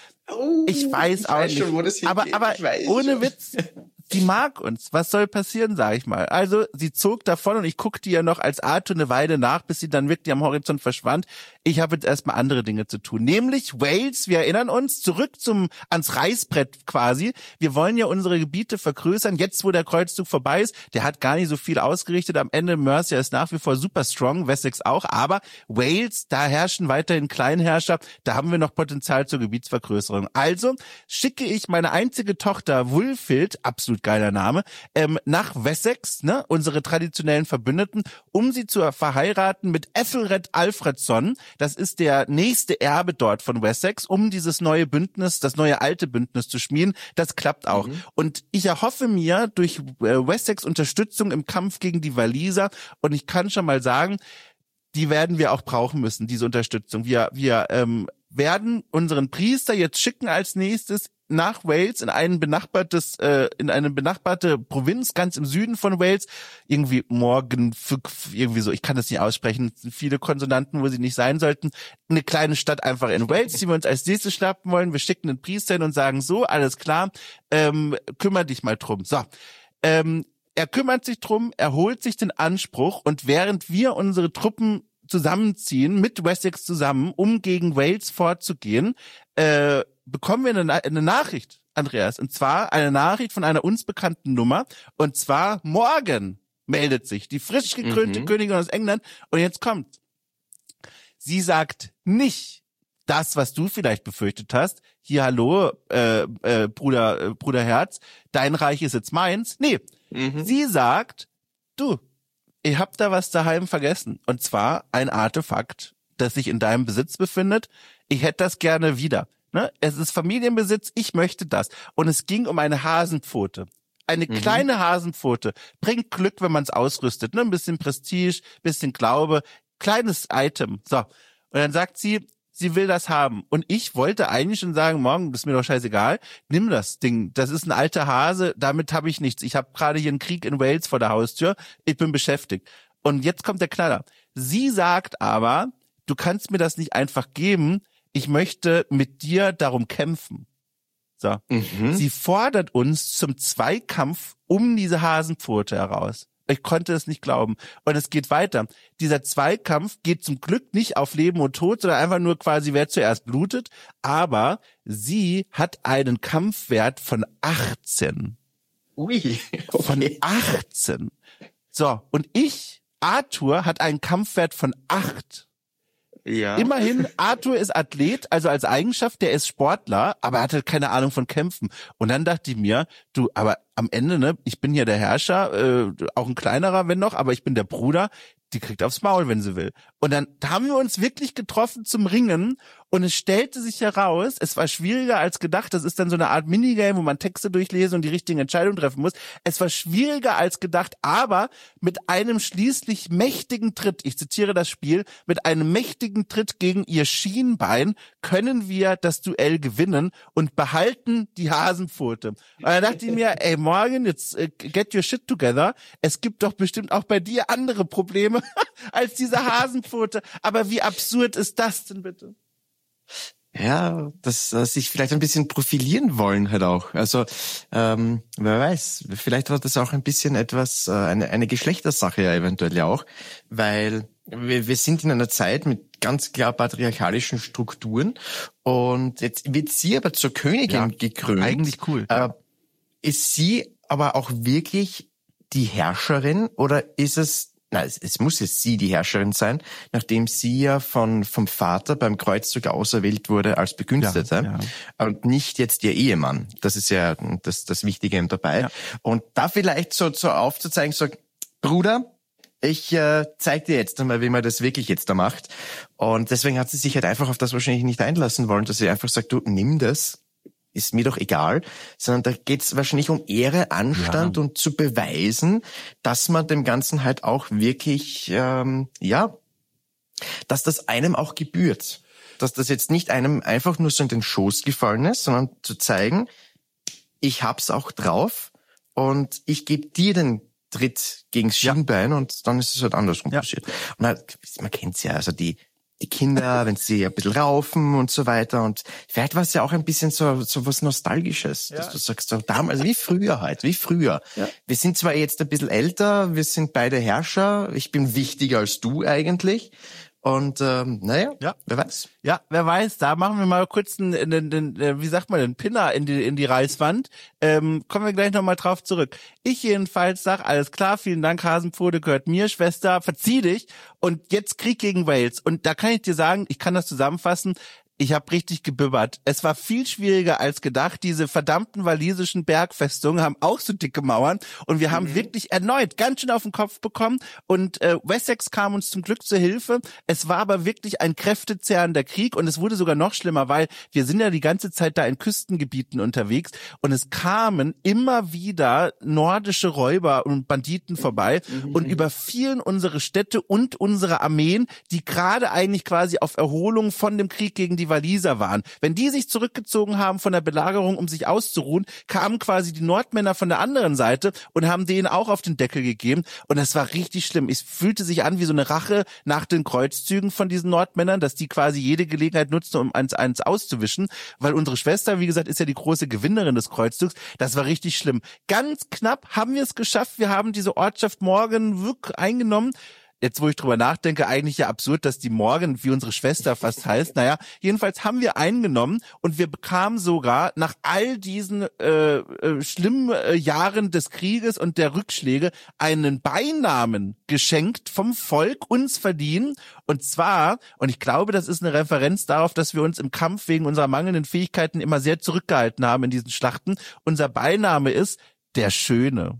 Ich weiß auch nicht. aber aber ohne Witz, die mag uns. Was soll passieren, sag ich mal. Also sie zog davon und ich guckte ja noch als Arthur eine Weile nach, bis sie dann wirklich am Horizont verschwand. Ich habe jetzt erstmal andere Dinge zu tun. Nämlich Wales, wir erinnern uns, zurück zum ans Reißbrett quasi. Wir wollen ja unsere Gebiete vergrößern. Jetzt, wo der Kreuzzug vorbei ist, der hat gar nicht so viel ausgerichtet. Am Ende Mercia ist nach wie vor super strong, Wessex auch. Aber Wales, da herrschen weiterhin Kleinherrscher. Da haben wir noch Potenzial zur Gebietsvergrößerung. Also schicke ich meine einzige Tochter Wulfhild, absolut geiler Name, ähm, nach Wessex, ne, unsere traditionellen Verbündeten, um sie zu verheiraten mit Ethelred Alfredson. Das ist der nächste Erbe dort von Wessex, um dieses neue Bündnis, das neue alte Bündnis zu schmieden. Das klappt auch. Mhm. Und ich erhoffe mir durch äh, Wessex Unterstützung im Kampf gegen die Waliser, und ich kann schon mal sagen, die werden wir auch brauchen müssen, diese Unterstützung. Wir, wir ähm, werden unseren Priester jetzt schicken als nächstes nach Wales in ein benachbartes, äh, in eine benachbarte Provinz ganz im Süden von Wales, irgendwie morgen, irgendwie so, ich kann das nicht aussprechen, viele Konsonanten, wo sie nicht sein sollten, eine kleine Stadt einfach in Wales, die wir uns als nächstes schnappen wollen. Wir schicken einen Priester hin und sagen so, alles klar, ähm, kümmere dich mal drum. So, ähm, er kümmert sich drum, er holt sich den Anspruch und während wir unsere Truppen zusammenziehen, mit Wessex zusammen, um gegen Wales vorzugehen, äh, bekommen wir eine, eine Nachricht, Andreas, und zwar eine Nachricht von einer uns bekannten Nummer, und zwar morgen meldet sich die frisch gekrönte mhm. Königin aus England, und jetzt kommt. Sie sagt nicht das, was du vielleicht befürchtet hast, hier, hallo, äh, äh, Bruder, äh, Bruder Herz, dein Reich ist jetzt meins. Nee, mhm. sie sagt, du, ich hab da was daheim vergessen. Und zwar ein Artefakt, das sich in deinem Besitz befindet. Ich hätte das gerne wieder. Ne? Es ist Familienbesitz, ich möchte das. Und es ging um eine Hasenpfote. Eine mhm. kleine Hasenpfote. Bringt Glück, wenn man es ausrüstet. Ne? Ein bisschen Prestige, bisschen Glaube. Kleines Item. So. Und dann sagt sie, sie will das haben. Und ich wollte eigentlich schon sagen, morgen, das ist mir doch scheißegal, nimm das Ding. Das ist ein alter Hase, damit habe ich nichts. Ich habe gerade hier einen Krieg in Wales vor der Haustür. Ich bin beschäftigt. Und jetzt kommt der Knaller. Sie sagt aber, du kannst mir das nicht einfach geben. Ich möchte mit dir darum kämpfen. So. Mhm. Sie fordert uns zum Zweikampf um diese Hasenpfote heraus. Ich konnte es nicht glauben. Und es geht weiter. Dieser Zweikampf geht zum Glück nicht auf Leben und Tod, sondern einfach nur quasi, wer zuerst blutet. Aber sie hat einen Kampfwert von achtzehn. Ui. Okay. Von achtzehn. So, und ich, Arthur, hat einen Kampfwert von acht. Ja. Immerhin, Arthur ist Athlet, also als Eigenschaft, der ist Sportler, aber er hat halt keine Ahnung von Kämpfen. Und dann dachte ich mir, du, aber am Ende, ne, ich bin ja der Herrscher, äh, auch ein kleinerer, wenn noch, aber ich bin der Bruder, die kriegt aufs Maul, wenn sie will. Und dann haben wir uns wirklich getroffen zum Ringen und es stellte sich heraus, es war schwieriger als gedacht, das ist dann so eine Art Minigame, wo man Texte durchlesen und die richtigen Entscheidungen treffen muss. Es war schwieriger als gedacht, aber mit einem schließlich mächtigen Tritt, ich zitiere das Spiel, mit einem mächtigen Tritt gegen ihr Schienbein können wir das Duell gewinnen und behalten die Hasenpfote. Und dann dachte ich mir, ey Morgan, jetzt uh, get your shit together. Es gibt doch bestimmt auch bei dir andere Probleme als diese Hasenpfote. Aber wie absurd ist das denn bitte? Ja, dass äh, sich vielleicht ein bisschen profilieren wollen halt auch. Also ähm, wer weiß, vielleicht hat das auch ein bisschen etwas, äh, eine, eine Geschlechtersache ja eventuell ja auch, weil wir, wir sind in einer Zeit mit ganz klar patriarchalischen Strukturen und jetzt wird sie aber zur Königin ja, gekrönt. Eigentlich cool. Äh, ist sie aber auch wirklich die Herrscherin oder ist es, na, es, es muss jetzt sie die Herrscherin sein, nachdem sie ja von vom Vater beim Kreuzzug auserwählt wurde als Begünstigte ja, ja. und nicht jetzt ihr Ehemann. Das ist ja das, das Wichtige eben dabei. Ja. Und da vielleicht so, so aufzuzeigen, so, Bruder, ich äh, zeig dir jetzt einmal, wie man das wirklich jetzt da macht. Und deswegen hat sie sich halt einfach auf das wahrscheinlich nicht einlassen wollen, dass sie einfach sagt, du, nimm das, ist mir doch egal, sondern da geht's wahrscheinlich um Ehre, Anstand ja. und zu beweisen, dass man dem Ganzen halt auch wirklich, ähm, ja, dass das einem auch gebührt. Dass das jetzt nicht einem einfach nur so in den Schoß gefallen ist, sondern zu zeigen, ich hab's auch drauf und ich gebe dir den Tritt gegens Schienbein ja. und dann ist es halt andersrum ja. passiert. Und halt, man kennt's ja, also die die Kinder, wenn sie ein bisschen raufen und so weiter. Und vielleicht war es ja auch ein bisschen so, so was Nostalgisches, ja. dass du sagst, so damals, wie früher halt, wie früher. Ja. Wir sind zwar jetzt ein bisschen älter, wir sind beide Herrscher, ich bin wichtiger als du eigentlich. Und ähm, naja, ja. wer weiß. Ja, wer weiß, da machen wir mal kurz einen, einen, einen wie sagt man, einen Pinner in die in die Reißwand. Ähm, kommen wir gleich nochmal drauf zurück. Ich jedenfalls sag, alles klar, vielen Dank, Hasenpfote gehört mir, Schwester, verzieh dich. Und jetzt Krieg gegen Wales. Und da kann ich dir sagen, ich kann das zusammenfassen, Ich habe richtig gebibbert. Es war viel schwieriger als gedacht. Diese verdammten walisischen Bergfestungen haben auch so dicke Mauern und wir haben mhm. wirklich erneut ganz schön auf den Kopf bekommen und äh, Wessex kam uns zum Glück zur Hilfe. Es war aber wirklich ein kräftezehrender Krieg und es wurde sogar noch schlimmer, weil wir sind ja die ganze Zeit da in Küstengebieten unterwegs und es kamen immer wieder nordische Räuber und Banditen vorbei mhm. und überfielen unsere Städte und unsere Armeen, die gerade eigentlich quasi auf Erholung von dem Krieg gegen die Waliser waren. Wenn die sich zurückgezogen haben von der Belagerung, um sich auszuruhen, kamen quasi die Nordmänner von der anderen Seite und haben denen auch auf den Deckel gegeben. Und das war richtig schlimm. Es fühlte sich an wie so eine Rache nach den Kreuzzügen von diesen Nordmännern, dass die quasi jede Gelegenheit nutzen, um eins eins auszuwischen. Weil unsere Schwester, wie gesagt, ist ja die große Gewinnerin des Kreuzzugs. Das war richtig schlimm. Ganz knapp haben wir es geschafft. Wir haben diese Ortschaft Morgenwyk eingenommen. Jetzt, wo ich drüber nachdenke, eigentlich ja absurd, dass die Morgan wie unsere Schwester fast heißt. Naja, jedenfalls haben wir eingenommen und wir bekamen sogar nach all diesen äh, äh, schlimmen äh, Jahren des Krieges und der Rückschläge einen Beinamen geschenkt vom Volk, uns verliehen. Und zwar, und ich glaube, das ist eine Referenz darauf, dass wir uns im Kampf wegen unserer mangelnden Fähigkeiten immer sehr zurückgehalten haben in diesen Schlachten. Unser Beiname ist der Schöne.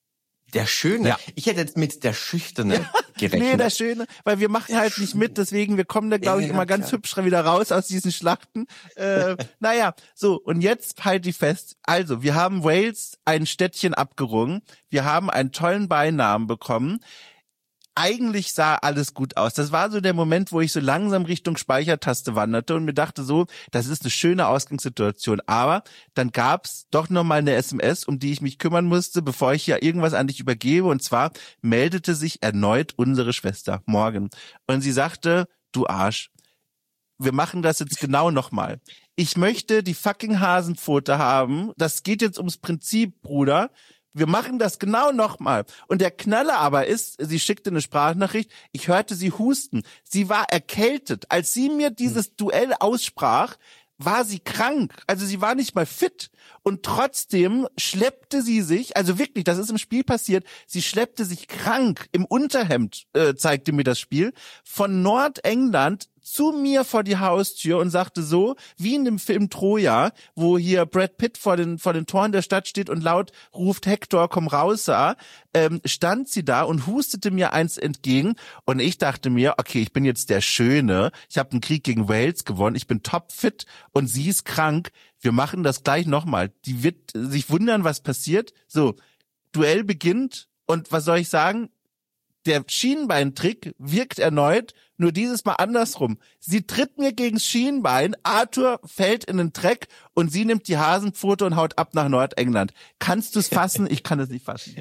Der Schöne? Ja. Ich hätte jetzt mit der Schüchterne gerechnet. Nee, der Schöne, weil wir machen halt nicht mit, deswegen, wir kommen da, glaube ich, ja, immer ganz klar. hübsch wieder raus aus diesen Schlachten. Äh, naja, so, und jetzt halt die fest. Also, wir haben Wales ein Städtchen abgerungen, wir haben einen tollen Beinamen bekommen. Eigentlich sah alles gut aus. Das war so der Moment, wo ich so langsam Richtung Speichertaste wanderte und mir dachte so, das ist eine schöne Ausgangssituation. Aber dann gab's doch nochmal eine S M S, um die ich mich kümmern musste, bevor ich ja irgendwas an dich übergebe. Und zwar meldete sich erneut unsere Schwester Morgan. Und sie sagte, du Arsch, wir machen das jetzt genau nochmal. Ich möchte die fucking Hasenpfote haben. Das geht jetzt ums Prinzip, Bruder. Wir machen das genau nochmal. Und der Knaller aber ist, sie schickte eine Sprachnachricht, ich hörte sie husten. Sie war erkältet. Als sie mir dieses Duell aussprach, war sie krank. Also sie war nicht mal fit. Und trotzdem schleppte sie sich, also wirklich, das ist im Spiel passiert, sie schleppte sich krank im Unterhemd, äh, zeigte mir das Spiel, von Nordengland zu mir vor die Haustür und sagte so, wie in dem Film Troja, wo hier Brad Pitt vor den vor den Toren der Stadt steht und laut ruft, Hector, komm raus, sah, ähm, stand sie da und hustete mir eins entgegen und ich dachte mir, okay, ich bin jetzt der Schöne, ich habe einen Krieg gegen Wales gewonnen, ich bin topfit und sie ist krank, wir machen das gleich nochmal. Die wird sich wundern, was passiert. So, Duell beginnt und was soll ich sagen? Der Schienbeintrick wirkt erneut, nur dieses Mal andersrum. Sie tritt mir gegens Schienbein, Arthur fällt in den Dreck und sie nimmt die Hasenpfote und haut ab nach Nordengland. Kannst du es fassen? Ich kann es nicht fassen.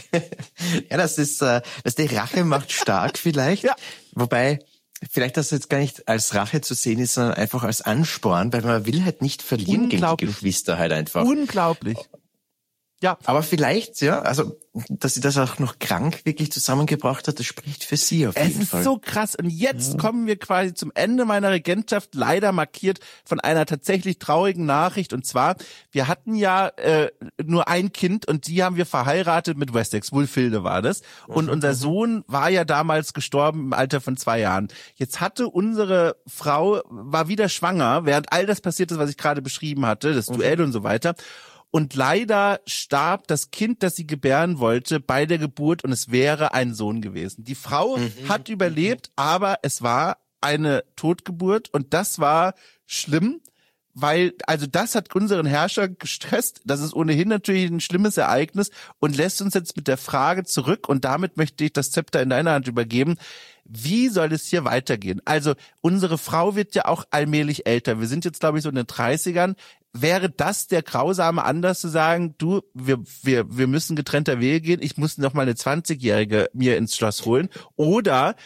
Ja, das ist, äh, das die Rache macht stark vielleicht. Ja. Wobei, vielleicht das jetzt gar nicht als Rache zu sehen ist, sondern einfach als Ansporn, weil man will halt nicht verlieren gegen die Geschwister halt einfach. Unglaublich. Ja. Aber vielleicht, ja, also, dass sie das auch noch krank wirklich zusammengebracht hat, das spricht für sie auf jeden Fall. Es Fall. ist so krass. Und jetzt ja. kommen wir quasi zum Ende meiner Regentschaft, leider markiert von einer tatsächlich traurigen Nachricht. Und zwar, wir hatten ja äh, nur ein Kind und die haben wir verheiratet mit Wessex. Wulfilde war das. Und mhm. unser Sohn war ja damals gestorben im Alter von zwei Jahren. Jetzt hatte unsere Frau, war wieder schwanger, während all das passiert ist, was ich gerade beschrieben hatte, das Duell mhm. und so weiter. Und leider starb das Kind, das sie gebären wollte, bei der Geburt und es wäre ein Sohn gewesen. Die Frau mhm. hat überlebt, aber es war eine Totgeburt und das war schlimm, weil, also das hat unseren Herrscher gestresst. Das ist ohnehin natürlich ein schlimmes Ereignis und lässt uns jetzt mit der Frage zurück und damit möchte ich das Zepter in deine Hand übergeben. Wie soll es hier weitergehen? Also unsere Frau wird ja auch allmählich älter. Wir sind jetzt, glaube ich, so in den dreißigern. Wäre das der grausame Anlass zu sagen, du, wir wir wir müssen getrennter Wege gehen, ich muss noch mal eine zwanzigjährige mir ins Schloss holen? Oder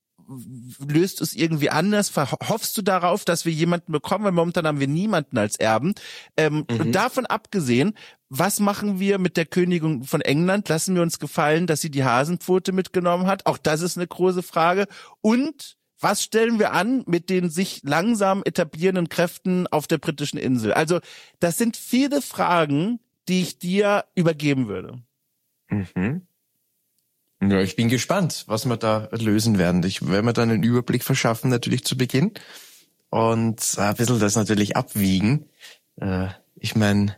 löst es irgendwie anders? Hoffst du darauf, dass wir jemanden bekommen? Weil momentan haben wir niemanden als Erben. Ähm, mhm. Und davon abgesehen, was machen wir mit der Königin von England? Lassen wir uns gefallen, dass sie die Hasenpfote mitgenommen hat? Auch das ist eine große Frage. Und was stellen wir an mit den sich langsam etablierenden Kräften auf der britischen Insel? Also das sind viele Fragen, die ich dir übergeben würde. Mhm. Ja, ich bin gespannt, was wir da lösen werden. Ich werde mir dann einen Überblick verschaffen, natürlich zu Beginn. und ein bisschen das natürlich abwiegen. Äh, ich meine,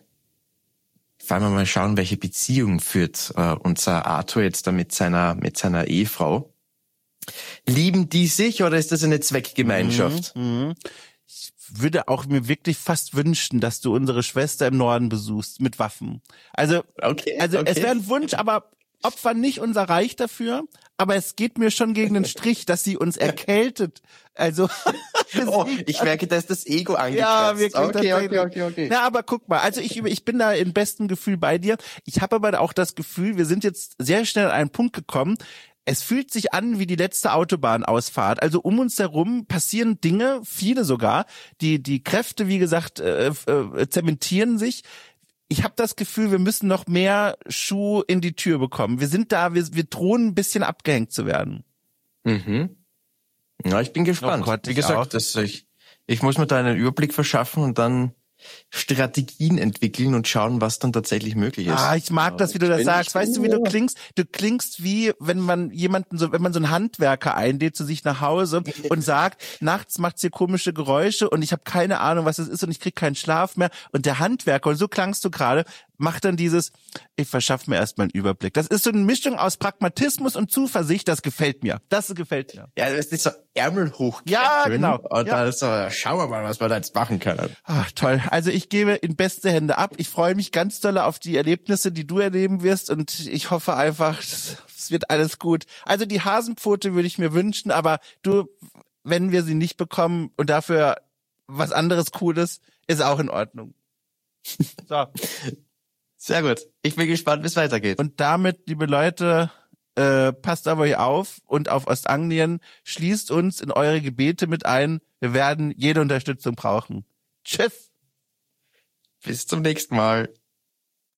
vor allem mal schauen, welche Beziehung führt äh, unser Arthur jetzt da mit seiner, mit seiner Ehefrau. Lieben die sich oder ist das eine Zweckgemeinschaft? Mhm, mhm. Ich würde auch mir wirklich fast wünschen, dass du unsere Schwester im Norden besuchst mit Waffen. Also, okay, also okay. Es wäre ein Wunsch, aber Opfer nicht unser Reich dafür. Aber es geht mir schon gegen den Strich, dass sie uns erkältet. Also oh, ich merke, da ist das Ego angekratzt. Ja, wirklich. Okay, okay, okay, okay. Na, aber guck mal, also ich, ich bin da im besten Gefühl bei dir. Ich habe aber auch das Gefühl, wir sind jetzt sehr schnell an einen Punkt gekommen. Es fühlt sich an wie die letzte Autobahnausfahrt. Also um uns herum passieren Dinge, viele sogar. Die die Kräfte, wie gesagt, äh, äh, zementieren sich. Ich habe das Gefühl, wir müssen noch mehr Schuh in die Tür bekommen. Wir sind da, wir, wir drohen ein bisschen abgehängt zu werden. Mhm. Ja, ich bin gespannt. Oh Gott, wie ich gesagt, auch. das, ich, ich muss mir da einen Überblick verschaffen und dann Strategien entwickeln und schauen, was dann tatsächlich möglich ist. Ah, ich mag das, wie du das sagst. Weißt du, wie du klingst? Du klingst wie, wenn man jemanden so, wenn man so einen Handwerker einlädt zu sich nach Hause und sagt, nachts macht's hier komische Geräusche und ich habe keine Ahnung, was es ist und ich krieg keinen Schlaf mehr. Und der Handwerker, und so klangst du gerade, macht dann dieses, ich verschaffe mir erstmal einen Überblick. Das ist so eine Mischung aus Pragmatismus und Zuversicht, das gefällt mir. Das gefällt mir. Ja, das ist so Ärmel hoch. Ja, genau. Und ja. dann so, schauen wir mal, was wir da jetzt machen können. Ach, toll. Also ich gebe in beste Hände ab. Ich freue mich ganz doll auf die Erlebnisse, die du erleben wirst und ich hoffe einfach, es wird alles gut. Also die Hasenpfote würde ich mir wünschen, aber du, wenn wir sie nicht bekommen und dafür was anderes Cooles, ist auch in Ordnung. So. Sehr gut. Ich bin gespannt, wie es weitergeht. Und damit, liebe Leute, äh, passt aber hier auf und auf Ostanglien, schließt uns in eure Gebete mit ein. Wir werden jede Unterstützung brauchen. Tschüss. Bis zum nächsten Mal.